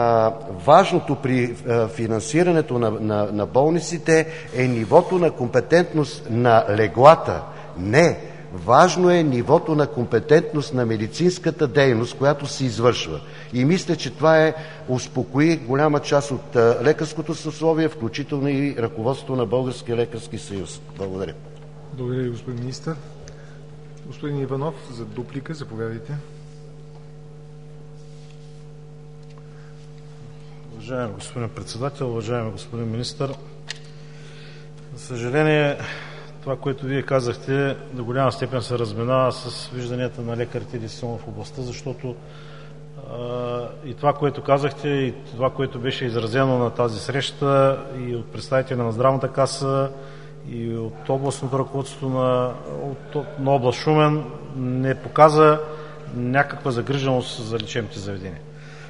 важното при финансирането на болниците е нивото на компетентност на леглата. Не! Важно е нивото на компетентност на медицинската дейност, която се извършва. И мисля, че това успокои голяма част от лекарското съсловие, включително и ръководството на Българския лекарски съюз. Благодаря. Благодаря ви, господин министър. Господин Иванов, за дуплика, заповядайте. Уважаеми господин председател, уважаеми господин министър, за съжаление, това, което Вие казахте, до голяма степен се разминава с вижданията на лекарите действително в областта, защото и това, което казахте, и това, което беше изразено на тази среща и от представители на Здравната каса, и от областното ръководство на област Шумен, не показа някаква загриженост за лечебните заведения.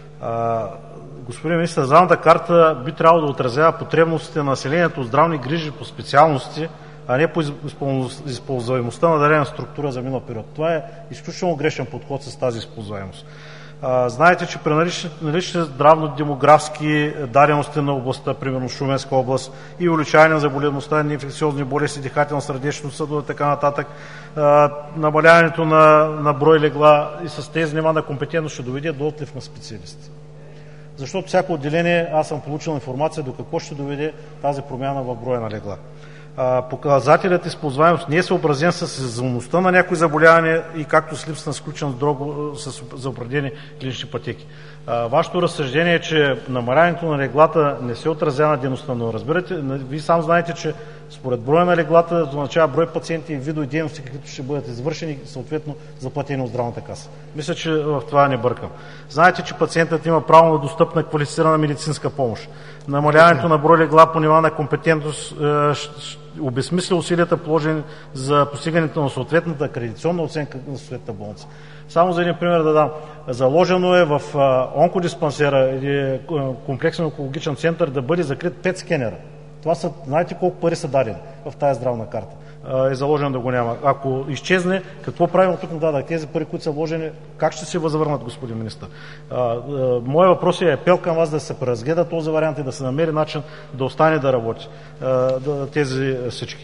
Господин министър, Здравната карта би трябвало да отразява потребностите на населението от здравни грижи по специалности, а не по използваемостта на дадена структура за минал период. Това е изключително грешен подход с тази използваемост. Знаете, че при налични здравно-демографски дадености на областта, примерно Шуменска област, и увеличаване на заболеваността на инфекциозни болести, дихателна, сърдечно-съдова и така нататък, намаляването на брой легла и с тези нива на компетентност ще доведе до отлив на специалисти. Защото всяко отделение, аз съм получил информация до какво ще доведе тази промяна в броя на легла. Показателят използваемост не е съобразен с сезонността на някои заболявания и както с липса на сключен договор за определени клинични пътеки. Вашето разсъждение е, че намаляването на леглата не се отразява на дейността, но разбирате, вие сам знаете, че според броя на леглата означава брой пациенти и видове дейности, каквито ще бъдат извършени, съответно заплатени от Здравната каса. Мисля, че в това не бъркам. Знаете, че пациентът има право на достъпна квалифицирана медицинска помощ. Намаляването на брой легла по нива на компетентност обезмисля усилията, положени за постигането на съответната акредитационна оценка на съответната болница. Само за един пример да дам. Заложено е в онкодиспансера или комплексен онкологичен център да бъде закрит 5 скенера. Това са, знаете колко пари са дадени в тази здравна карта? Е заложено да го няма. Ако изчезне, какво правим от тук нататък? Тези пари, които са вложени, как ще се възвърнат, господин министър? Моят въпрос е апел към вас да се преразгледа този вариант и да се намери начин да остане да работи тези всички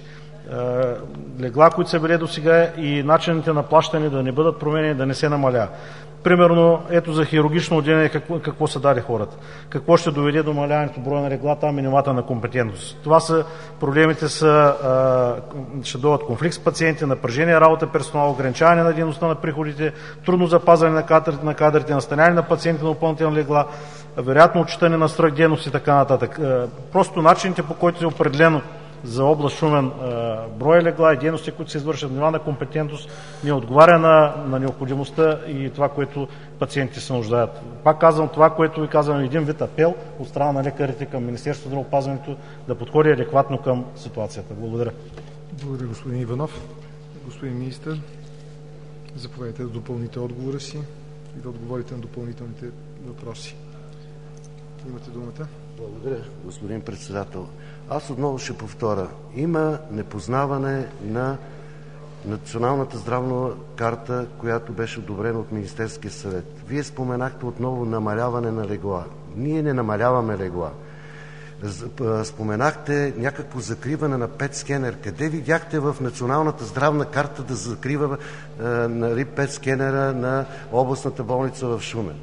легла, които са били до сега, и начините на плащане да не бъдат променени, да не се намалява. Примерно, ето за хирургично отделение какво са дали хората. Какво ще доведе до намаляването броя на леглата, и нивата на компетентност. Това са проблемите, ще дойдат конфликт с пациенти, напрежение, работа персонал, ограничаване на дейността на приходите, трудно запазване на кадрите, настаняване на пациенти на допълнителни легла, вероятно отчитане на свръхдейност и така нататък. Просто начините, по които е определено за област Шумен броя легла и дейности, които се извършат, нива на компетентност, не отговаря на необходимостта и това, което пациентите се нуждаят. Пак казвам, това, което ви казвам, един вид апел от страна на лекарите към Министерството на здравеопазването да подходи адекватно към ситуацията. Благодаря. Благодаря, господин Иванов. Господин министър, заповядайте да допълните отговора си и да отговорите на допълнителните въпроси. Имате думата. Благодаря, господин председател. Аз отново ще повторя. Има непознаване на Националната здравна карта, която беше одобрена от Министерския съвет. Вие споменахте отново намаляване на легла. Ние не намаляваме легла. Споменахте някакво закриване на ПЕТ скенер. Къде видяхте в Националната здравна карта да закрива ПЕТ скенера на областната болница в Шумен?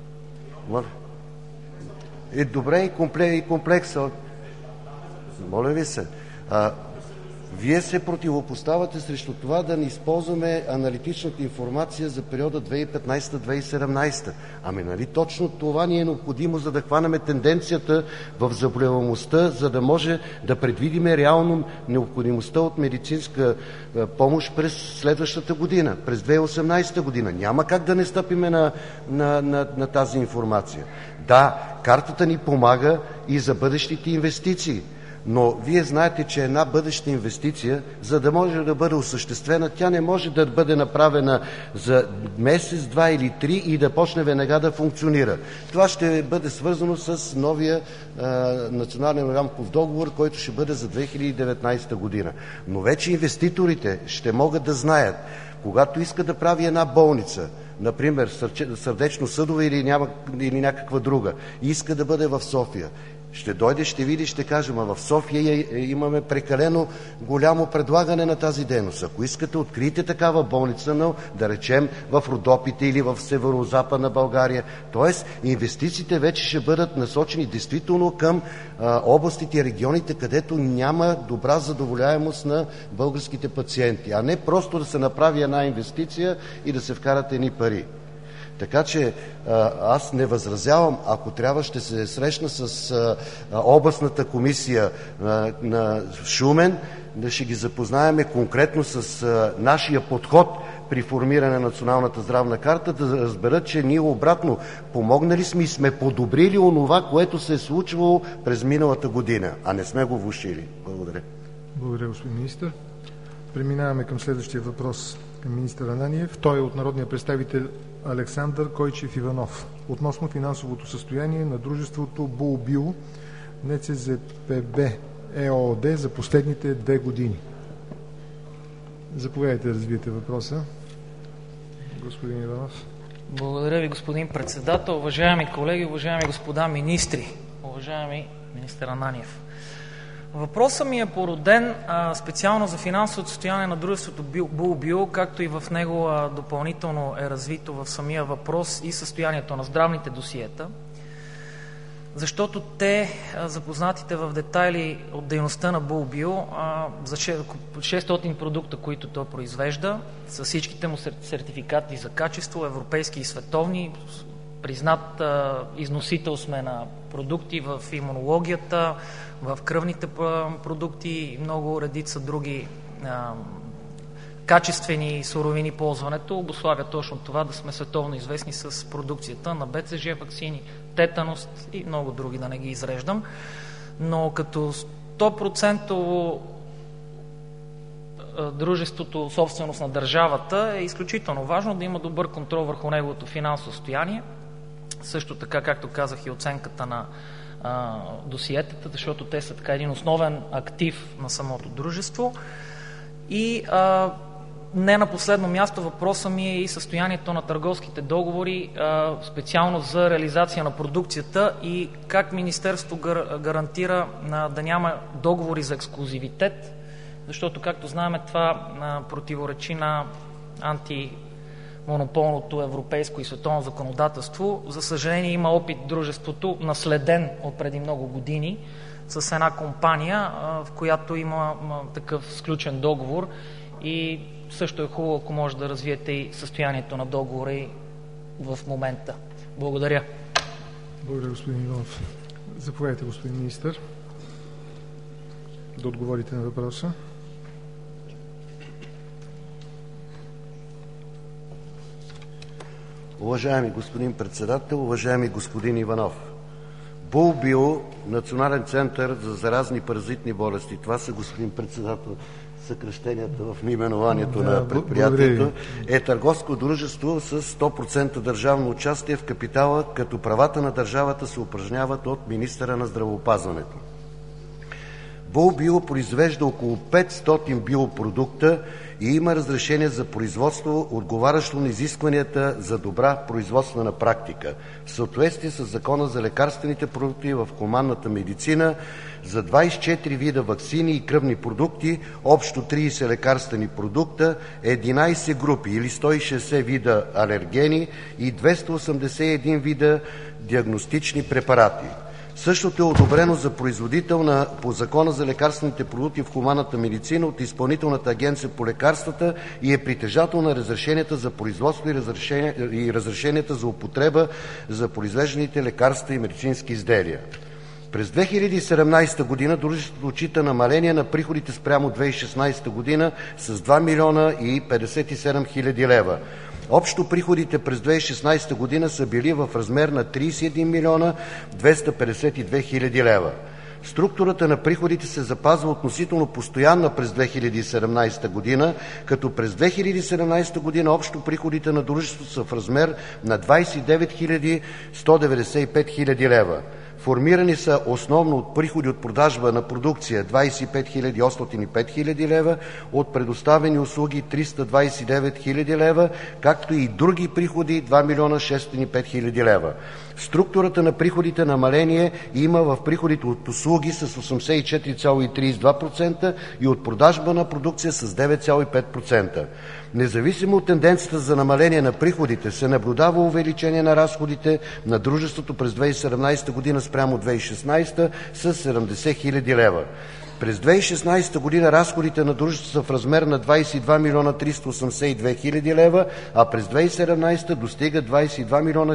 Добре, и комплекса. Моля ви се. Вие се противопоставяте срещу това да не използваме аналитичната информация за периода 2015-2017. Ами нали точно това ни е необходимо, за да хванем тенденцията в заболеваемостта, за да може да предвидим реално необходимостта от медицинска помощ през следващата година, през 2018 година. Няма как да не стъпиме на тази информация. Да, картата ни помага и за бъдещите инвестиции. Но вие знаете, че една бъдеща инвестиция, за да може да бъде осъществена, тя не може да бъде направена за месец, два или три и да почне веднага да функционира. Това ще бъде свързано с новия национален рамков договор, който ще бъде за 2019 година. Но вече инвеститорите ще могат да знаят, когато иска да прави една болница, например сърдечно-съдова или някаква друга, иска да бъде в София, ще дойде, ще види, ще каже, в София имаме прекалено голямо предлагане на тази дейност. Ако искате, открийте такава болница, но да речем в Родопите или в северо-западна България. Тоест, инвестициите вече ще бъдат насочени действително към областите и регионите, където няма добра задоволяемост на българските пациенти, а не просто да се направи една инвестиция и да се вкарат едни пари. Така че аз не възразявам, ако трябва ще се срещна с областната комисия на Шумен, да ще ги запознаем конкретно с нашия подход при формиране на Националната здравна карта, да разберат, че ние обратно помогнали сме и сме подобрили онова, което се е случвало през миналата година, а не сме го влошили. Благодаря. Благодаря, господин министър. Преминаваме към следващия въпрос към министър Ананиев. Той е от народния представител Александър Койчев Иванов относно финансовото състояние на дружеството БУЛБИО НЦЗПБ ЕООД за последните 2 години. Заповядайте да развиете въпроса, господин Иванов. Благодаря ви, господин председател. Уважаеми колеги, уважаеми господа министри, уважаеми министър Ананиев. Въпросът ми е породен специално за финансовото състояние на дружеството БУЛБИО, както и в него допълнително е развито в самия въпрос и състоянието на здравните досиета, защото те, запознатите в детайли от дейността на БУЛБИО, за 600 продукта, които той произвежда, с всичките му сертификати за качество, европейски и световни, признат износител сме на продукти в имунологията, в кръвните продукти и много редица други качествени суровини ползването, обуславя точно това да сме световно известни с продукцията на БЦЖ ваксини, тетанус и много други, да не ги изреждам. Но като 100% дружеството собственост на държавата е изключително важно да има добър контрол върху неговото финансово състояние. Също така, както казах, и оценката на досиетата, защото те са така един основен актив на самото дружество. И не на последно място въпросът ми е и състоянието на търговските договори, специално за реализация на продукцията и как Министерството гарантира да няма договори за ексклузивитет, защото, както знаем, това противоречи на монополното европейско и световно законодателство. За съжаление има опит дружеството, наследен от преди много години, с една компания, в която има такъв сключен договор, и също е хубаво, ако може да развиете и състоянието на договора и в момента. Благодаря. Благодаря, господин Иванов. Заповядайте, господин министър, да отговорите на въпроса. Уважаеми господин председател, уважаеми господин Иванов, БУЛБИО, Национален център за заразни паразитни болести, това са, господин председател, съкращенията в наименованието на предприятието, е търговско дружество с 100% държавно участие в капитала, като правата на държавата се упражняват от министъра на здравеопазването. БУЛБИО произвежда около 500 биопродукта и има разрешение за производство, отговарящо на изискванията за добра производствена практика, в съответствие с Закона за лекарствените продукти в хуманната медицина, за 24 вида ваксини и кръвни продукти, общо 30 лекарствени продукта, 11 групи или 160 вида алергени и 281 вида диагностични препарати. Същото е одобрено за производител по Закона за лекарствените продукти в хуманната медицина от Изпълнителната агенция по лекарствата и е притежател на разрешенията за производство и разрешенията за употреба за произвежданите лекарства и медицински изделия. През 2017 година дружеството отчита намаление на приходите спрямо 2016 година с 2 милиона и 57 хиляди лева. Общо приходите през 2016 година са били в размер на 31 милиона 252 хиляди лева. Структурата на приходите се запазва относително постоянна през 2017 година, като през 2017 година общо приходите на дружеството са в размер на 29 195 хиляди лева. Формирани са основно от приходи от продажба на продукция 25 805 хиляди лева, от предоставени услуги 329 хиляди лева, както и други приходи 2 милиона 605 хиляди лева. Структурата на приходите намаление има в приходите от услуги с 84,32% и от продажба на продукция с 9,5%. Независимо от тенденцията за намаление на приходите, се наблюдава увеличение на разходите на дружеството през 2017 година спрямо 2016 с 70 хиляди лева. През 2016 година разходите на дружеството са в размер на 22 милиона 382 хиляди лева, а през 2017 достигат 22 милиона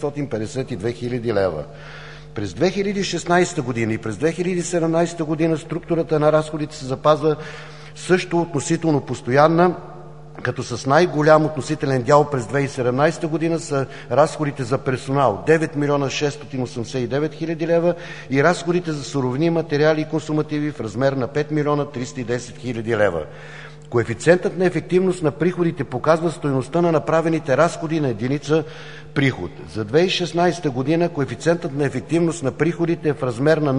452 хиляди лева. През 2016 година и през 2017 година структурата на разходите се запазва също относително постоянна, като с най-голям относителен дял през 2017 година са разходите за персонал 9 милиона 689 хиляди лева и разходите за суровини, материали и консумативи в размер на 5 милиона 310 хиляди лева. Коефициентът на ефективност на приходите показва стойността на направените разходи на единица приход. За 2016 година коефициентът на ефективност на приходите е в размер на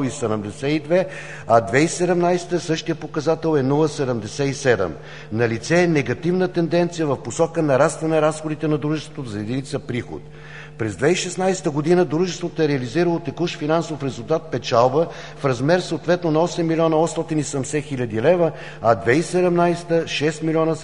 0,72, а 2017 същия показател е 0,77. Налице е негативна тенденция в посока нарастване разходите на дружеството за единица приход. През 2016 година дружеството е реализирало текущ финансов резултат печалба в размер съответно на 8 милиона 870 хиляди лева, а 2017 6 милиона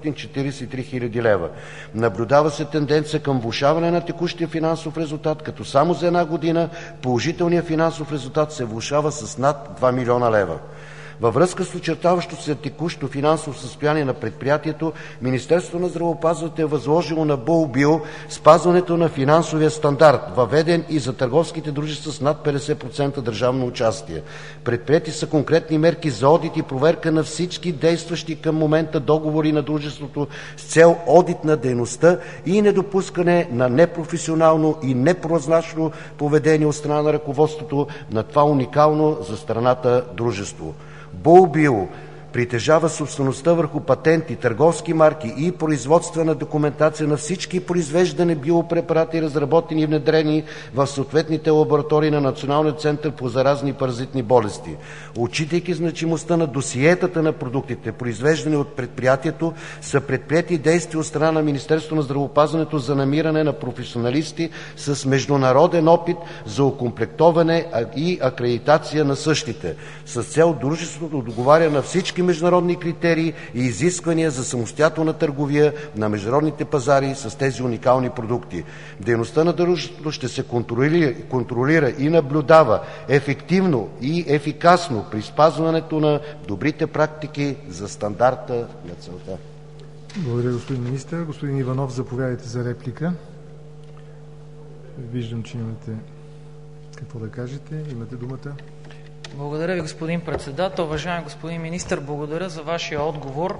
743 хиляди лева. Наблюдава се тенденция към влошаване на текущия финансов резултат, като само за една година положителният финансов резултат се влошава с над 2 милиона лева. Във връзка с очертаващото се текущо финансово състояние на предприятието, Министерството на здравеопазването е възложило на БУЛБИО спазването на финансовия стандарт, въведен и за търговските дружества с над 50% държавно участие. Предприети са конкретни мерки за одит и проверка на всички действащи към момента договори на дружеството с цел одит на дейността и недопускане на непрофесионално и непрозрачно поведение от страна на ръководството на това уникално за страната дружество. БУЛБИО притежава собствеността върху патенти, търговски марки и производствена документация на всички произвеждани биопрепарати, разработени и внедрени в съответните лаборатории на Националния център по заразни и паразитни болести. Отчитайки значимостта на досиетата на продуктите, произвеждани от предприятието, са предприети действия от страна на Министерството на здравеопазването за намиране на професионалисти с международен опит за окомплектоване и акредитация на същите, с цел дружеството да отговаря на всички всички международни критерии и изисквания за самостоятелна търговия на международните пазари с тези уникални продукти. Дейността на дружеството ще се контролира и наблюдава ефективно и ефикасно при спазването на добрите практики за стандарта на целта. Благодаря, господин министър. Господин Иванов, заповядайте за реплика. Виждам, че имате какво да кажете. Имате думата. Благодаря ви, господин председател. Уважаеми господин министър, благодаря за вашия отговор.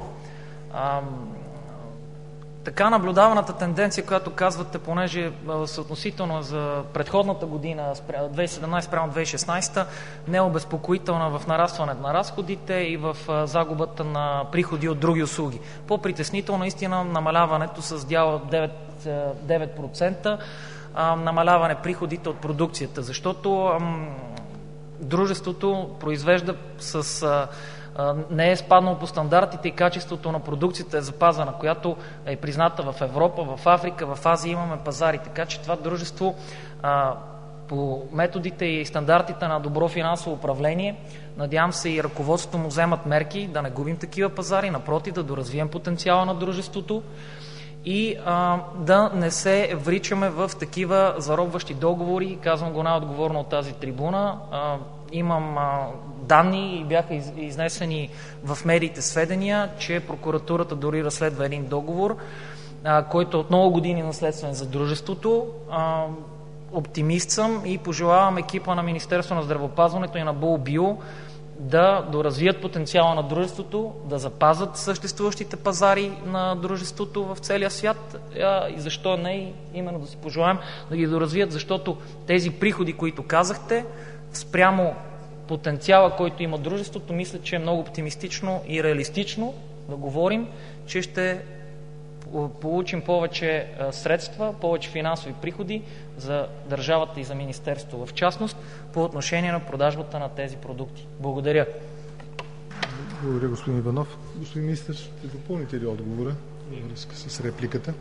Така наблюдаваната тенденция, която казвате, понеже съотносително за предходната година, 2017 спрямо 2016, не е обезпокоителна в нарастването на разходите и в загубата на приходи от други услуги. По-притеснително наистина намаляването с дял от 9% намаляване приходите от продукцията, защото дружеството произвежда не е спаднало по стандартите и качеството на продукцията е запазена, която е призната в Европа, в Африка, в Азия имаме пазари. Така че това дружество по методите и стандартите на добро финансово управление, надявам се и ръководството му вземат мерки да не губим такива пазари, напротив, да доразвием потенциала на дружеството и да не се вричаме в такива заробващи договори. Казвам го най-отговорно от тази трибуна. Имам данни и бяха изнесени в медиите сведения, че прокуратурата дори разследва един договор, който от много години наследствен за дружеството. Оптимист съм и пожелавам екипа на Министерството на здравеопазването и на БУЛБИО да доразвият потенциала на дружеството, да запазят съществуващите пазари на дружеството в целия свят и защо не именно да си пожелаем да ги доразвият, защото тези приходи, които казахте, спрямо потенциала, който има дружеството, мисля, че е много оптимистично и реалистично да говорим, че ще получим повече средства, повече финансови приходи за държавата и за Министерството, в частност по отношение на продажбата на тези продукти. Благодаря. Благодаря, господин Иванов. Господин министър, ще допълните ли отговора във връзка с репликата?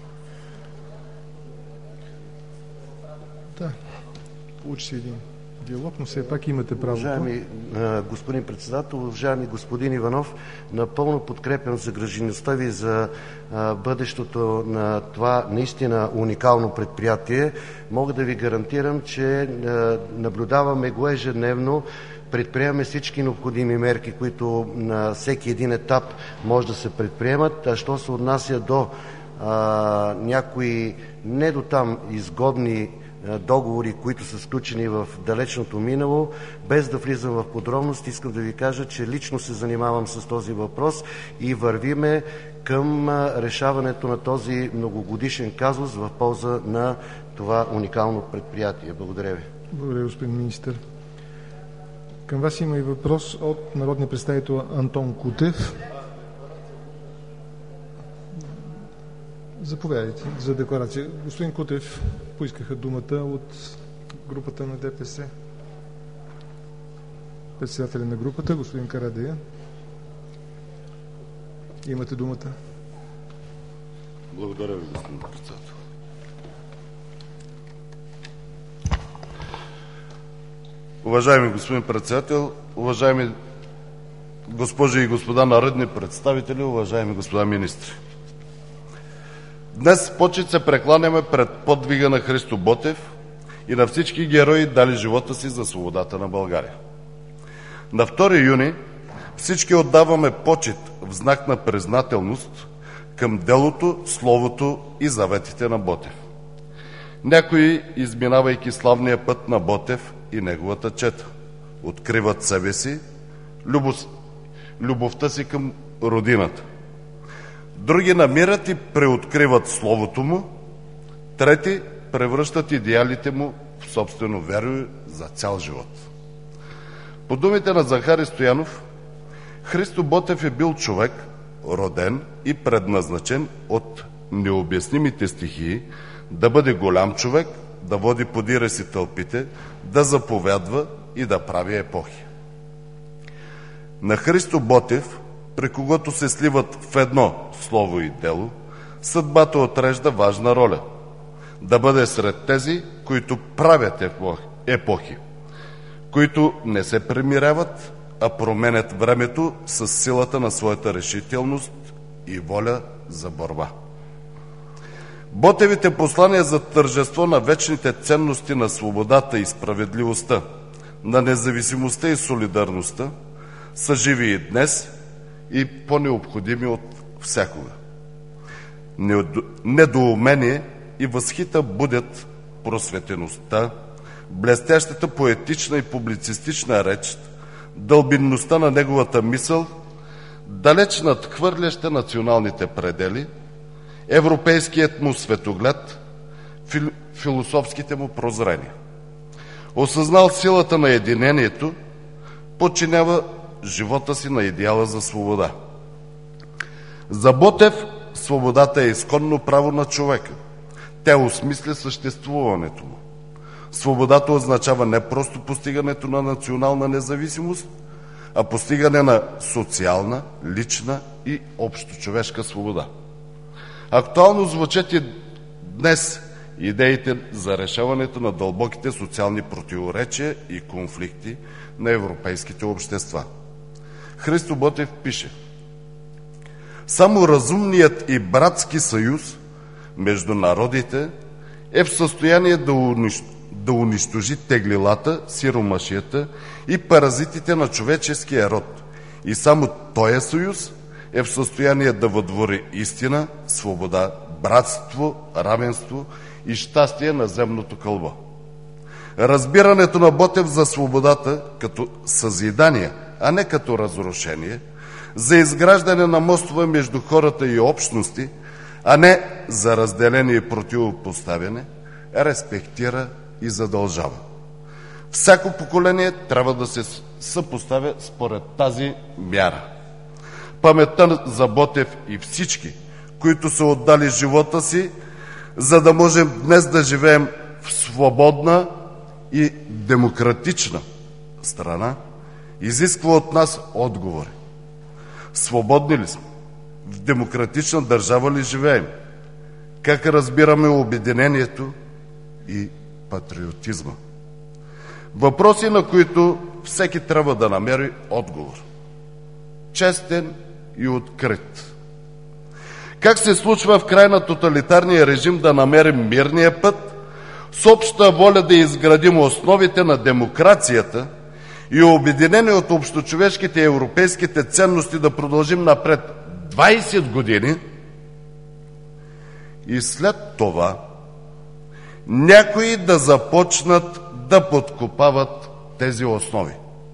Да, получи се един диалог, но все пак имате право. Уважаеми господин председател, уважаеми господин Иванов, напълно подкрепям загрижеността ви за бъдещето на това наистина уникално предприятие. Мога да ви гарантирам, че наблюдаваме го ежедневно, предприемаме всички необходими мерки, които на всеки един етап може да се предприемат. А що се отнася до някои не до там изгодни договори, които са сключени в далечното минало, без да влизам в подробности, искам да ви кажа, че лично се занимавам с този въпрос и вървиме към решаването на този многогодишен казус в полза на това уникално предприятие. Благодаря ви. Благодаря, господин министър. Към вас има и въпрос от народния представител Антон Кутев. Заповядайте за декларация. Господин Кутев, поискаха думата от групата на ДПС. Председателя на групата, господин Карадея. Имате думата. Благодаря ви, господин председател. Уважаеми господин председател, уважаеми госпожи и господа народни представители, уважаеми господа министри! Днес с почит се прекланяме пред подвига на Христо Ботев и на всички герои, дали живота си за свободата на България. На 2 юни всички отдаваме почит в знак на признателност към делото, словото и заветите на Ботев. Някои, изминавайки славния път на Ботев и неговата чета, откриват себе си, любовта си към родината. Други намират и преоткриват словото му, трети превръщат идеалите му в собствено верую за цял живот. По думите на Захари Стоянов, Христо Ботев е бил човек, роден и предназначен от необяснимите стихии да бъде голям човек, да води подире си тълпите, да заповядва и да прави епохи. На Христо Ботев, при когото се сливат в едно слово и дело, съдбата отрежда важна роля – да бъде сред тези, които правят епохи, които не се примиряват, а променят времето с силата на своята решителност и воля за борба. Ботевите послания за тържество на вечните ценности на свободата и справедливостта, на независимостта и солидарността са живи и днес и по-необходими от всякога. Недоумение и възхита будят просветеността, блестящата поетична и публицистична реч, дълбинността на неговата мисъл, далеч надхвърляща националните предели, европейският му светоглед, философските му прозрения. Осъзнал силата на единението, подчинява живота си на идеала за свобода. За Ботев свободата е изконно право на човека. Тя осмисля съществуването му. Свободата означава не просто постигането на национална независимост, а постигане на социална, лична и общочовешка свобода. Актуално звучат и днес идеите за решаването на дълбоките социални противоречия и конфликти на европейските общества. Христо Ботев пише: само разумният и братски съюз между народите е в състояние да унищожи теглилата, сиромашията и паразитите на човеческия род. И само този съюз е в състояние да въдвори истина, свобода, братство, равенство и щастие на земното кълбо. Разбирането на Ботев за свободата като съзидание, а не като разрушение, за изграждане на мостове между хората и общности, а не за разделение и противопоставяне, респектира и задължава. Всяко поколение трябва да се съпоставя според тази мяра. Паметта за Ботев и всички, които са отдали живота си, за да можем днес да живеем в свободна и демократична страна, изисква от нас отговори. Свободни ли сме? В демократична държава ли живеем? Как разбираме обединението и патриотизма? Въпроси, на които всеки трябва да намери отговор. Честен и открит. Как се случва в край на тоталитарния режим да намерим мирния път, с обща воля да изградим основите на демокрацията и обединени от общочовешките и европейските ценности да продължим напред 20 години и след това някои да започнат да подкопават тези основи.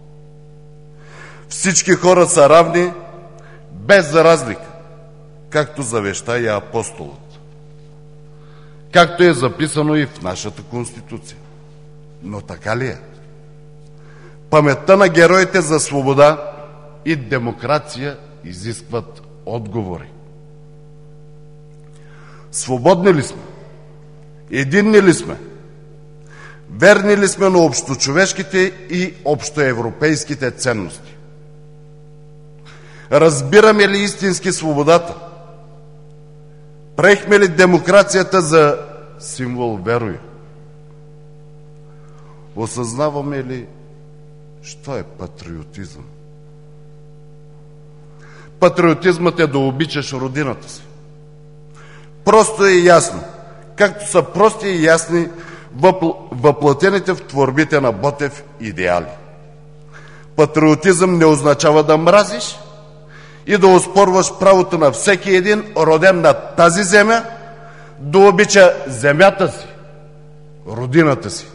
Всички хора са равни, без разлика, както завеща и апостолът, както е записано и в нашата Конституция. Но така ли е? Паметта на героите за свобода и демокрация изискват отговори. Свободни ли сме? Единни ли сме? Верни ли сме на общочовешките и общоевропейските ценности? Разбираме ли истински свободата? Приехме ли демокрацията за символ верою? Осъзнаваме ли, що е патриотизъм? Патриотизмът е да обичаш родината си. Просто и ясно, както са прости и ясни въплътените в творбите на Ботев идеали. Патриотизъм не означава да мразиш и да оспорваш правото на всеки един, роден на тази земя, да обича земята си, родината си.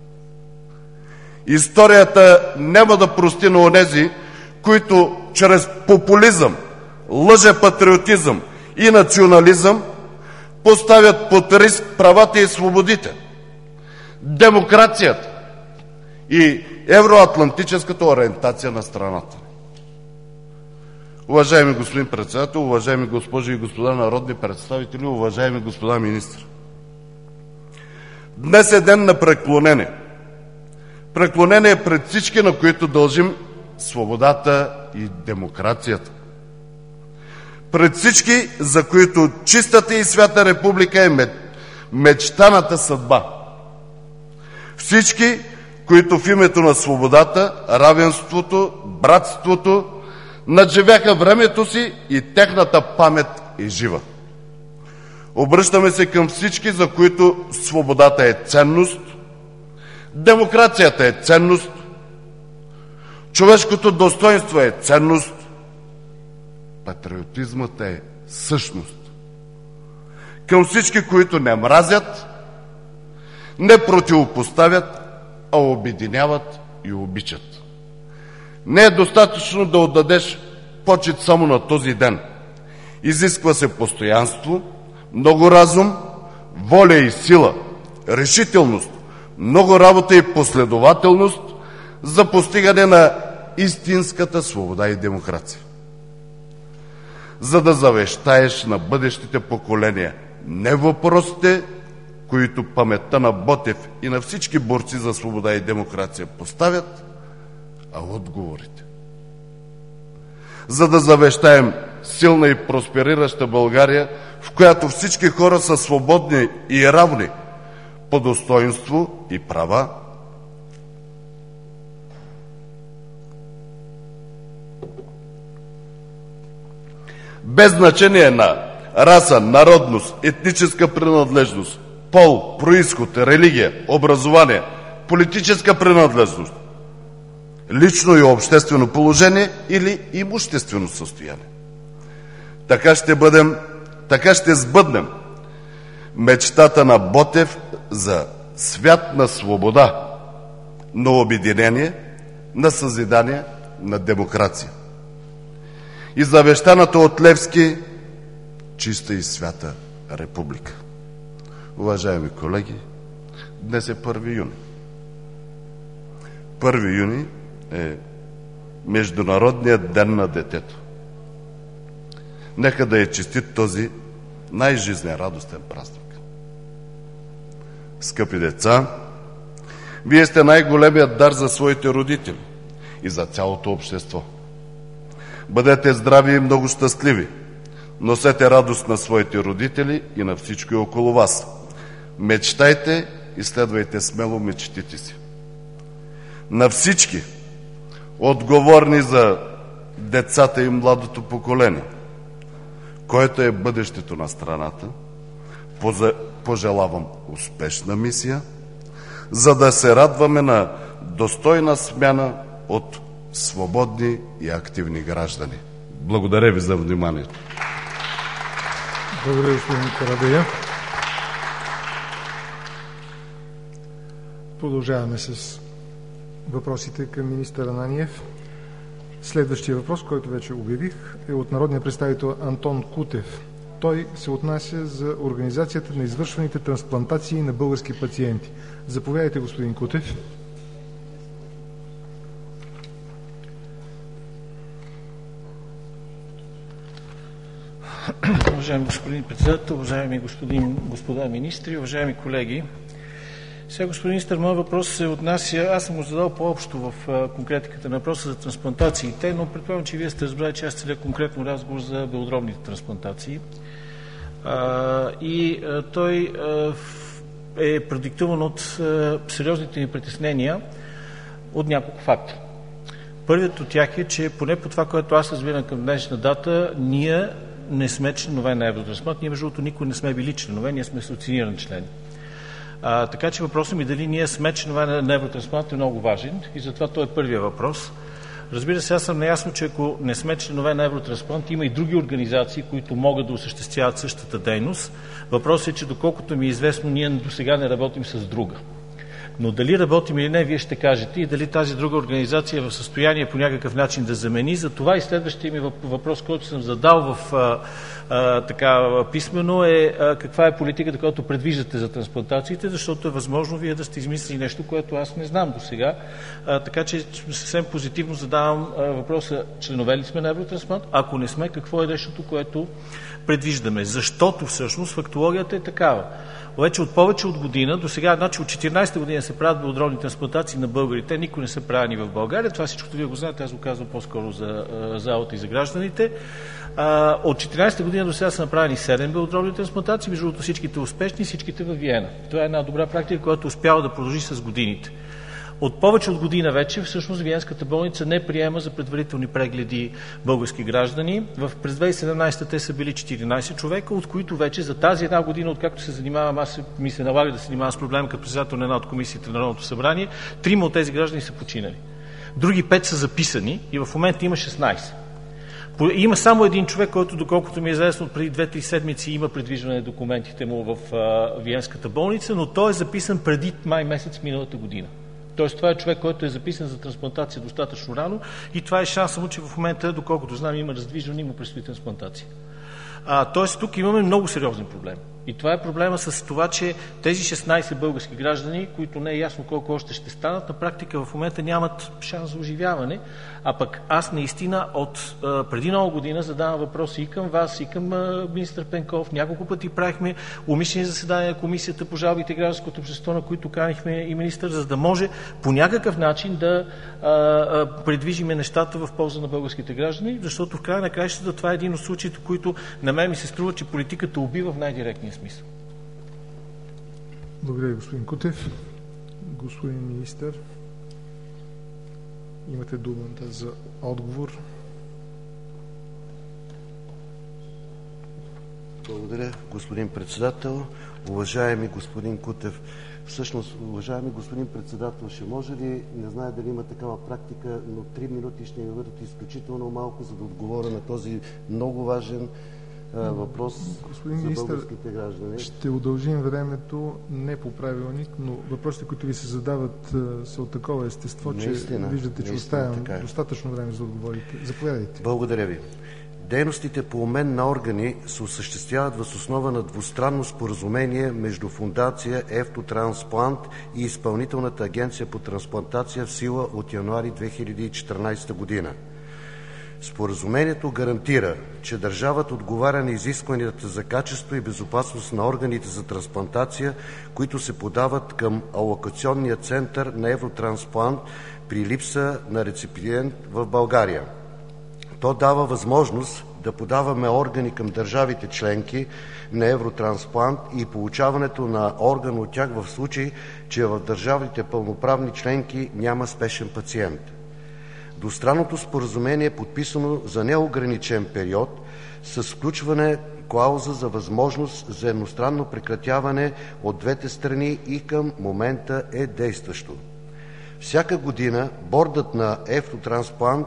Историята няма да прости на онези, които чрез популизъм, лъжепатриотизъм и национализъм поставят под риск правата и свободите, демокрацията и евроатлантическата ориентация на страната. Уважаеми господин председател, уважаеми госпожи и господа народни представители, уважаеми господа министри! Днес е ден на преклонение. Преклонение пред всички, на които дължим свободата и демокрацията. Пред всички, за които чистата и свята република е мечтаната съдба. Всички, които в името на свободата, равенството, братството надживяха времето си и техната памет е жива. Обръщаме се към всички, за които свободата е ценност, демокрацията е ценност, човешкото достоинство е ценност, патриотизмът е същност. Към всички, които не мразят, не противопоставят, а обединяват и обичат. Не е достатъчно да отдадеш почит само на този ден. Изисква се постоянство, много разум, воля и сила, решителност, много работа и последователност за постигане на истинската свобода и демокрация. За да завещаеш на бъдещите поколения не въпросите, които паметта на Ботев и на всички борци за свобода и демокрация поставят, а отговорите. За да завещаем силна и просперираща България, в която всички хора са свободни и равни по достоинство и права, без значение на раса, народност, етническа принадлежност, пол, произход, религия, образование, политическа принадлежност, лично и обществено положение или имуществено състояние. Така ще сбъднем мечтата на Ботев за свят на свобода, на обединение, на съзидание, на демокрация. И завещаната от Левски чиста и свята република. Уважаеми колеги, днес е 1 юни. 1 юни е Международният ден на детето. Нека да е честит този най-жизнерадостен празник. Скъпи деца, вие сте най-големият дар за своите родители и за цялото общество. Бъдете здрави и много щастливи. Носете радост на своите родители и на всичко около вас. Мечтайте и следвайте смело мечтите си. На всички, отговорни за децата и младото поколение, което е бъдещето на страната, пожелавам успешна мисия, за да се радваме на достойна смяна от свободни и активни граждани. Благодаря ви за вниманието. Благодаря, господин Карадайъ. Продължаваме с въпросите към министър Ананиев. Следващия въпрос, който вече обявих, е от народния представител Антон Кутев. Той се отнася за организацията на извършваните трансплантации на български пациенти. Заповядайте, господин Кутев. Уважаеми господин председател, уважаеми господа министри, уважаеми колеги. Сега, господин министър, моят въпрос се отнася, аз съм го задал по-общо в конкретиката на въпроса за трансплантациите, но предполагам, че вие сте разбрали, че аз целя конкретно разговор за белодробните трансплантации. Той е продиктуван от сериозните ни притеснения от няколко факта. Първият от тях е, че поне по това, което аз разбирам към днешна дата, ние не сме членове на Евротрансплант. Ние, между другото, никой не сме били членове, ние сме асоциирани члени. Така че въпросът ми дали ние сме членове на Евротрансплант е много важен и затова той е първия въпрос. Разбира се, аз съм наясно, че ако не сме членове на Евротрансплант, има и други организации, които могат да осъществяват същата дейност. Въпросът е, че доколкото ми е известно, ние до сега не работим с друга. Но дали работим или не, вие ще кажете, и дали тази друга организация е в състояние по някакъв начин да замени. За това и следващия ми въпрос, който съм задал писмено, е каква е политиката, която предвиждате за трансплантациите, защото е възможно вие да сте измислили нещо, което аз не знам до сега. Така че съвсем позитивно задавам въпроса: членове ли сме на Евротрансплант? Ако не сме, какво е нещото, което предвиждаме? Защото всъщност фактологията е такава. Вече от повече от година, до сега, значи от 14-та година се правят белодробни трансплантации на българите, никой не са правени в България. Това всичкото вие го знаете, аз го казвам по-скоро за залата и за гражданите. От 14-та година до сега са направени 7 белодробни трансплантации, между другото всичките успешни, всичките във Виена. Това е една добра практика, която успява да продължи с годините. От повече от година вече всъщност Виенската болница не приема за предварителни прегледи български граждани. През 2017 те са били 14 човека, от които вече за тази една година, откакто се занимавам, ми се налага да се занимавам с проблема като председател на една от комисиите на Народното събрание, 3 от тези граждани са починали. Други 5 са записани и в момента има 16. Има само един човек, който, доколкото ми е известно, преди 2-3 седмици има придвижване на документите му в Виенската болница, но той е записан преди май месец миналата година. Тоест това е човек, който е записан за трансплантация достатъчно рано и това е шанса му, че в момента, доколкото знам, има раздвижване и му предстои трансплантация. Тоест тук имаме много сериозен проблем. И това е проблема с това, че тези 16 български граждани, които не е ясно колко още ще станат, на практика в момента нямат шанс за оживяване. А пък аз наистина от преди нова година задавам въпроси и към вас, и към министър Пенков. Няколко пъти правихме умишлени заседания на Комисията по жалбите и гражданското общество, на които канихме и министър, за да може по някакъв начин да предвижиме нещата в полза на българските граждани, защото в края на краищата това е един от случаите, които на мен ми се струва, че политиката убива в най-директния смисъл. Благодаря, господин Кутев. Господин министър, имате думата за отговор. Благодаря, господин председател. Уважаеми господин Кутев, всъщност, уважаеми господин председател, ще може ли, не знае дали има такава практика, но 3 минути ще ми бъдат изключително малко, за да отговоря на този много важен въпрос господин за министър, българските граждани. Ще удължим времето не по правилник, но въпросите, които ви се задават, са от такова естество, че виждате, че оставям достатъчно време за да отговорите. Заповядайте. Благодаря ви. Дейностите по обмен на органи се осъществяват въз основа на двустранно споразумение между Фондация Ефтотрансплант и Изпълнителната агенция по трансплантация в сила от януари 2014 година. Споразумението гарантира, че държавата отговаря на изискванията за качество и безопасност на органите за трансплантация, които се подават към алокационния център на Евротрансплант при липса на реципиент в България. То дава възможност да подаваме органи към държавите членки на Евротрансплант и получаването на орган от тях в случай, че в държавите пълноправни членки няма спешен пациент. Двустранното споразумение е подписано за неограничен период с включване клауза за възможност за едностранно прекратяване от двете страни и към момента е действащо. Всяка година бордът на Ефтотрансплант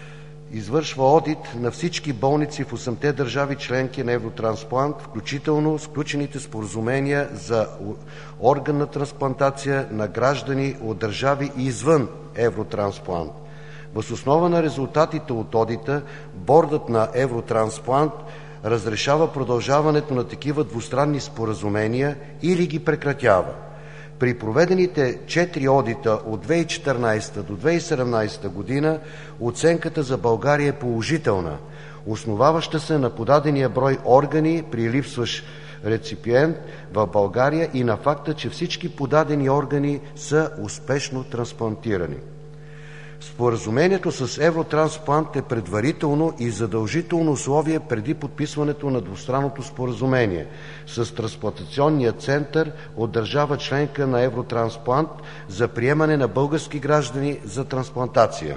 извършва одит на всички болници в 8-те държави членки на Евротрансплант, включително сключените споразумения за органна трансплантация на граждани от държави извън Евротрансплант. Въз основа на резултатите от одита, бордът на Евротрансплант разрешава продължаването на такива двустранни споразумения или ги прекратява. При проведените 4 одита от 2014 до 2017 година оценката за България е положителна, основаваща се на подадения брой органи при липсващ реципиент в България и на факта, че всички подадени органи са успешно трансплантирани. Споразумението с Евротрансплант е предварително и задължително условие преди подписването на двустранното споразумение с трансплантационния център от държава членка на Евротрансплант за приемане на български граждани за трансплантация.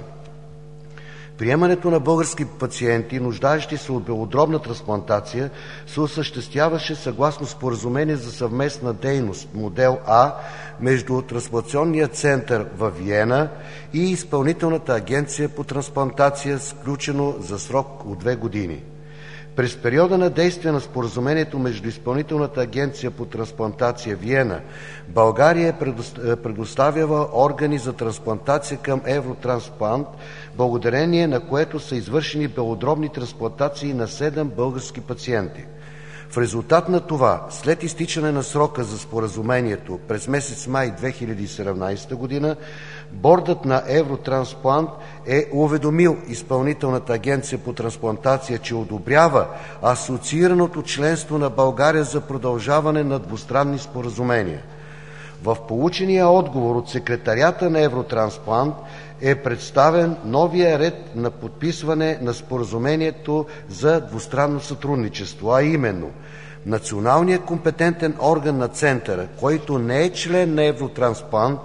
Приемането на български пациенти, нуждаещи се от белодробна трансплантация, се осъществяваше съгласно споразумение за съвместна дейност модел А между Трансплантационния център във Виена и Изпълнителната агенция по трансплантация, сключено за срок от 2 години. През периода на действие на споразумението между Изпълнителната агенция по трансплантация Виена, България е предоставяла органи за трансплантация към Евротрансплант, благодарение на което са извършени белодробни трансплантации на 7 български пациенти. В резултат на това, след изтичане на срока за споразумението през месец май 2017 година, бордът на Евротрансплант е уведомил Изпълнителната агенция по трансплантация, че одобрява асоциираното членство на България за продължаване на двустранни споразумения. В получения отговор от секретариата на Евротрансплант е представен новия ред на подписване на споразумението за двустранно сътрудничество, а именно националният компетентен орган на центъра, който не е член на Евротрансплант,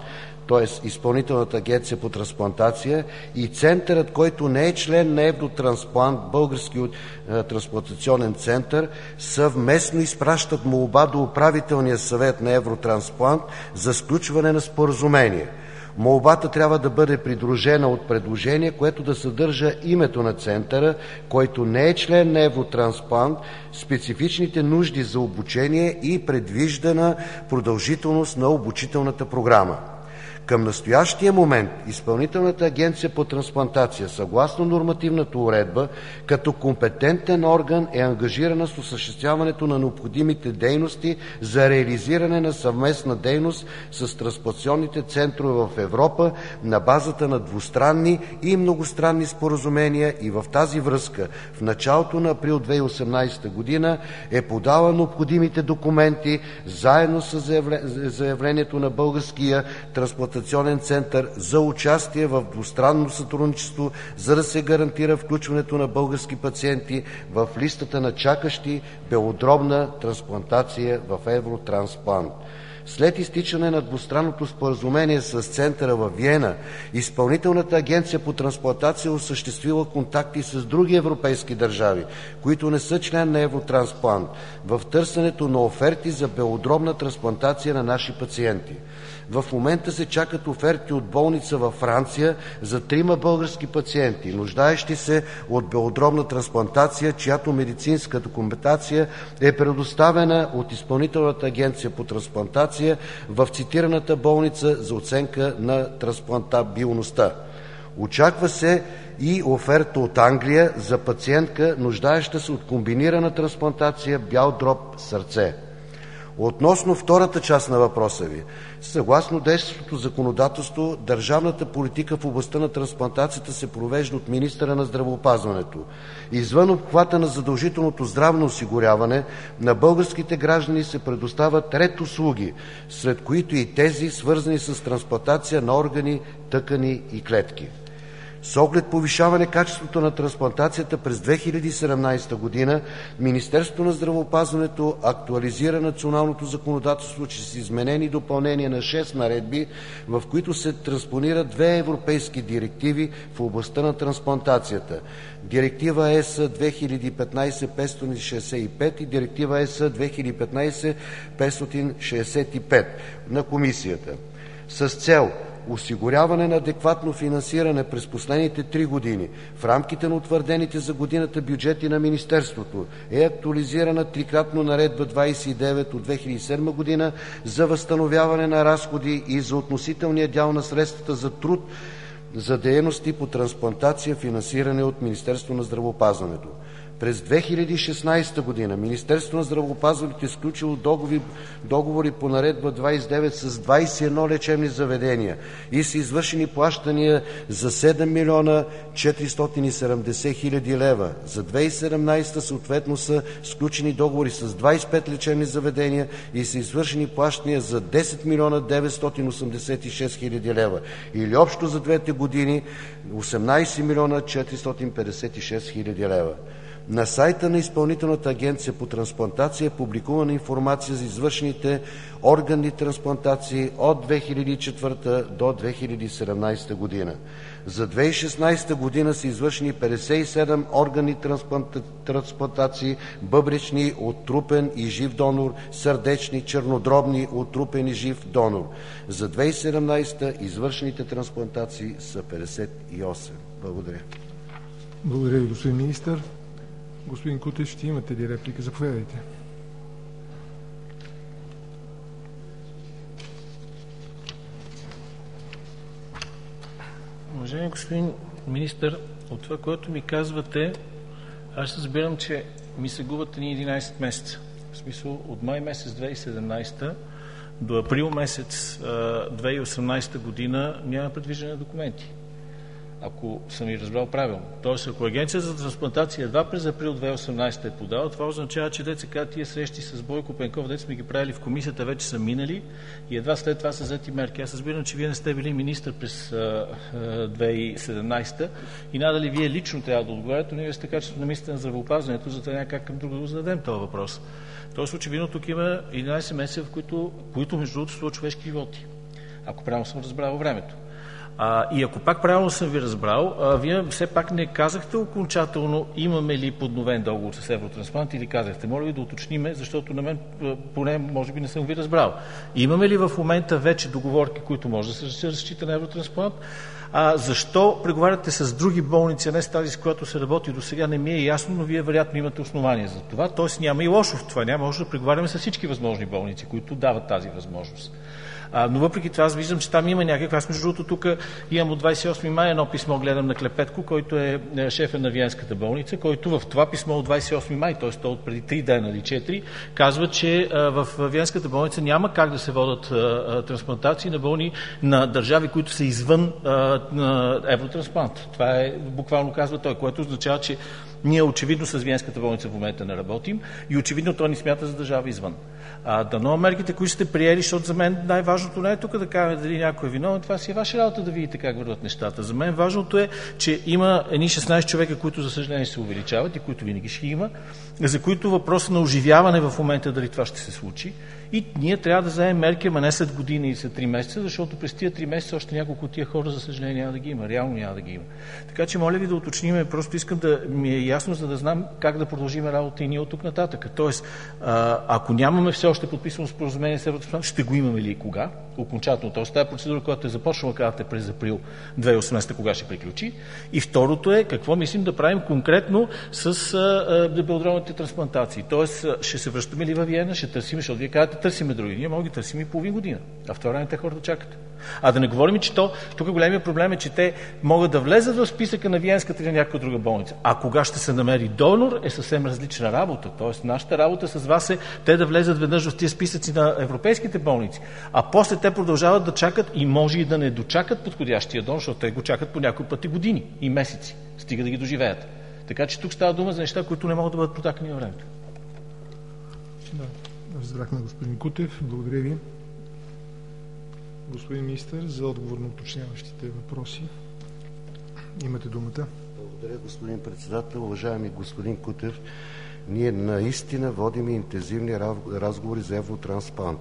т.е. Изпълнителната агенция по трансплантация, и центърът, който не е член на Евротрансплант, Български трансплантационен център, съвместно изпращат молба до управителния съвет на Евротрансплант за сключване на споразумение. Молбата трябва да бъде придружена от предложение, което да съдържа името на центъра, който не е член на Евротрансплант, специфичните нужди за обучение и предвиждана продължителност на обучителната програма. Към настоящия момент Изпълнителната агенция по трансплантация, съгласно нормативната уредба, като компетентен орган е ангажирана с осъществяването на необходимите дейности за реализиране на съвместна дейност с трансплантационните центрове в Европа на базата на двустранни и многостранни споразумения, и в тази връзка в началото на април 2018 година е подала необходимите документи заедно с заявлението на Българския трансплантационен център за участие в двустранно сътрудничество, за да се гарантира включването на български пациенти в листата на чакащи белодробна трансплантация в Евротрансплант. След изтичане на двустранното споразумение с центъра във Виена, Изпълнителната агенция по трансплантация осъществила контакти с други европейски държави, които не са член на Евротрансплант, в търсенето на оферти за белодробна трансплантация на наши пациенти. В момента се чакат оферти от болница във Франция за 3 български пациенти, нуждаещи се от белодробна трансплантация, чиято медицинска документация е предоставена от Изпълнителната агенция по трансплантация в цитираната болница за оценка на трансплантабилността. Очаква се и оферта от Англия за пациентка, нуждаеща се от комбинирана трансплантация бял дроб сърце. Относно втората част на въпроса Ви, съгласно действащото законодателство, държавната политика в областта на трансплантацията се провежда от министъра на здравеопазването. Извън обхвата на задължителното здравно осигуряване, на българските граждани се предоставят ред услуги, сред които и тези, свързани с трансплантация на органи, тъкани и клетки. С оглед повишаване качеството на трансплантацията през 2017 година, Министерството на здравеопазването актуализира националното законодателство чрез изменение и допълнение на 6 наредби, в които се транспонират 2 европейски директиви в областта на трансплантацията. Директива ЕС 2015-565 и Директива ЕС 2015-565 на Комисията. С цел осигуряване на адекватно финансиране през последните 3 години в рамките на утвърдените за годината бюджети на Министерството е актуализирана трикратно Наредба 29 от 2007 година за възстановяване на разходи и за относителния дял на средствата за труд за дейности по трансплантация, финансиране от Министерството на здравеопазването. През 2016 година Министерството на здравеопазването е сключило договори по Наредба 29 с 21 лечебни заведения и са извършени плащания за 7 милиона 470 хиляди лева. За 2017 съответно са сключени договори с 25 лечебни заведения и са извършени плащания за 10 милиона 986 хиляди лева, или общо за двете години 18 милиона 456 хиляди лева. На сайта на Изпълнителната агенция по трансплантация е публикувана информация за извършените органни трансплантации от 2004 до 2017 година. За 2016 година са извършени 57 органни трансплантации, бъбречни от трупен и жив донор, сърдечни, чернодробни от трупен и жив донор. За 2017 извършените трансплантации са 58. Благодаря. Благодаря ви, господин министър. Господин Кутев, ще имате ли реплика? Заповядайте. Уважаеми господин министър, от това, което ми казвате, аз разбирам, че ми се губят ни 11 месеца. В смисъл, от май месец 2017 до април месец 2018 година няма предвиждане на документи. Ако съм ви разбрал правилно. Тоест, ако Агенцията за трансплантация едва през април 2018 е подала, това означава, че тия срещи с Бойко Пенков, сме ги правили в комисията, вече са минали и едва след това са взети мерки. Аз разбирам, че вие не сте били министър през 2017 и надали вие лично трябва да отговаряте, но вие сте качеството на министър на здравеопазването, затова няма как към друго да зададем този въпрос. Тоест, очевидно тук има 11 месеца, в които между другото струва човешки животи. ако правилно съм разбрал времето. И ако пак правилно съм ви разбрал, вие все пак не казахте окончателно имаме ли подновен договор с Евротрансплант или казахте. Моля ви да уточниме, защото на мен поне може би не съм ви разбрал. Имаме ли в момента вече договорки, които може да се разчита на Евротрансплант? Защо преговаряте с други болници, а не с тази, с която се работи до сега, не ми е ясно, но вие вероятно имате основания за това. Тоест няма и лошо в това. Няма може да преговаряме с всички възможни болници, които дават тази възможност. Но въпреки това аз виждам, че там има някаква. Аз между другото тук имам от 28 май едно писмо, гледам на Клепетко, който е шефа на Виенската болница, който в това писмо от 28 май, т.е. то от преди 3 дена или 4, казва, че в Виенската болница няма как да се водят трансплантации на болни на държави, които са извън Евротрансплант. Това е, буквално казва той, което означава, че ние очевидно с Виенската болница в момента не работим и очевидно той ни смята за държава извън. Дано мерките, които сте приели, защото за мен най-важното не е тук да кажем дали някой е виновен, това си е ваша работа да видите как върват нещата. За мен важното е, че има едни 16 човека, които за съжаление се увеличават и които винаги ще има, за които въпросът на оживяване в момента дали това ще се случи. И ние трябва да вземем мерки, ама не след година и след 3 месеца, защото през тия 3 месеца още няколко от тия хора, за съжаление, няма да ги има. Реално няма да ги има. Така че, моля ви да уточним, просто искам да ми е ясно, за да знам как да продължим работа и ние от тук нататък. Тоест, ако нямаме все още подписано споразумение с Евротрансплант, ще го имаме ли и кога? Окончателно. Тоест, тази процедура, която е започнала, казвате през април 2018, кога ще приключи? И второто е, какво мислим да правим конкретно с белодробните трансплантации? Тоест, ще се връщаме ли във Виена, ще търсим, защото вие казвате, търсиме други. Ние можем да търсим и половин година. А в това време те хората чакат. А да не говорим, че тук големия проблем е, че те могат да влезат в списъка на Виенската или някаква друга болница. А кога ще се намери донор е съвсем различна работа. Тоест, нашата работа с вас е те да влезат веднъж в тези списъци на европейските болници. А после те продължават да чакат и може и да не дочакат подходящия донор, защото те го чакат по някои пъти години и месеци. Стига да ги доживеят. Така че тук става дума за неща, които не могат да бъдат протакани във времето. Да. Разбрахме, господин Кутев. Благодаря ви. Господин министър, за отговор на уточняващите въпроси. Имате думата. Благодаря, господин председател. Уважаеми господин Кутев, ние наистина водим интензивни разговори за Евротрансплант.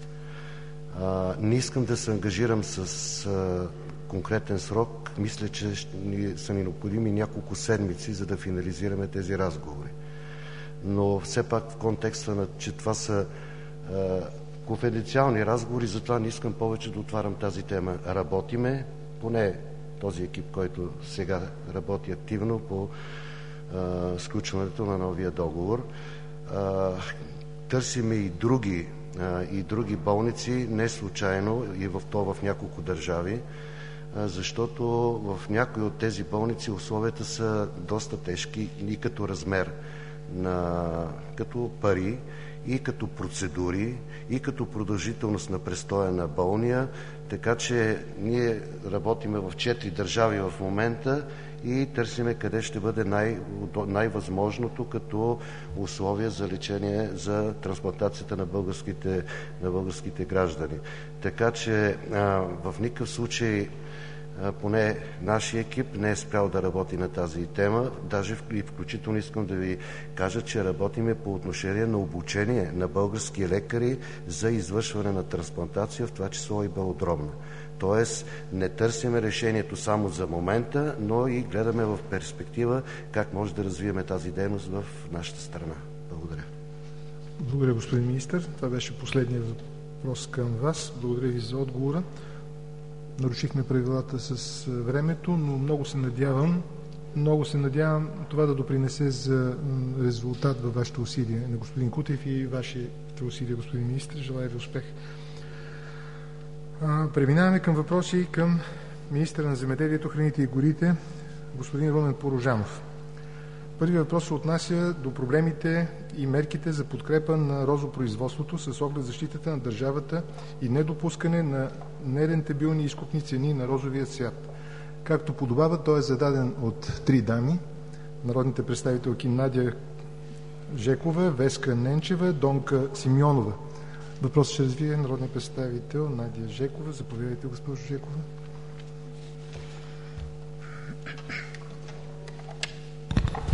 Не искам да се ангажирам с конкретен срок. Мисля, че са ни необходими няколко седмици, за да финализираме тези разговори. Но все пак в контекста на, че това са конфиденциални разговори, затова не искам повече да отварям тази тема. Работиме, поне този екип, който сега работи активно по сключването на новия договор. Търсиме и други болници, не случайно, и в няколко държави, защото в някои от тези болници условията са доста тежки и като размер, като пари, и като процедури, и като продължителност на престоя на болния, така че ние работиме в 4 държави в момента и търсиме къде ще бъде най-възможното като условие за лечение за трансплантацията на българските граждани. Така че в никакъв случай поне нашия екип не е спрял да работи на тази тема. Даже и включително искам да ви кажа, че работиме по отношение на обучение на български лекари за извършване на трансплантация, в това число и белодробна. Тоест не търсиме решението само за момента, но и гледаме в перспектива как може да развием тази дейност в нашата страна. Благодаря. Благодаря, господин министър. Това беше последният въпрос към вас. Благодаря ви за отговора. Нарушихме правилата с времето, но много се надявам това да допринесе за резултат във вашите усилия на господин Кутев и вашите усилия, господин министър. Желая ви успех. Преминаваме към въпроси към министъра на земеделието, храните и горите, господин Румен Порожанов. Първият въпрос се отнася до проблемите и мерките за подкрепа на розопроизводството с оглед защитата на държавата и недопускане на нерентабилни изкупни цени на розовия цвят. Както подобава, той е зададен от 3 дами, народните представителки Надя Жекова, Веска Ненчева, Донка Симеонова. Въпросът ще развие народния представител Надя Жекова. Заповядайте, госпожо Жекова.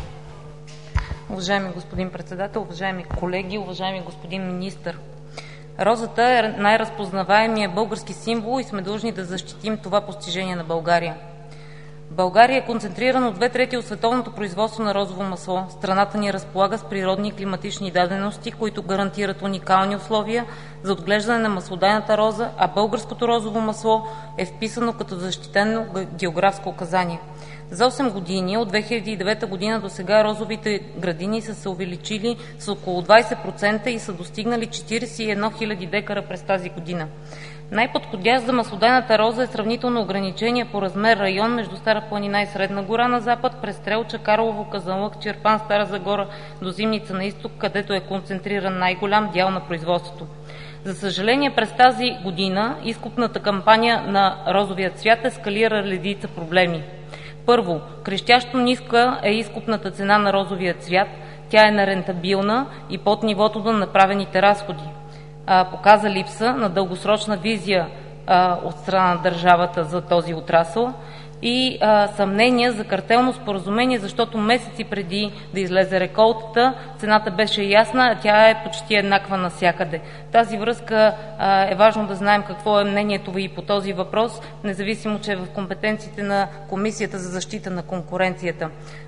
Уважаеми господин председател, уважаеми колеги, уважаеми господин министър! Розата е най-разпознаваемият български символ и сме длъжни да защитим това постижение на България. България е концентрирана от 2/3 от световното производство на розово масло. Страната ни разполага с природни и климатични дадености, които гарантират уникални условия за отглеждане на маслодайната роза, а българското розово масло е вписано като защитено географско указание. За 8 години, от 2009 година до сега, розовите градини са се увеличили с около 20% и са достигнали 41 000 декара през тази година. Най-подходящ за маслодайната роза е сравнително ограничения по размер район между Стара планина и Средна гора на запад, през Стрелча, Карлово, Казанлък, Чирпан, Стара Загора до Зимница на изток, където е концентриран най-голям дял на производството. За съжаление, през тази година изкупната кампания на розовия цвят ескалира редица проблеми. Първо, крещящо ниска е изкупната цена на розовия цвят. Тя е нерентабилна и под нивото на направените разходи. Показа липса на дългосрочна визия от страна на държавата за този отрасъл и съмнения за картелно споразумение, защото месеци преди да излезе реколтата, цената беше ясна, а тя е почти еднаква навсякъде. В тази връзка е важно да знаем какво е мнението ви и по този въпрос, независимо, че е в компетенциите на Комисията за защита на конкуренцията.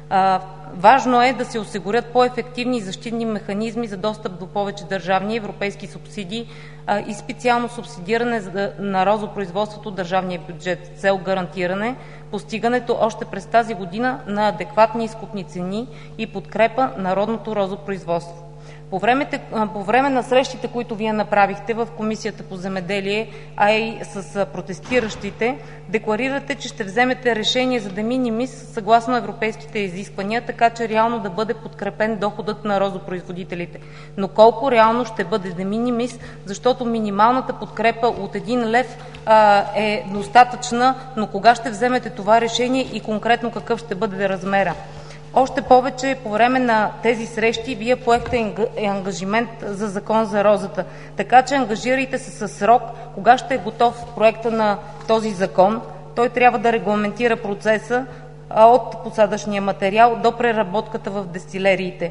Важно е да се осигурят по-ефективни и защитни механизми за достъп до повече държавни и европейски субсидии и специално субсидиране на розопроизводството от държавния бюджет с цел гарантиране постигането още през тази година на адекватни изкупни цени и подкрепа на родното розопроизводство. По време на срещите, които Вие направихте в Комисията по земеделие, а и с протестиращите, декларирате, че ще вземете решение за de minimis съгласно европейските изисквания, така че реално да бъде подкрепен доходът на розопроизводителите. Но колко реално ще бъде de minimis, защото минималната подкрепа от 1 лев е достатъчна, но кога ще вземете това решение и конкретно какъв ще бъде размера? Още повече, по време на тези срещи Вие поехте ангажимент за закон за розата. Така че ангажирайте се със срок, кога ще е готов проекта на този закон. Той трябва да регламентира процеса от посадъчния материал до преработката в дестилериите.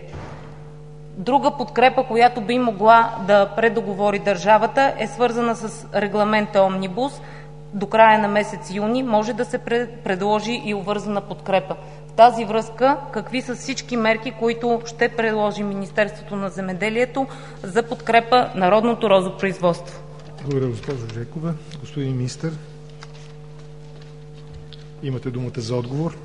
Друга подкрепа, която би могла да предоговори държавата, е свързана с регламента Омнибус. До края на месец юни може да се предложи и обвързана подкрепа. В тази връзка, какви са всички мерки, които ще предложи Министерството на земеделието за подкрепа на родното розопроизводство? Благодаря, госпожо Жекова. Господин министър, имате думата за отговор.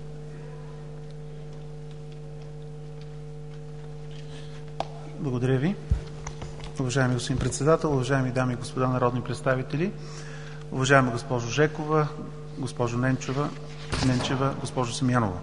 Благодаря ви. Уважаеми господин председател, уважаеми дами и господа народни представители, уважаема госпожо Жекова, госпожо Ненчева, госпожо Симеонова.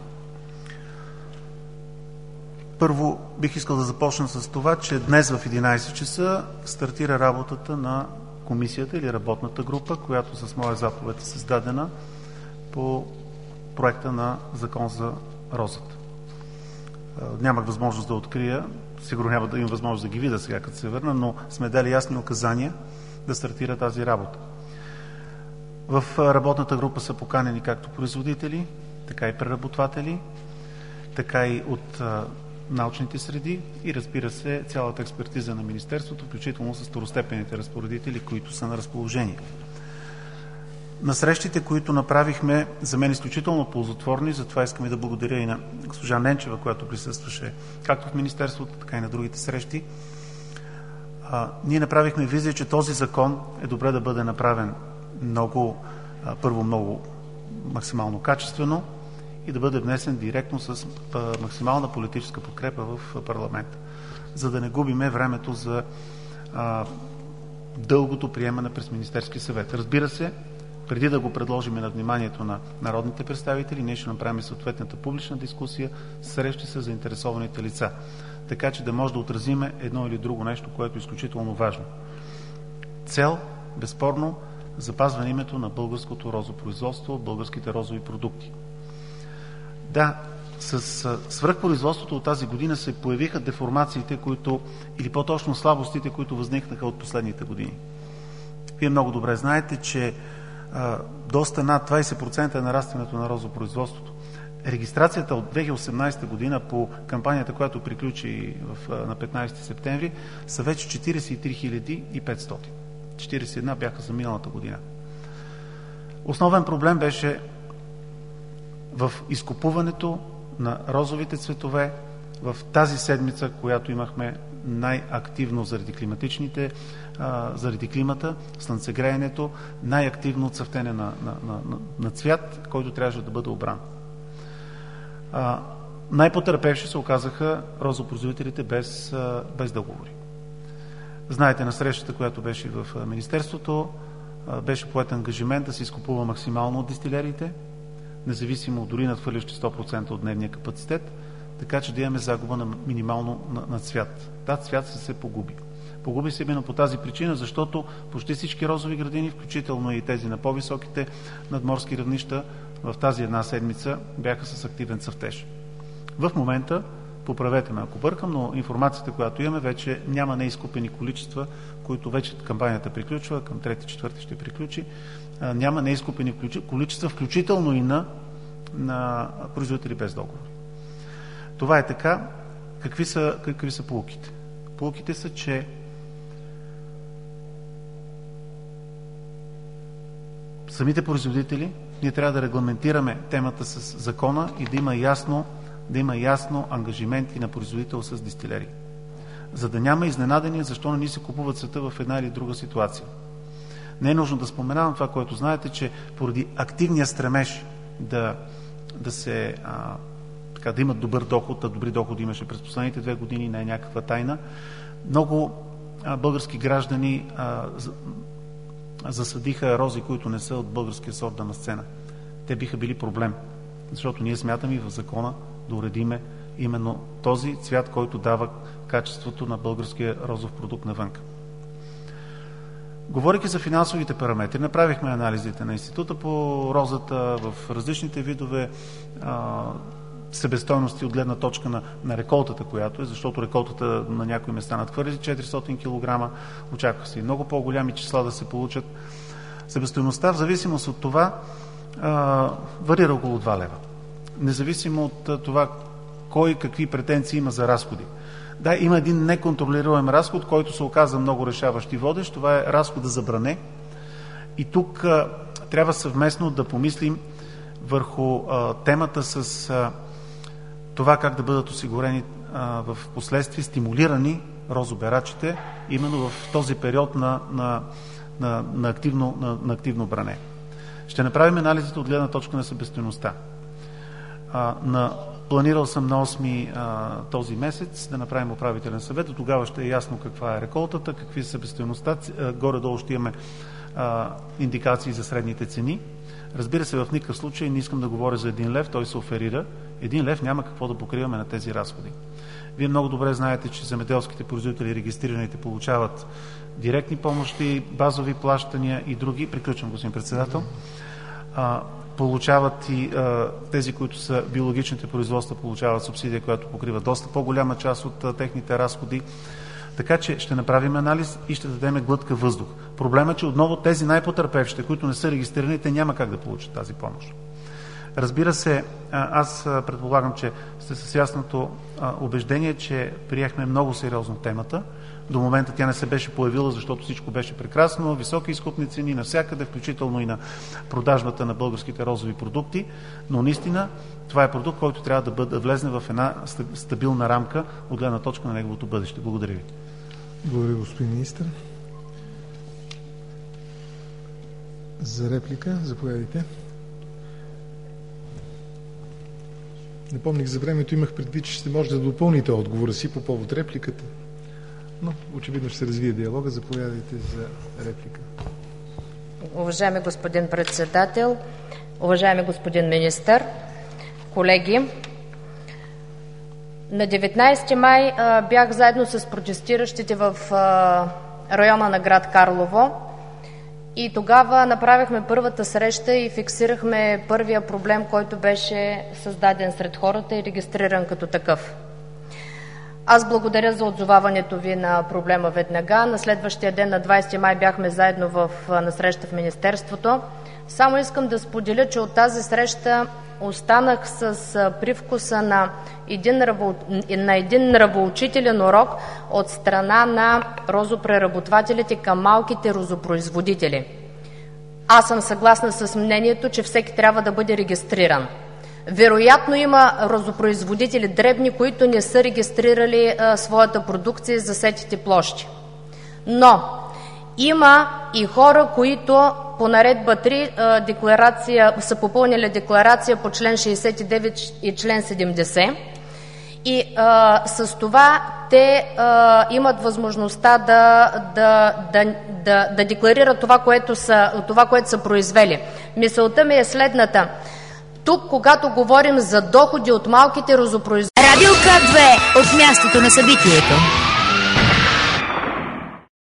Първо бих искал да започна с това, че днес в 11 часа стартира работата на комисията или работната група, която с моя заповед е създадена по проекта на закон за розата. Нямах възможност да открия, сигурно няма да имам възможност да ги видя сега, като се върна, но сме дали ясни указания да стартира тази работа. В работната група са поканени както производители, така и преработватели, така и от научните среди и, разбира се, цялата експертиза на Министерството, включително с второстепенните разпоредители, които са на разположение. На срещите, които направихме, за мен изключително ползотворни, затова искам и да благодаря и на госпожа Ненчева, която присъстваше както в Министерството, така и на другите срещи. Ние направихме визия, че този закон е добре да бъде направен много максимално качествено и да бъде внесен директно с максимална политическа подкрепа в парламента, за да не губиме времето за дългото приемане през Министерски съвет. Разбира се, преди да го предложим на вниманието на народните представители, ние ще направим съответната публична дискусия, срещи с заинтересованите лица, така че да може да отразиме едно или друго нещо, което е изключително важно. Цел, безспорно, запазване името на българското розопроизводство, българските розови продукти. Да, с свръхпроизводството от тази година се появиха деформациите, или по-точно слабостите, които възникнаха от последните години. Вие много добре знаете, че доста над 20% е нарастването на розопроизводството. регистрацията от 2018 година по кампанията, която приключи на 15 септември, са вече 43 500. 41 бяха за миналата година. Основен проблем беше в изкупуването на розовите цветове в тази седмица, която имахме най-активно заради климата, слънцегреенето, най-активно цъфтене на цвят, който трябваше да бъде обран. Най-потърпевши се оказаха розопроизводителите без договори. Знаете, на срещата, която беше в Министерството, беше поет ангажимент да се изкупува максимално от дестилериите, независимо дори надхвърлящи 100% от дневния капацитет, така че да имаме загуба минимално на цвят. Да, цвят се погуби. Погуби се именно по тази причина, защото почти всички розови градини, включително и тези на по-високите надморски равнища, в тази една седмица бяха с активен цъфтеж. В момента, поправете ме ако бъркам, но информацията, която имаме, вече няма неизкупени количества, които вече кампанията приключва, към 3-4 ще приключи, няма неизкупени количества, включително и на производители без договор. Това е така. Какви са поуките? Поуките са, че самите производители, ние трябва да регламентираме темата с закона и да има ясно ангажименти на производител с дестилерии. За да няма изненадания, защо не ни се купуват цвета в една или друга ситуация. Не е нужно да споменавам това, което знаете, че поради активния стремеж да имат добър доход, а добри доходи имаше през последните 2 години, не е някаква тайна, много български граждани засадиха рози, които не са от българския сорт Дамасцена. Те биха били проблем, защото ние смятаме и в закона да уредиме именно този цвят, който дава качеството на българския розов продукт навънка. Говорейки за финансовите параметри, направихме анализите на института по розата в различните видове себестойности от гледна точка на реколтата, която е, защото реколтата на някои места надхвърли 400 кг, очаква се и много по-голями числа да се получат. Себестойността, в зависимост от това, варира около 2 лева. Независимо от това кой какви претенции има за разходи. Да, има един неконтролируем разход, който се оказа много решаващ и водещ. Това е разхода за бране. И тук трябва съвместно да помислим върху темата с това как да бъдат осигурени в последствие стимулирани розоберачите именно в този период на активно бране. Ще направим анализите от гледна точка на себестойността. Планирал съм на 8 този месец да направим управителен съвет. До тогава ще е ясно каква е реколтата, какви са себестойността. Горе-долу ще имаме индикации за средните цени. Разбира се, в никакъв случай не искам да говоря за 1 лев, той се оферира. 1 лев няма какво да покриваме на тези разходи. Вие много добре знаете, че земеделските производители, регистрираните, получават директни помощи, базови плащания и други. Приключвам, господин председател. Получават и тези, които са биологичните производства, получават субсидия, която покрива доста по-голяма част от техните разходи. Така че ще направим анализ и ще дадем глътка въздух. Проблемът е, че отново тези най-потърпевшите, които не са регистрирани, те няма как да получат тази помощ. Разбира се, аз предполагам, че сте с ясното убеждение, че приехме много сериозно темата. До момента тя не се беше появила, защото всичко беше прекрасно, високи изкупни цени навсякъде, включително и на продажбата на българските розови продукти, но наистина това е продукт, който трябва да влезне в една стабилна рамка от гледна точка на неговото бъдеще. Благодаря ви. Благодаря, господин министър. За реплика, заповядайте. Напомних за времето, имах предвид, че ще може да допълните отговора си по повод репликата, но очевидно ще се развие диалога. Заповядайте за реплика. Уважаеми господин председател, уважаеми господин министър, колеги, на 19 май бях заедно с протестиращите в района на град Карлово и тогава направихме първата среща и фиксирахме първия проблем, който беше създаден сред хората и регистриран като такъв. Аз благодаря за отзоваването ви на проблема веднага. На следващия ден, на 20 май, бяхме заедно на среща в Министерството. Само искам да споделя, че от тази среща останах с привкуса на един нравоучителен урок от страна на розопреработвателите към малките розопроизводители. Аз съм съгласна с мнението, че всеки трябва да бъде регистриран. Вероятно има розопроизводители дребни, които не са регистрирали своята продукция за засетите площи. Но има и хора, които по наредба 3 са попълнили декларация по член 69 и член 70 и с това те имат възможността да декларират това, което са произвели. Мисълта ми е следната. Тук, когато говорим за доходи от малките розопроизводители... Радио К2 от мястото на събитието.